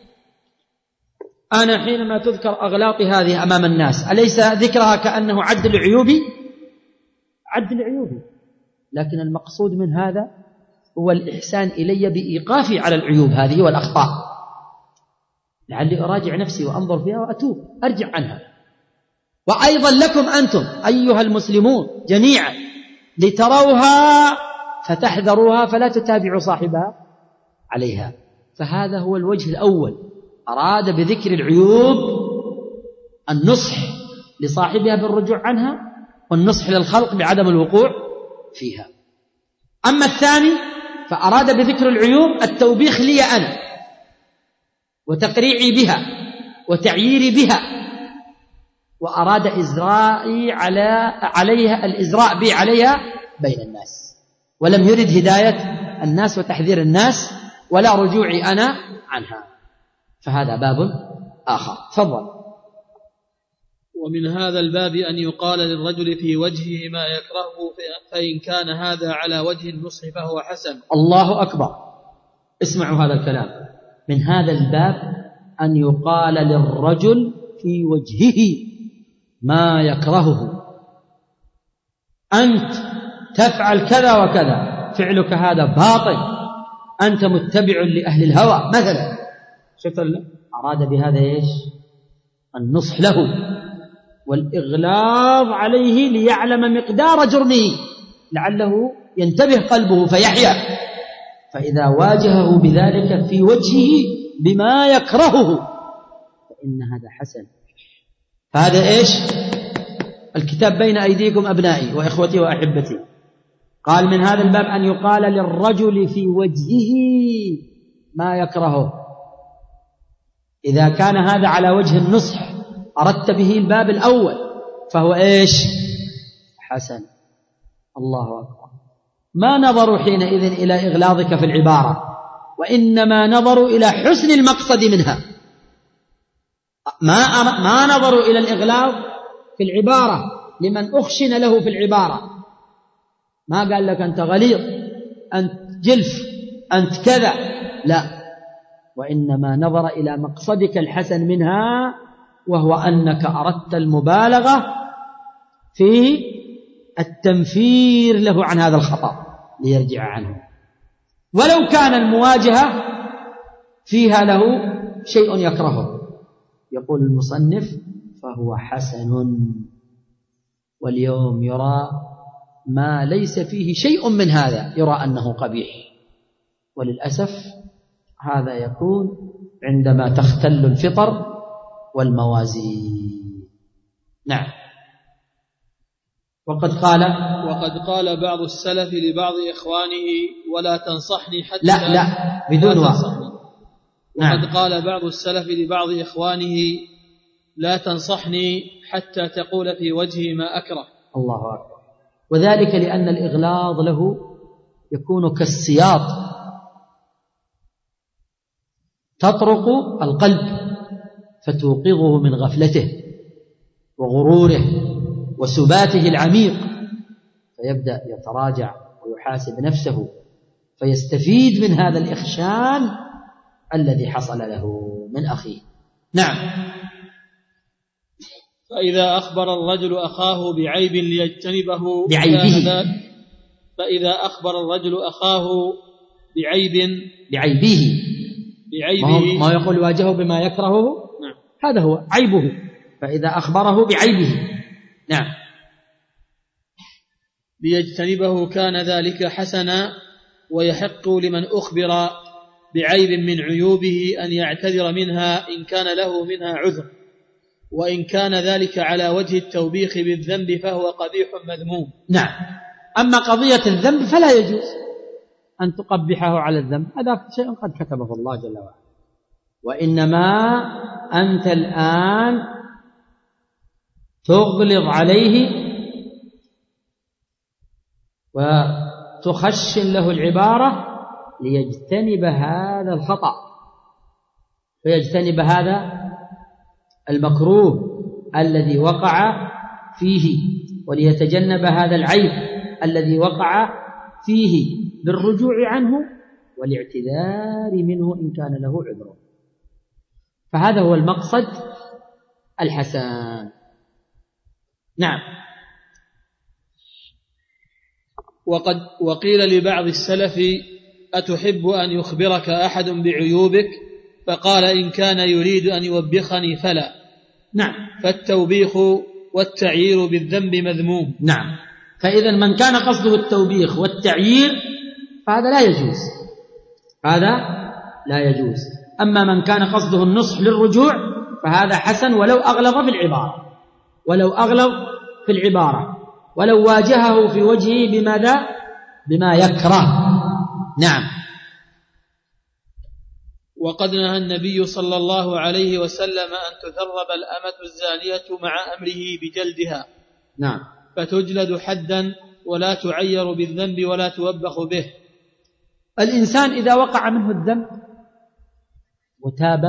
أنا حينما تذكر أغلاطي هذه أمام الناس أليس ذكرها كأنه عدل عيوبي؟ عدل عيوبي، لكن المقصود من هذا هو الإحسان إلي بإيقافي على العيوب هذه والأخطاء، لعلي أراجع نفسي وأنظر فيها وأتوب أرجع عنها. وأيضا لكم أنتم أيها المسلمون جميعا لتروها فتحذروها فلا تتابعوا صاحبها عليها. فهذا هو الوجه الأول، أراد بذكر العيوب النصح لصاحبها بالرجوع عنها، والنصح للخلق بعدم الوقوع فيها. أما الثاني فأراد بذكر العيوب التوبيخ لي أنا وتقريعي بها وتعييري بها، وأراد إزرائي عليها الإزراء بي عليها بين الناس، ولم يرد هداية الناس وتحذير الناس ولا رجوعي أنا عنها. فهذا باب آخر. تفضل. ومن هذا الباب أن يقال للرجل في وجهه ما يكرهه، فإن كان هذا على وجه النصح فهو حسن. الله أكبر، اسمعوا هذا الكلام. من هذا الباب أن يقال للرجل في وجهه ما يكرهه، أنت تفعل كذا وكذا، فعلك هذا باطل، أنت متبع لأهل الهوى مثلا. شفت؟ أراد بهذا إيش؟ النصح له والإغلاظ عليه ليعلم مقدار جرمه لعله ينتبه قلبه فيحيا. فإذا واجهه بذلك في وجهه بما يكرهه فإن هذا حسن. هذا إيش؟ الكتاب بين أيديكم أبنائي وإخوتي وأحبتي. قال من هذا الباب أن يقال للرجل في وجهه ما يكرهه. إذا كان هذا على وجه النصح أردت به الباب الأول فهو إيش؟ حسن. الله أكبر. ما نظروا حينئذ إلى إغلاظك في العبارة، وإنما نظروا إلى حسن المقصد منها. ما نظروا إلى الإغلاظ في العبارة لمن أخشن له في العبارة. ما قال لك أنت غليظ، أنت جلف، أنت كذا، لا، وإنما نظر إلى مقصدك الحسن منها، وهو أنك أردت المبالغة في التنفير له عن هذا الخطأ ليرجع عنه، ولو كان المواجهة فيها له شيء يكرهه. يقول المصنف فهو حسن. واليوم يرى ما ليس فيه شيء من هذا يرى أنه قبيح، وللأسف هذا يكون عندما تختل الفطر والموازين. نعم. وقد قال بعض السلف لبعض إخوانه ولا تنصحني حتى لا بدون نعم. وقد قال بعض السلف لبعض إخوانه لا تنصحني حتى تقول في وجهي ما أكره. الله أكبر. وذلك لأن الإغلاظ له يكون كالسياط تطرق القلب فتوقظه من غفلته وغروره وسباته العميق، فيبدأ يتراجع ويحاسب نفسه فيستفيد من هذا الإخشان الذي حصل له من أخيه. نعم. فإذا أخبر الرجل أخاه بعيب ليجتنبه فإذا أخبر الرجل أخاه بعيبه ما يقول واجهه بما يكرهه. نعم. هذا هو عيبه، فإذا أخبره بعيبه. نعم. ليجتنبه كان ذلك حسنا، ويحق لمن أخبر بعيب من عيوبه أن يعتذر منها إن كان له منها عذر، وإن كان ذلك على وجه التوبيخ بالذنب فهو قبيح مذموم. نعم. أما قضية الذنب فلا يجوز أن تقبحه على الذنب، هذا شيء قد كتبه الله جل وعلا. وإنما أنت الآن تغلظ عليه وتخشن له العبارة ليجتنب هذا الخطأ ويجتنب هذا المكروه الذي وقع فيه، وليتجنب هذا العيب الذي وقع فيه بالرجوع عنه والاعتذار منه إن كان له عذر. فهذا هو المقصد الحسن. نعم. وقيل لبعض السلف: أتحب أن يخبرك أحد بعيوبك؟ فقال: إن كان يريد أن يوبخني فلا. نعم. فالتوبيخ والتعيير بالذنب مذموم. نعم. فإذا من كان قصده التوبيخ والتعيير فهذا لا يجوز، هذا لا يجوز. أما من كان قصده النصح للرجوع فهذا حسن، ولو أغلظ في العبارة، ولو أغلظ في العبارة، ولو واجهه في وجهه بماذا؟ بما يكره. نعم. وقد نهى النبي صلى الله عليه وسلم أن تثرب الأمة الزانية مع أمره بجلدها. نعم. فتجلد حدا ولا تعير بالذنب ولا توبخ به. الإنسان إذا وقع منه الذنب وتاب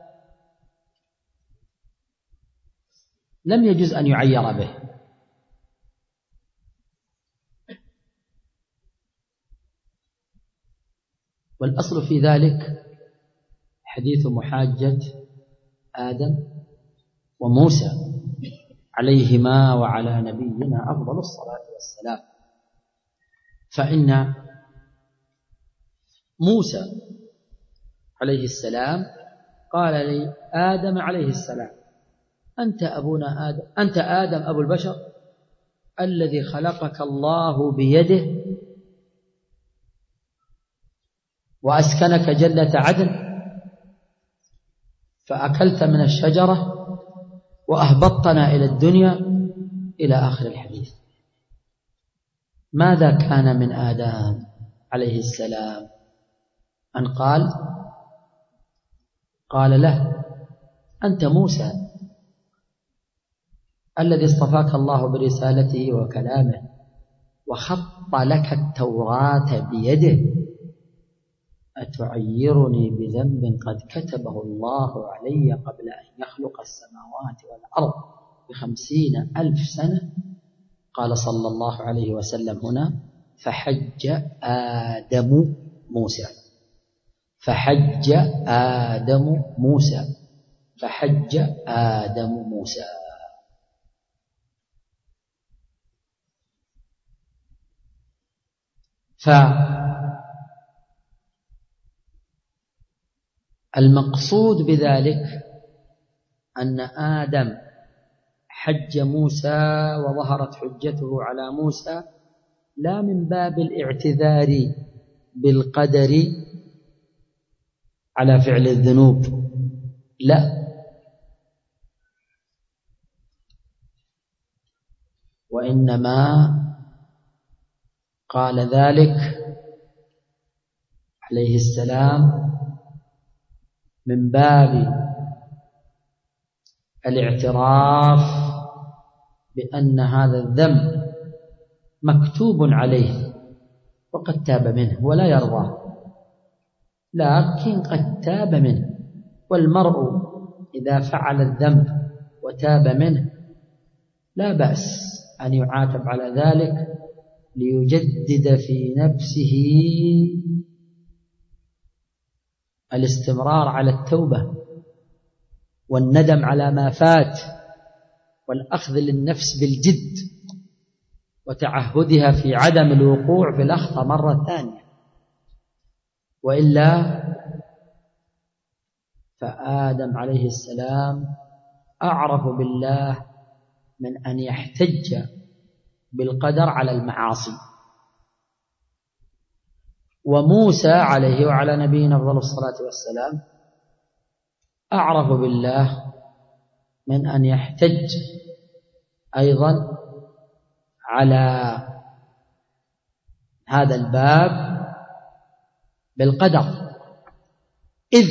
لم يجوز أن يعير به، والأصل في ذلك حديث محاجة آدم وموسى عليهما وعلى نبينا أفضل الصلاة والسلام. فإن موسى عليه السلام قال لآدم عليه السلام: أنت أبونا آدم، أنت آدم أبو البشر الذي خلقك الله بيده وأسكنك جنة عدن فأكلت من الشجرة وأهبطتنا إلى الدنيا إلى آخر الحديث. ماذا كان من آدم عليه السلام أن قال له: أنت موسى الذي اصطفاك الله برسالته وكلامه وخط لك التوراة بيده، أتعيرني بذنب قد كتبه الله علي قبل أن يخلق السماوات والأرض ب50,000 سنة؟ قال صلى الله عليه وسلم هنا: فحج آدم موسى، فحج آدم موسى، فحج آدم موسى. فالمقصود بذلك أن آدم حج موسى وظهرت حجته على موسى لا من باب الاعتذار بالقدر على فعل الذنوب، لا، وإنما قال ذلك عليه السلام من باب الاعتراف بأن هذا الذنب مكتوب عليه وقد تاب منه ولا يرضاه، لكن قد تاب منه. والمرء إذا فعل الذنب وتاب منه لا بأس أن يعاتب على ذلك ليجدد في نفسه الاستمرار على التوبة والندم على ما فات والأخذ للنفس بالجد وتعهدها في عدم الوقوع في الأخطاء مرة ثانية. وإلا فآدم عليه السلام أعرف بالله من أن يحتج بالقدر على المعاصي، وموسى عليه وعلى نبينا أفضل الصلاة والسلام أعرف بالله من أن يحتج أيضا على هذا الباب بالقدر، إذ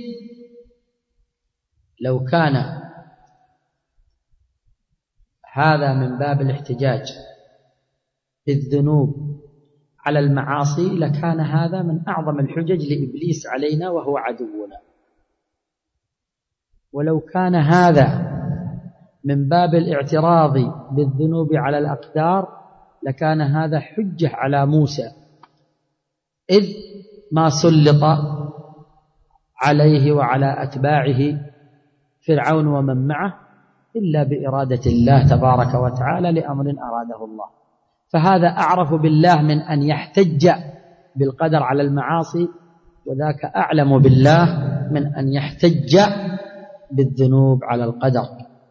لو كان هذا من باب الاحتجاج بالذنوب على المعاصي لكان هذا من أعظم الحجج لإبليس علينا وهو عدونا. ولو كان هذا من باب الاعتراض بالذنوب على الأقدار لكان هذا حجة على موسى، إذ ما سلط عليه وعلى أتباعه فرعون ومن معه إلا بإرادة الله تبارك وتعالى لأمر أراده الله. فهذا أعرف بالله من أن يحتج بالقدر على المعاصي، وذاك أعلم بالله من أن يحتج بالذنوب على القدر.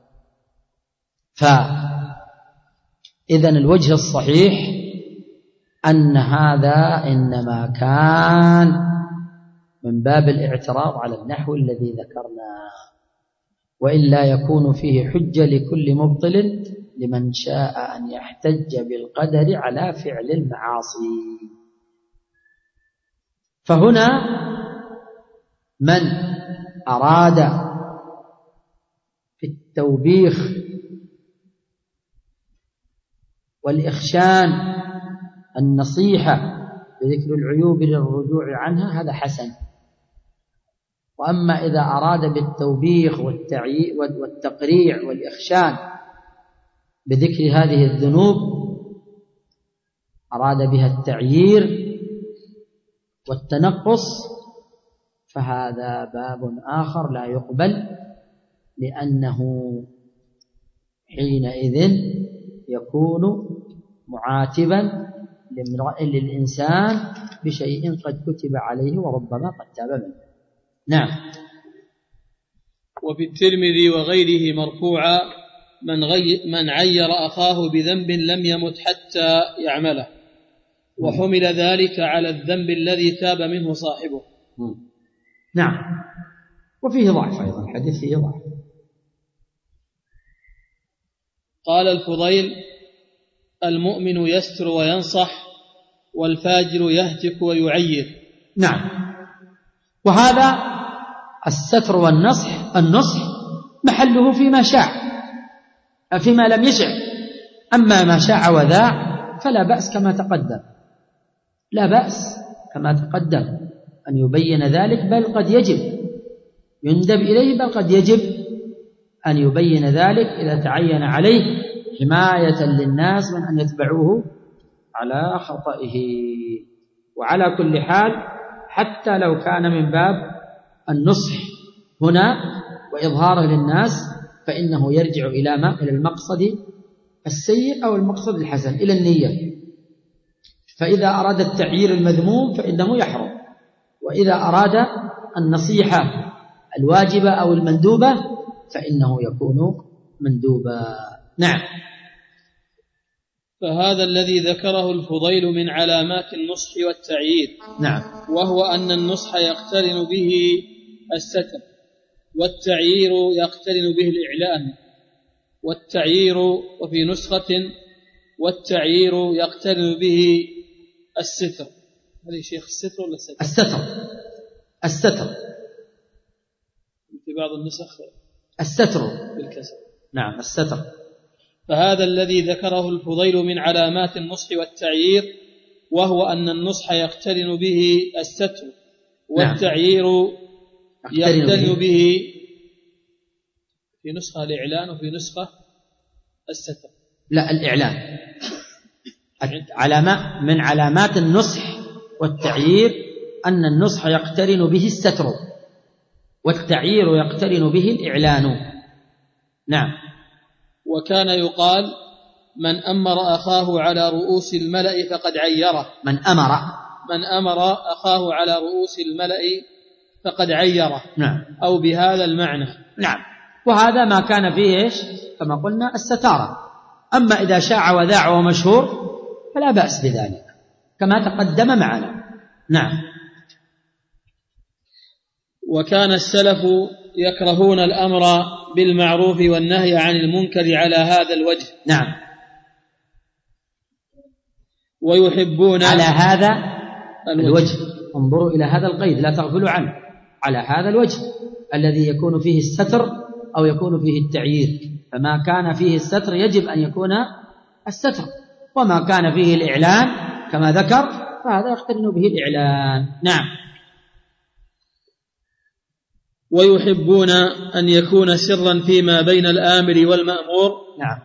فإذن الوجه الصحيح أن هذا إنما كان من باب الاعتراض على النحو الذي ذكرناه، وإلا يكون فيه حجة لكل مبطل لمن شاء أن يحتج بالقدر على فعل المعاصي. فهنا من أراد في التوبيخ والإخشان النصيحة بذكر العيوب للرجوع عنها هذا حسن. وأما إذا أراد بالتوبيخ والتقريع والإخشان بذكر هذه الذنوب أراد بها التعيير والتنقص فهذا باب آخر لا يقبل، لأنه حينئذ يكون معاتبا للإنسان بشيء قد كتب عليه وربما قد تاب منه. نعم. وفي الترمذي وغيره مرفوعا من عير أخاه بذنب لم يمت حتى يعمله، وحمل ذلك على الذنب الذي تاب منه صاحبه. نعم. وفيه ضعف أيضا، الحديث فيه ضعف. قال الفضيل: المؤمن يستر وينصح، والفاجر يهتك ويعير. نعم. وهذا الستر والنصح، النصح محله فيما شاع، فيما لم يشع. أما ما شاع وذاع فلا بأس كما تقدم، لا بأس كما تقدم أن يبين ذلك، بل قد يجب يندب إليه، بل قد يجب أن يبين ذلك إذا تعين عليه حماية للناس من أن يتبعوه على خطئه. وعلى كل حال حتى لو كان من باب النصح هنا وإظهاره للناس فإنه يرجع إلى المقصد السيء أو المقصد الحسن، إلى النية. فإذا أراد التعيير المذموم فإنه يحرم، وإذا أراد النصيحة الواجبة أو المندوبة فإنه يكون مندوبا. نعم. فهذا الذي ذكره الفضيل من علامات النصح والتعيير. نعم. وهو أن النصح يقترن به الستر، والتعيير يقترن به الإعلان، والتعيير وفي نسخة والتعيير يقترن به الستر. هذا شيخ الستر ولا الستر؟ الستر. الستر في بعض النسخ الستر بالكسر. نعم الستر. فهذا الذي ذكره الفضيل من علامات النصح والتعيير، وهو أن النصح يقترن به الستر، والتعيير يقترن به في نسخة الإعلان وفي نسخة الستر. لا، الإعلان. من علامات النصح والتعيير أن النصح يقترن به الستر، والتعيير يقترن به الإعلان. نعم. وكان يقال: من أمر أخاه على رؤوس الملأ فقد عيره. من أمر أخاه على رؤوس الملأ فقد عيره. نعم. أو بهذا المعنى. نعم. وهذا ما كان فيه إيش؟ كما قلنا الستارة. أما إذا شاع وذاع ومشهور فلا بأس بذلك كما تقدم معنا. نعم. وكان السلف يكرهون الأمر بالمعروف والنهي عن المنكر على هذا الوجه. نعم. ويحبون على هذا الوجه. انظروا إلى هذا القيد، لا تغفلوا عنه. على هذا الوجه الذي يكون فيه الستر أو يكون فيه التعيير. فما كان فيه الستر يجب أن يكون الستر، وما كان فيه الإعلان كما ذكر فهذا يقترن به الإعلان. نعم. ويحبون أن يكون سرا فيما بين الآمر والمأمور. نعم.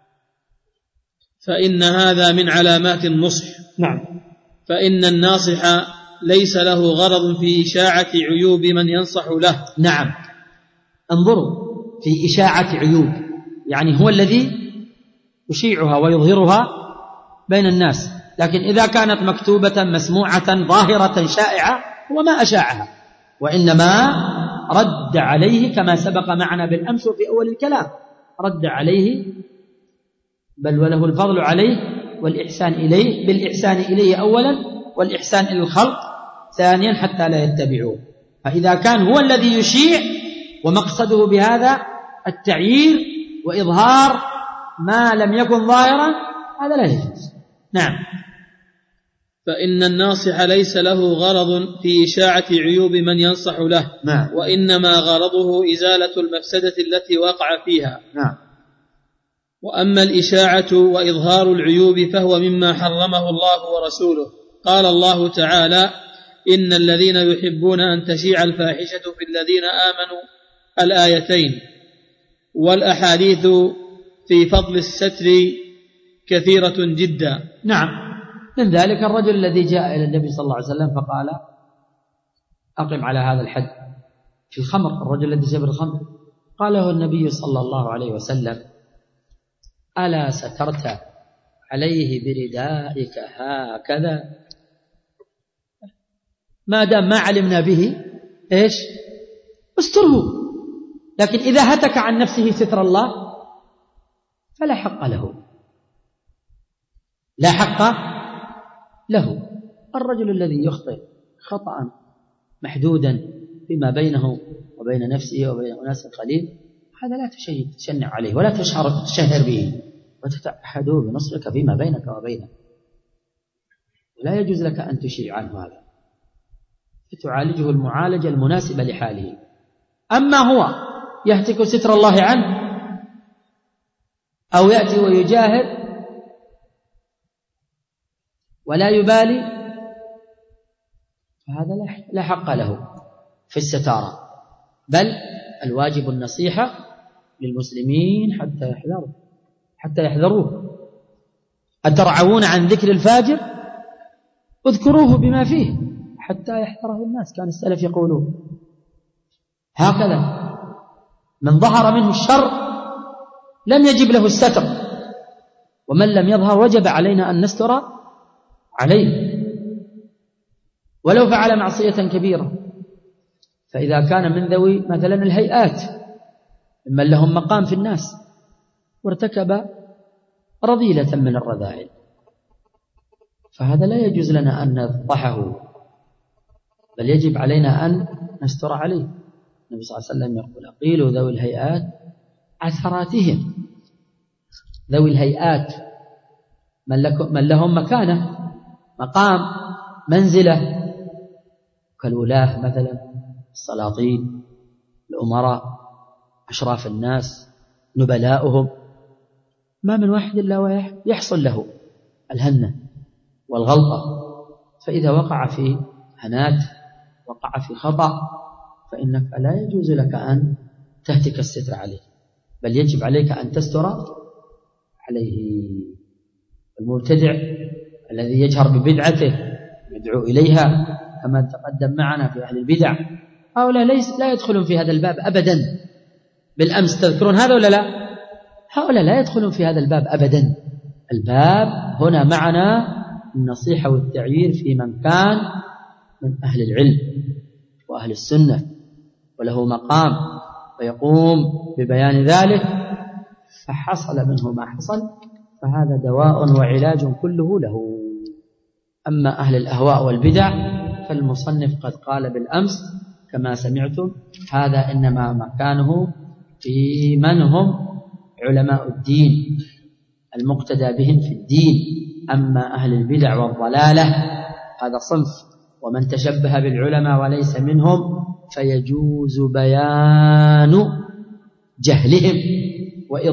فإن هذا من علامات النصح. نعم. فإن الناصح ليس له غرض في إشاعة عيوب من ينصح له. نعم. انظروا في إشاعة عيوب، يعني هو الذي يشيعها ويظهرها بين الناس، لكن إذا كانت مكتوبة مسموعة ظاهرة شائعة هو ما أشاعها، وإنما رد عليه كما سبق معنا بالأمس في أول الكلام، رد عليه بل وله الفضل عليه والإحسان إليه، بالإحسان إليه أولا والإحسان إلى الخلق ثانيا حتى لا يتبعوه. فإذا كان هو الذي يشيع ومقصده بهذا التعيير وإظهار ما لم يكن ظاهرا هذا لا يجوز. نعم. فإن الناصح ليس له غرض في إشاعة عيوب من ينصح له. نعم. وإنما غرضه إزالة المفسدة التي وقع فيها. نعم. وأما الإشاعة وإظهار العيوب فهو مما حرمه الله ورسوله. قال الله تعالى: إن الذين يحبون أن تشيع الفاحشة في الذين آمنوا، الآيتين. والأحاديث في فضل الستر كثيرة جدا. نعم. من ذلك الرجل الذي جاء إلى النبي صلى الله عليه وسلم فقال: أقم على هذا الحد في الخمر، الرجل الذي شرب الخمر. قال له النبي صلى الله عليه وسلم: ألا سترت عليه بردائك هكذا؟ ما دام ما علمنا به إيش؟ استره. لكن إذا هتك عن نفسه ستر الله فلا حق له، لا حق له. الرجل الذي يخطئ خطأ محدودا فيما بينه وبين نفسه وبين أناس قليل، هذا لا تشنع عليه ولا تشهر به، وتتعهدوا بنصرك فيما بينك وبينه، ولا يجوز لك أن تشيع عنه هذا، فتعالجه المعالجة المناسبة لحاله. أما هو يهتك ستر الله عنه أو يأتي ويجاهر ولا يبالي، فهذا لا حق له في الستارة، بل الواجب النصيحة للمسلمين حتى يحذروه. أترعون عن ذكر الفاجر؟ اذكروه بما فيه حتى يحذره الناس. كان السلف يقولون هكذا: من ظهر منه الشر لم يجب له الستر، ومن لم يظهر وجب علينا أن نستر عليه ولو فعل معصية كبيرة. فإذا كان من ذوي مثلا الهيئات ممن لهم مقام في الناس وارتكب رذيلة من الرذائل، فهذا لا يجوز لنا أن نفضحه، بل يجب علينا أن نستر عليه. النبي صلى الله عليه وسلم يقول: قيلوا ذوي الهيئات عثراتهم. ذوي الهيئات من لهم مكانة، مقام، منزلة، كالولاة مثلا، السلاطين، الأمراء، أشراف الناس، نبلاؤهم، ما من واحد إلا ويحصل له الهنة والغلطة. فإذا وقع في هنات، وقع في خطأ، فإنك لا يجوز لك أن تهتك الستر عليه، بل يجب عليك أن تستر عليه. المبتدع الذي يجهر ببدعته يدعو إليها كما تقدم معنا في أهل البدع، هؤلاء لا يدخلون في هذا الباب أبدا. بالأمس تذكرون هذا ولا لا؟ هؤلاء لا يدخلون في هذا الباب أبدا. الباب هنا معنا النصيحة والتعيير في من كان من أهل العلم وأهل السنة وله مقام ويقوم ببيان ذلك، فحصل منه ما حصل، فهذا دواء وعلاج كله له. أما أهل الأهواء والبدع فالمصنف قد قال بالأمس كما سمعتم: هذا إنما مكانه في من هم علماء الدين المقتدى بهم في الدين. أما أهل البدع والضلالة هذا صنف، ومن تشبه بالعلماء وليس منهم فيجوز بيان جهلهم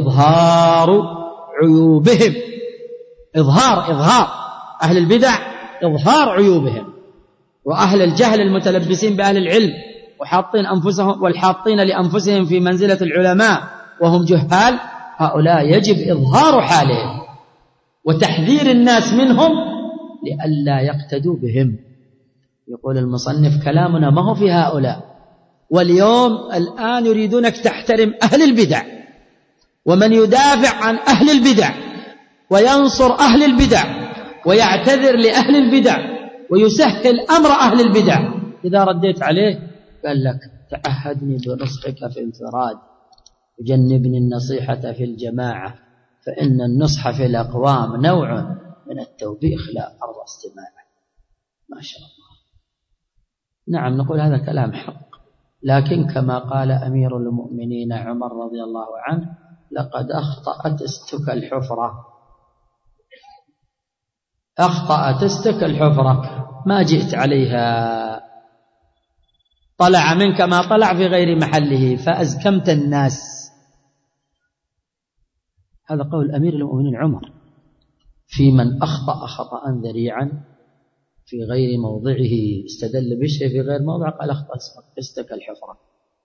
وإظهار عيوبهم. إظهار أهل البدع إظهار عيوبهم. وأهل الجهل المتلبسين بأهل العلم والحاطين لأنفسهم في منزلة العلماء وهم جهال، هؤلاء يجب إظهار حالهم وتحذير الناس منهم لئلا يقتدوا بهم. يقول المصنف كلامنا ما هو في هؤلاء، واليوم الآن يريدونك تحترم أهل البدع، ومن يدافع عن أهل البدع وينصر أهل البدع ويعتذر لأهل البدع ويسهل أمر أهل البدع، إذا رديت عليه قال لك تعهدني بنصحك في انفراد وجنبني النصيحة في الجماعة، فإن النصح في الأقوام نوع من التوبيخ لا أرضى استماعه. ما شاء الله. نعم نقول هذا كلام حق، لكن كما قال أمير المؤمنين عمر رضي الله عنه لقد أخطأت استك الحفرة، أخطأت استك الحفرة ما جئت عليها، طلع منك ما طلع في غير محله فأزكمت الناس. هذا قول أمير المؤمنين عمر في من أخطأ خطأ ذريعا في غير موضعه، استدل بشيء في غير موضع، قال أخطأت استك الحفرة.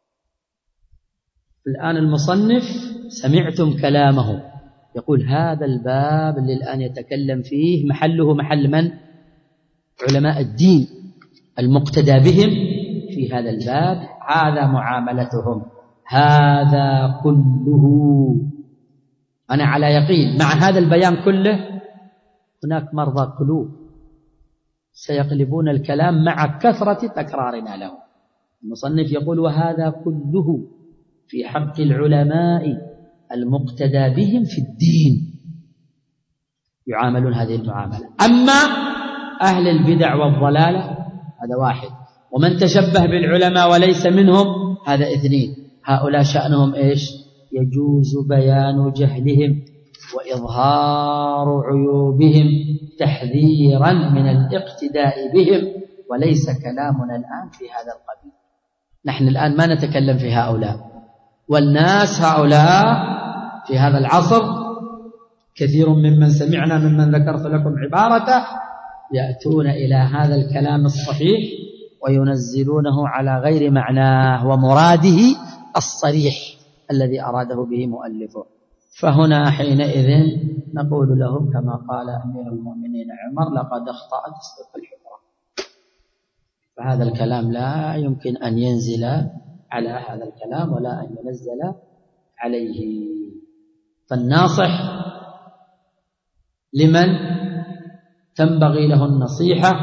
الآن المصنف سمعتم كلامه يقول هذا الباب اللي الآن يتكلم فيه محله محل من؟ علماء الدين المقتدى بهم في هذا الباب، هذا معاملتهم، هذا كله. أنا على يقين مع هذا البيان كله هناك مرضى قلوب سيقلبون الكلام مع كثرة تكرارنا له. المصنف يقول وهذا كله في حق العلماء المقتدى بهم في الدين، يعاملون هذه المعاملة. أما أهل البدع والضلالة هذا واحد، ومن تشبه بالعلماء وليس منهم هذا اثنين. هؤلاء شأنهم إيش؟ يجوز بيان جهلهم وإظهار عيوبهم تحذيرا من الاقتداء بهم، وليس كلامنا الآن في هذا القبيل. نحن الآن ما نتكلم في هؤلاء، والناس هؤلاء في هذا العصر كثير ممن سمعنا ممن ذكرت لكم عبارته يأتون إلى هذا الكلام الصحيح وينزلونه على غير معناه ومراده الصريح الذي أراده به مؤلفه. فهنا حينئذ نقول لهم كما قال أمير المؤمنين عمر لقد أخطأت استك الحفرة. فهذا الكلام لا يمكن أن ينزل على هذا الكلام ولا أن ينزل عليه. فالناصح لمن تنبغي له النصيحة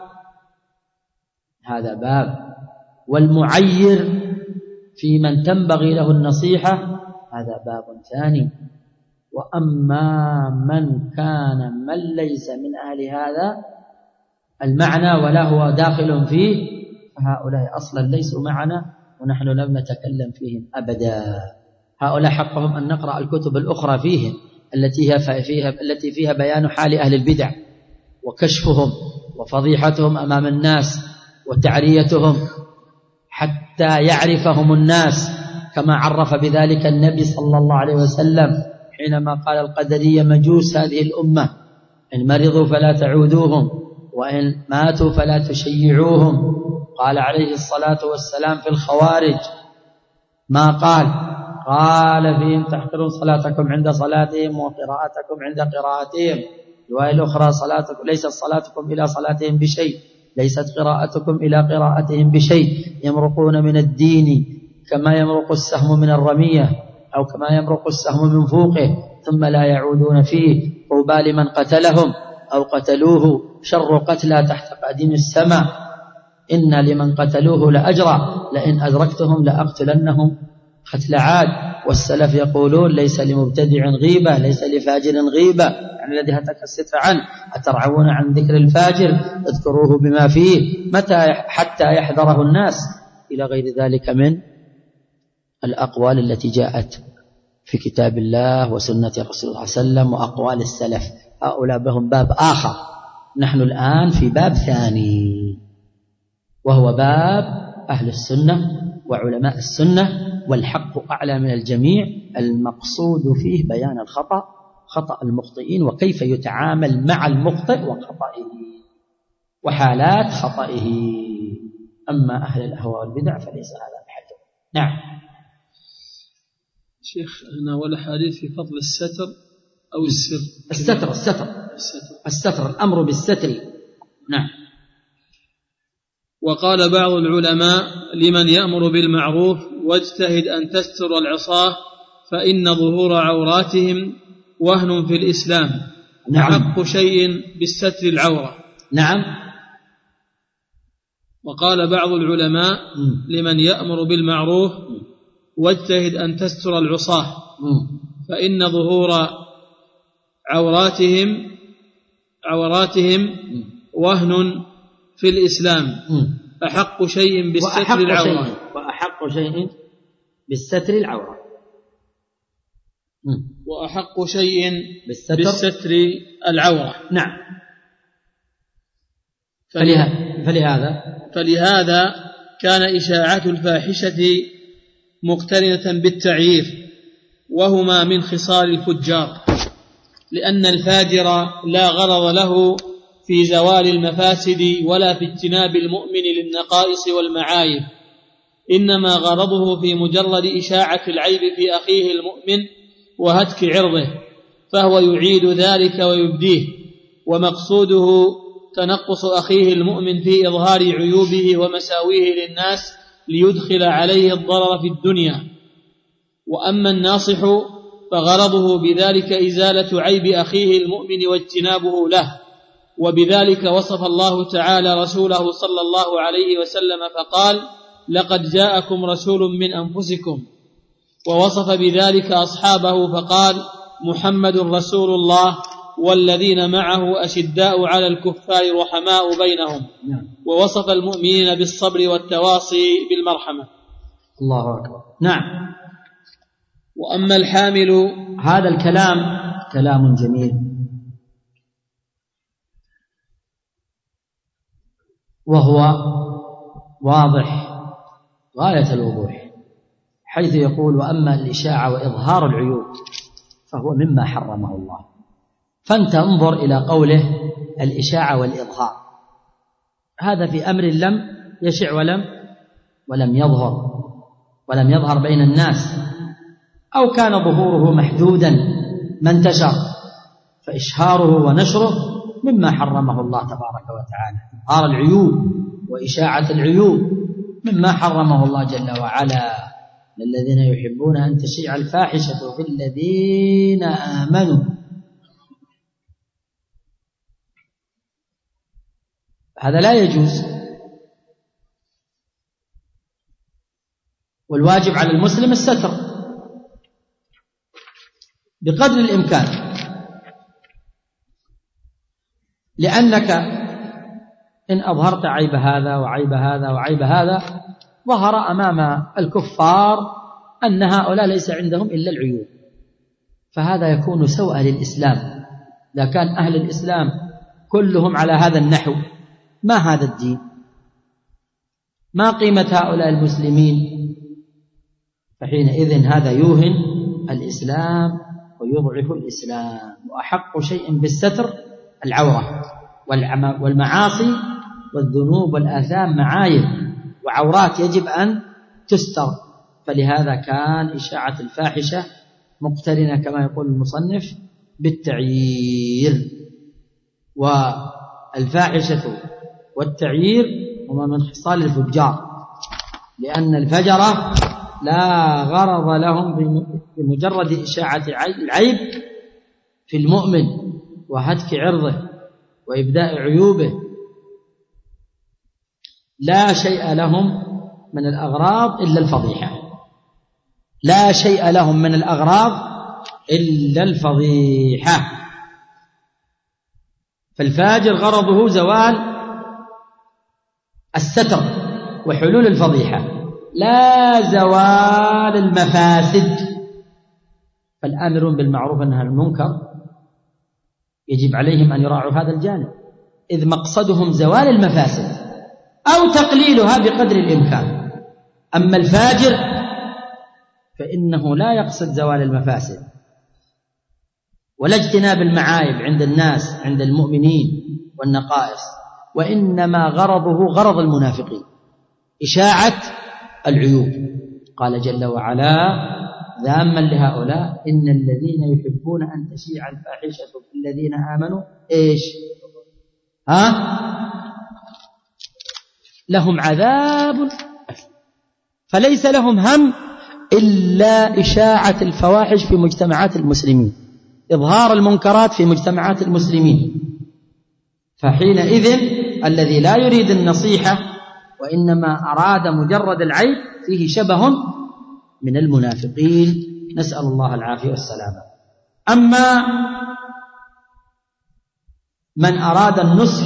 هذا باب، والمعير في من تنبغي له النصيحة هذا باب ثاني. وأما من ليس من أهل هذا المعنى ولا هو داخل فيه فهؤلاء أصلا ليسوا معنا ونحن لم نتكلم فيهم أبدا. هؤلاء حقهم أن نقرأ الكتب الأخرى فيهم التي فيها بيان حال أهل البدع وكشفهم وفضيحتهم أمام الناس وتعريتهم حتى يعرفهم الناس، كما عرف بذلك النبي صلى الله عليه وسلم حينما قال القدرية مجوس هذه الأمة، إن مرضوا فلا تعودوهم وإن ماتوا فلا تشيعوهم. قال عليه الصلاة والسلام في الخوارج ما قال فيهم تحقرون صلاتكم عند صلاتهم وقراءتكم عند قراءتهم. رواية الأخرى ليست صلاتكم إلى صلاتهم بشيء، ليست قراءتكم إلى قراءتهم بشيء، يمرقون من الدين كما يمرق السهم من الرمية أو كما يمرق السهم من فوقه ثم لا يعودون فيه. طوبى لمن قتلهم أو قتلوه شر قتلى تحت قديم السماء، إن لمن قتلوه لأجرا لئن أدركتهم لأقتلنهم قتل عاد. والسلف يقولون ليس لمبتدع غيبة، ليس لفاجر غيبة، يعني الذي هتك الستر عنه. أترعون عن ذكر الفاجر اذكروه بما فيه متى حتى يحذره الناس، إلى غير ذلك من الأقوال التي جاءت في كتاب الله وسنة رسول الله صلى الله عليه وسلم وأقوال السلف. هؤلاء بهم باب آخر، نحن الآن في باب ثاني وهو باب أهل السنة وعلماء السنة، والحق أعلى من الجميع. المقصود فيه بيان الخطأ، خطأ المخطئين، وكيف يتعامل مع المخطئ وخطئه. وحالات خطئه. أما أهل الأهواء والبدع فليس هذا بحجر. نعم. شيخ هنا ولا حديث في فضل الستر أو السر؟ الستر الأمر بالستر. نعم. وقال بعض العلماء لمن يأمر بالمعروف واجتهد أن تستر العصاة فإن ظهور عوراتهم وهن في الإسلام. نعم. أحق شيء بالستر العورة. نعم. وقال بعض العلماء لمن يأمر بالمعروف واجتهد أن تستر العصاة فإن ظهور عوراتهم وهن في الإسلام. أحق شيء بالستر العورة. وأحق شيء بالستر العورة. وأحق شيء بالستر العورة. نعم. فلهذا كان إشاعة الفاحشة مقترنة بالتعيير، وهما من خصال الفجار، لأن الفاجر لا غرض له في زوال المفاسد ولا في اجتناب المؤمن للنقائص والمعايب، إنما غرضه في مجرد إشاعة العيب في أخيه المؤمن وهتك عرضه، فهو يعيد ذلك ويبديه، ومقصوده تنقص أخيه المؤمن في إظهار عيوبه ومساويه للناس ليدخل عليه الضرر في الدنيا. وأما الناصح فغرضه بذلك إزالة عيب أخيه المؤمن واجتنابه له، وبذلك وصف الله تعالى رسوله صلى الله عليه وسلم فقال: لقد جاءكم رسول من أنفسكم. ووصف بذلك أصحابه فقال: محمد رسول الله والذين معه أشداء على الكفار رحماء بينهم. ووصف المؤمنين بالصبر والتواصي بالمرحمة. الله أكبر. نعم. وأما الحامل، هذا الكلام كلام جميل، وهو واضح غاية الوضوح، حيث يقول: وأما الإشاعة وإظهار العيوب فهو مما حرمه الله. فأنت انظر إلى قوله الإشاعة والإظهار، هذا في أمر لم يشع ولم يظهر بين الناس، أو كان ظهوره محدودا ما انتشر، فإشهاره ونشره مما حرمه الله تبارك وتعالى. إظهار العيوب وإشاعة العيوب مما حرمه الله جل وعلا. الذين يحبون أن تشيع الفاحشة في الذين آمنوا. هذا لا يجوز، والواجب على المسلم الستر بقدر الإمكان، لأنك إن أظهرت عيب هذا وعيب هذا وعيب هذا ظهر أمام الكفار أن هؤلاء ليس عندهم إلا العيوب، فهذا يكون سوءا للإسلام. إذا كان أهل الإسلام كلهم على هذا النحو، ما هذا الدين؟ ما قيمة هؤلاء المسلمين؟ فحينئذ هذا يوهن الإسلام ويضعف الإسلام. وأحق شيء بالستر العورة، والمعاصي والذنوب والآثام معايب وعورات يجب أن تستر. فلهذا كان إشاعة الفاحشة مقترنة كما يقول المصنف بالتعيير، والفاحشة والتعيير هما من خصال الفجار، لأن الفجرة لا غرض لهم بمجرد إشاعة العيب في المؤمن وهتك عرضه وإبداء عيوبه، لا شيء لهم من الأغراض إلا الفضيحة، لا شيء لهم من الأغراض إلا الفضيحة. فالفاجر غرضه زوال الستر وحلول الفضيحة، لا زوال المفاسد. فالآمرون بالمعروف والنهي عن المنكر يجب عليهم أن يراعوا هذا الجانب، إذ مقصدهم زوال المفاسد أو تقليلها بقدر الإمكان. أما الفاجر فإنه لا يقصد زوال المفاسد ولا اجتناب المعايب عند الناس عند المؤمنين والنقائص، وإنما غرضه غرض المنافقين، إشاعة العيوب. قال جل وعلا ذاما لهؤلاء إن الذين يحبون أن تشيع الفاحشة في الذين آمنوا إيش؟ لهم عذاب، فليس لهم هم إلا إشاعة الفواحش في مجتمعات المسلمين، إظهار المنكرات في مجتمعات المسلمين. فحينئذ الذي لا يريد النصيحة وإنما أراد مجرد العيب فيه شبه من المنافقين، نسأل الله العافية والسلامة. أما من أراد النصح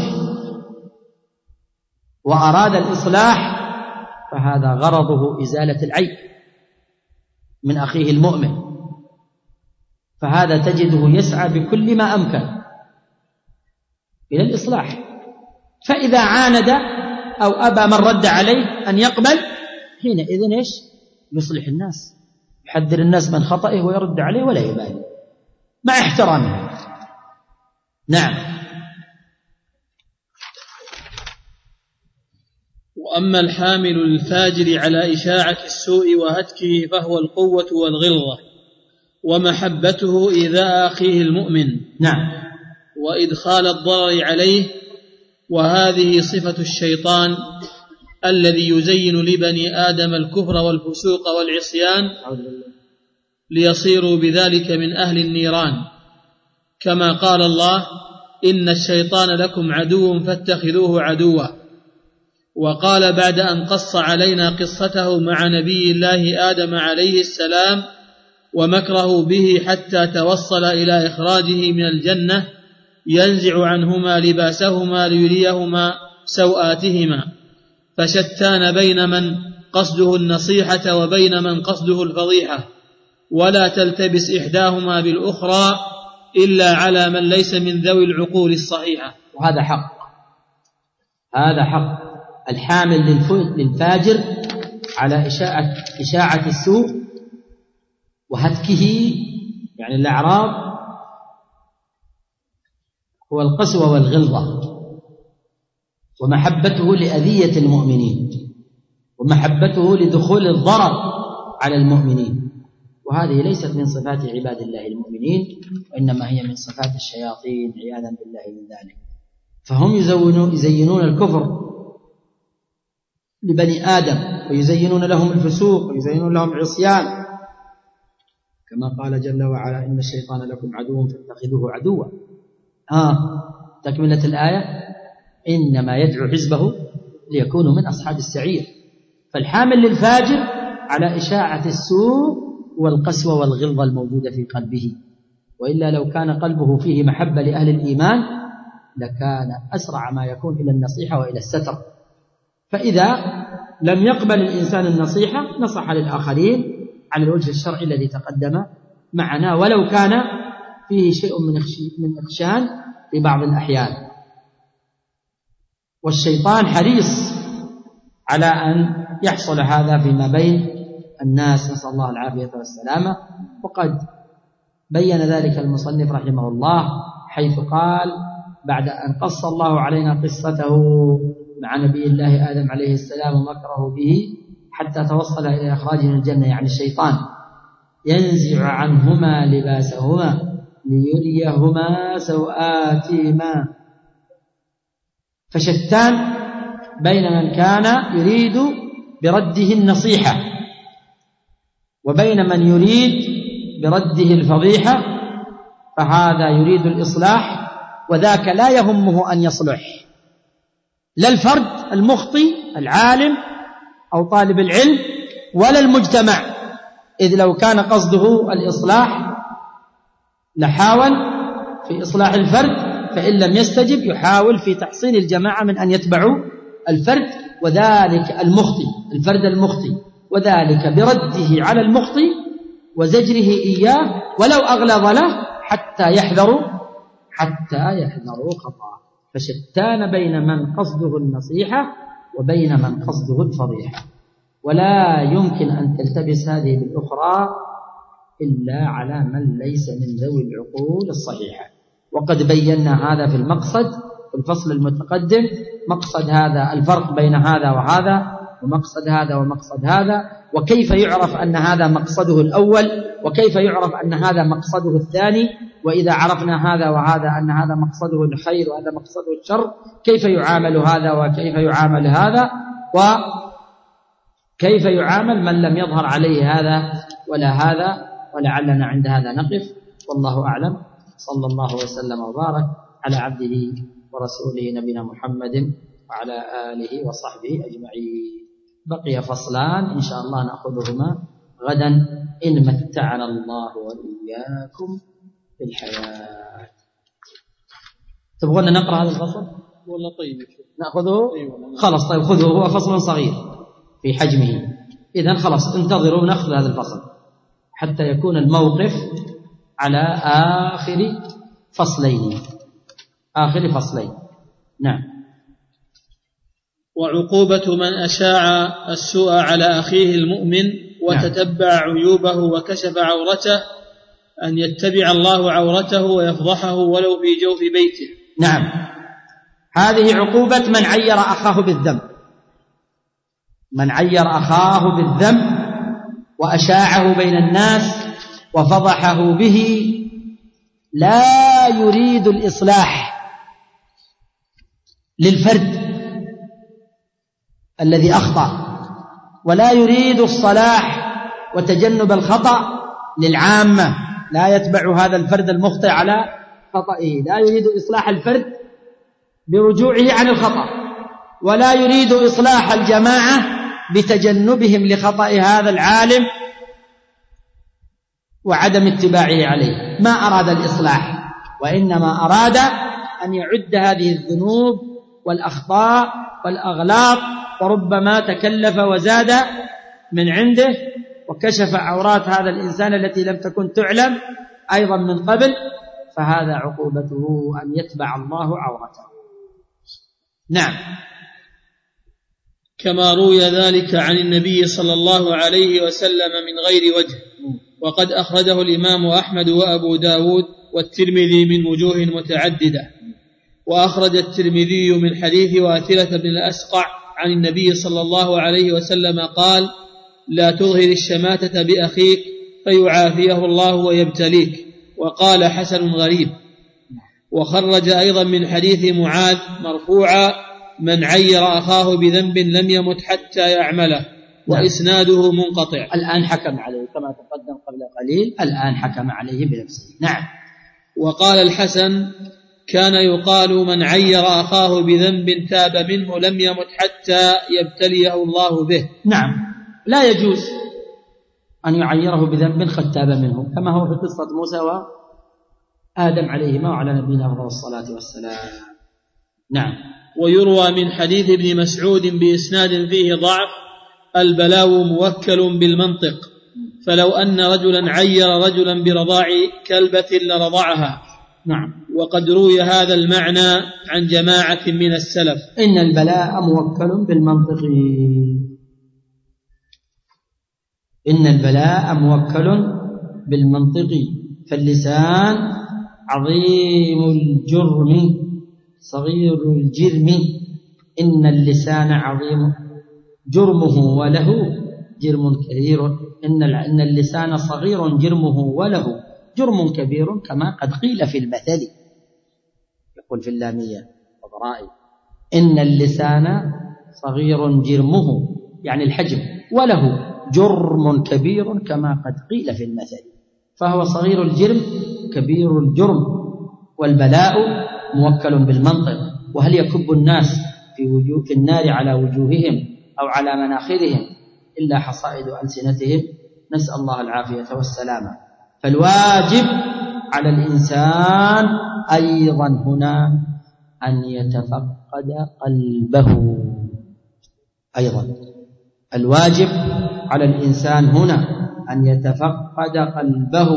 وأراد الإصلاح فهذا غرضه إزالة العيب من أخيه المؤمن، فهذا تجده يسعى بكل ما أمكن إلى الإصلاح. فإذا عاند أو أبى من رد عليه أن يقبل حينئذ إيش؟ يصلح الناس، يحذر الناس من خطئه ويرد عليه ولا يبالي مع احترامه. نعم. وأما الحامل الفاجر على إشاعة السوء وهتكه فهو القوة والغلظة ومحبته إيذاء أخيه المؤمن، نعم، وإدخال الضرر عليه، وهذه صفة الشيطان الذي يزين لبني آدم الكفر والفسوق والعصيان ليصيروا بذلك من أهل النيران، كما قال الله إن الشيطان لكم عدو فاتخذوه عدوا. وقال بعد أن قص علينا قصته مع نبي الله آدم عليه السلام ومكره به حتى توصل إلى إخراجه من الجنة ينزع عنهما لباسهما ليريهما سوآتهما، فشتان بين من قصده النصيحة وبين من قصده الفضيحة، ولا تلتبس إحداهما بالأخرى إلا على من ليس من ذوي العقول الصحيحة. وهذا حق، هذا حق. الحامل للفاجر على إشاعة السوء وهتكه يعني الأعراض هو القسوة والغلظة، ومحبته لأذية المؤمنين، ومحبته لدخول الضرر على المؤمنين، وهذه ليست من صفات عباد الله المؤمنين، وإنما هي من صفات الشياطين عياذا بالله من ذلك. فهم يزينون الكفر لبني آدم ويزينون لهم الفسوق ويزينون لهم العصيان، كما قال جل وعلا إن الشيطان لكم عدو فاتخذوه عدوا. تكملة الآية إنما يدعو حزبه ليكونوا من أصحاب السعير. فالحامل للفاجر على إشاعة السوء والقسوة والغلظة الموجودة في قلبه، وإلا لو كان قلبه فيه محبة لأهل الإيمان لكان أسرع ما يكون إلى النصيحة وإلى الستر. فإذا لم يقبل الإنسان النصيحة نصح للآخرين على الوجه الشرعي الذي تقدم معنا، ولو كان فيه شيء من إخشان في بعض الأحيان. والشيطان حريص على أن يحصل هذا فيما بين الناس، نسأل الله العافية والسلامة. وقد بين ذلك المصنف رحمه الله حيث قال بعد أن قص الله علينا قصته مع نبي الله آدم عليه السلام ومكره به حتى توصل إلى إخراجه من الجنة، يعني الشيطان ينزع عنهما لباسهما ليريهما سوآتهما. فشتان بين من كان يريد برده النصيحة وبين من يريد برده الفضيحة، فهذا يريد الإصلاح وذاك لا يهمه أن يصلح، لا الفرد المخطي العالم أو طالب العلم ولا المجتمع، إذ لو كان قصده الإصلاح لحاول في إصلاح الفرد، فإن لم يستجب يحاول في تحصين الجماعة من أن يتبعوا الفرد وذلك المخطي، الفرد المخطي، وذلك برده على المخطي وزجره إياه ولو أغلظ له حتى يحذروا خطأه. فشتان بين من قصده النصيحة وبين من قصده الفضيحة، ولا يمكن أن تلتبس هذه بالأخرى إلا على من ليس من ذوي العقول الصحيحة. وقد بينا هذا في المقصد في الفصل المتقدم مقصد هذا، الفرق بين هذا وهذا، ومقصد هذا ومقصد هذا، وكيف يعرف أن هذا مقصده الأول، وكيف يعرف أن هذا مقصده الثاني، وإذا عرفنا هذا وهذا أن هذا مقصده الخير وهذا مقصده الشر، كيف يعامل هذا وكيف يعامل هذا، وكيف يعامل من لم يظهر عليه هذا ولا هذا. ولعلنا عند هذا نقف، والله أعلم. صلى الله وسلم وبارك على عبده ورسوله نبينا محمد وعلى آله وصحبه أجمعين. بقي فصلان إن شاء الله نأخذهما غدا إن متعنا الله وإياكم بالحياة. تبغون نقرأ هذا الفصل؟ والله طيب نأخذه؟ خلاص طيب خذوه، هو فصل صغير في حجمه، إذن خلاص انتظروا نأخذ هذا الفصل حتى يكون الموقف على آخر فصلين. نعم. وعقوبة من أشاع السوء على أخيه المؤمن وتتبع عيوبه وكشف عورته أن يتبع الله عورته ويفضحه ولو في جوف بيته. نعم، هذه عقوبة من عير أخاه بالذنب. من عير أخاه بالذنب وأشاعه بين الناس وفضحه به لا يريد الإصلاح للفرد الذي أخطأ، ولا يريد الصلاح وتجنب الخطأ للعامة، لا يتبع هذا الفرد المخطئ على خطئه، لا يريد إصلاح الفرد برجوعه عن الخطأ، ولا يريد إصلاح الجماعة بتجنبهم لخطأ هذا العالم وعدم اتباعه عليه. ما أراد الإصلاح، وإنما أراد أن يعد هذه الذنوب والأخطاء والأغلاط، وربما تكلف وزاد من عنده وكشف عورات هذا الإنسان التي لم تكن تعلم أيضا من قبل، فهذا عقوبته أن يتبع الله عورته. نعم. كما روي ذلك عن النبي صلى الله عليه وسلم من غير وجه، وقد أخرجه الإمام أحمد وأبو داود والترمذي من وجوه متعددة. وأخرج الترمذي من حديث واثلة بن الأسقع عن النبي صلى الله عليه وسلم قال: لا تظهر الشماتة بأخيك فيعافيه الله ويبتليك. وقال: حسن غريب. وخرج أيضا من حديث معاذ مرفوعا: من عير أخاه بذنب لم يمت حتى يعمله. وإسناده منقطع. الآن حكم عليه كما تقدم قبل قليل، الآن حكم عليه بنفسه. نعم. وقال الحسن: كان يقال من عير أخاه بذنب تاب منه لم يمت حتى يبتليه الله به. نعم، لا يجوز أن يعيره بذنب قد تاب منه، كما هو في قصة موسى وآدم عليهما وعلى نبينا أفضل الصلاة والسلام. نعم. ويروى من حديث ابن مسعود بإسناد فيه ضعف: البلاء موكل بالمنطق، فلو أن رجلا عير رجلا برضاع كلبة لرضعها. نعم. وقد روي هذا المعنى عن جماعة من السلف. إن البلاء موكل بالمنطق، إن البلاء موكل بالمنطق، فاللسان عظيم الجرم صغير الجرم. إن اللسان عظيم جرمه وله جرم كبير، إن اللسان صغير جرمه وله جرم كبير، كما قد قيل في المثل. يقول في اللامية وضرائي: إن اللسان صغير جرمه، يعني الحجم، وله جرم كبير كما قد قيل في المثل. فهو صغير الجرم كبير الجرم. والبلاء موكل بالمنطق. وهل يكب الناس في النار على وجوههم أو على مناخرهم إلا حصائد ألسنتهم؟ نسأل الله العافية والسلامة. فالواجب على الإنسان أيضا هنا أن يتفقد قلبه. أيضا الواجب على الإنسان هنا أن يتفقد قلبه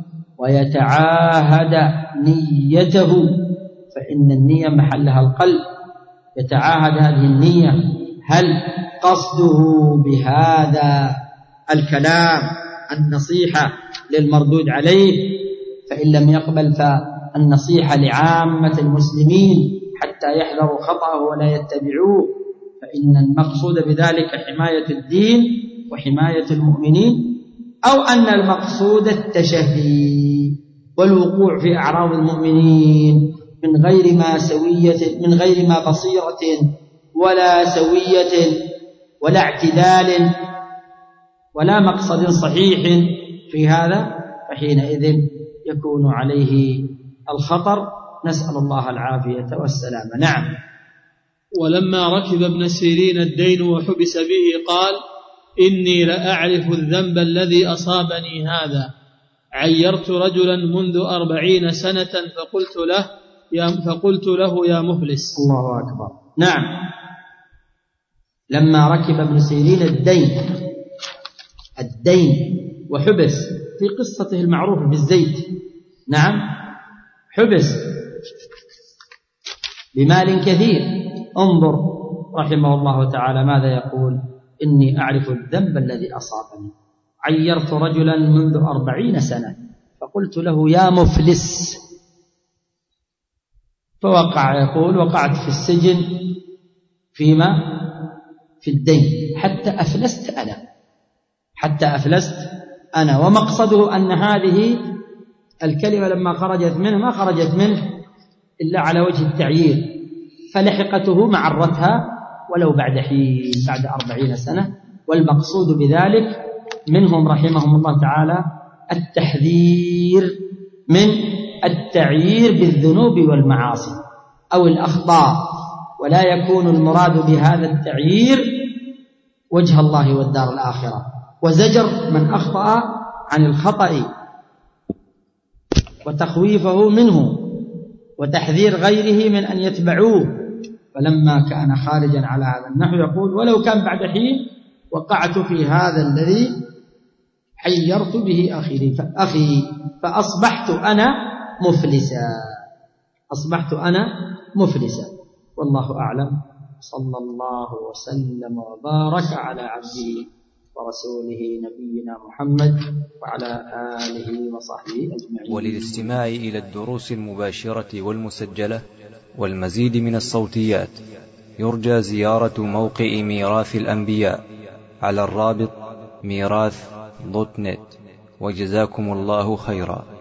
ويتعاهد نيته، فإن النية محلها القلب. يتعاهد هذه النية، هل قصده بهذا الكلام النصيحة للمردود عليه؟ فإن لم يقبل فالنصيحة لعامة المسلمين حتى حتى يحذروا خطأه ولا يتبعوه، فإن المقصود بذلك حماية الدين وحماية المؤمنين، أو أن المقصود التشهي والوقوع في أعراض المؤمنين من غير ما بصيرة ولا سوية ولا اعتدال ولا مقصد صحيح في هذا، فحينئذ يكون عليه الخطر، نسأل الله العافية والسلامة. نعم. ولما ركب ابن سيرين الدين وحبس به قال: إني لأعرف الذنب الذي أصابني هذا، عيرت رجلا منذ 40 سنة فقلت له يا مفلس. الله أكبر. نعم. لما ركب ابن سيرين الدين وحبس في قصته المعروفة بالزيت، نعم، حبس بمال كثير. انظر رحمه الله تعالى ماذا يقول: إني أعرف الذنب الذي أصابني، عيرت رجلا منذ 40 سنة فقلت له يا مفلس، فوقع يقول: وقعت في السجن في الدين حتى أفلست أنا. ومقصده أن هذه الكلمة لما خرجت منه ما خرجت منه إلا على وجه التعيير، فلحقته معرتها ولو بعد حين، بعد 40 سنة. والمقصود بذلك منهم رحمهم الله تعالى التحذير من التعيير بالذنوب والمعاصي أو الأخطاء، ولا يكون المراد بهذا التعيير وجه الله والدار الآخرة، وزجر من أخطأ عن الخطأ وتخويفه منه وتحذير غيره من أن يتبعوه. فلما كان خارجا على هذا النحو يقول: ولو كان بعد حين وقعت في هذا الذي حيرت به أخي فأصبحت أنا مفلسا. والله أعلم. صلى الله وسلم وبارك على عبده ورسوله نبينا محمد وعلى آله وصحبه أجمعين. وللاستماع إلى الدروس المباشرة والمسجلة والمزيد من الصوتيات يرجى زيارة موقع ميراث الأنبياء على الرابط ميراث.net. وجزاكم الله خيرا.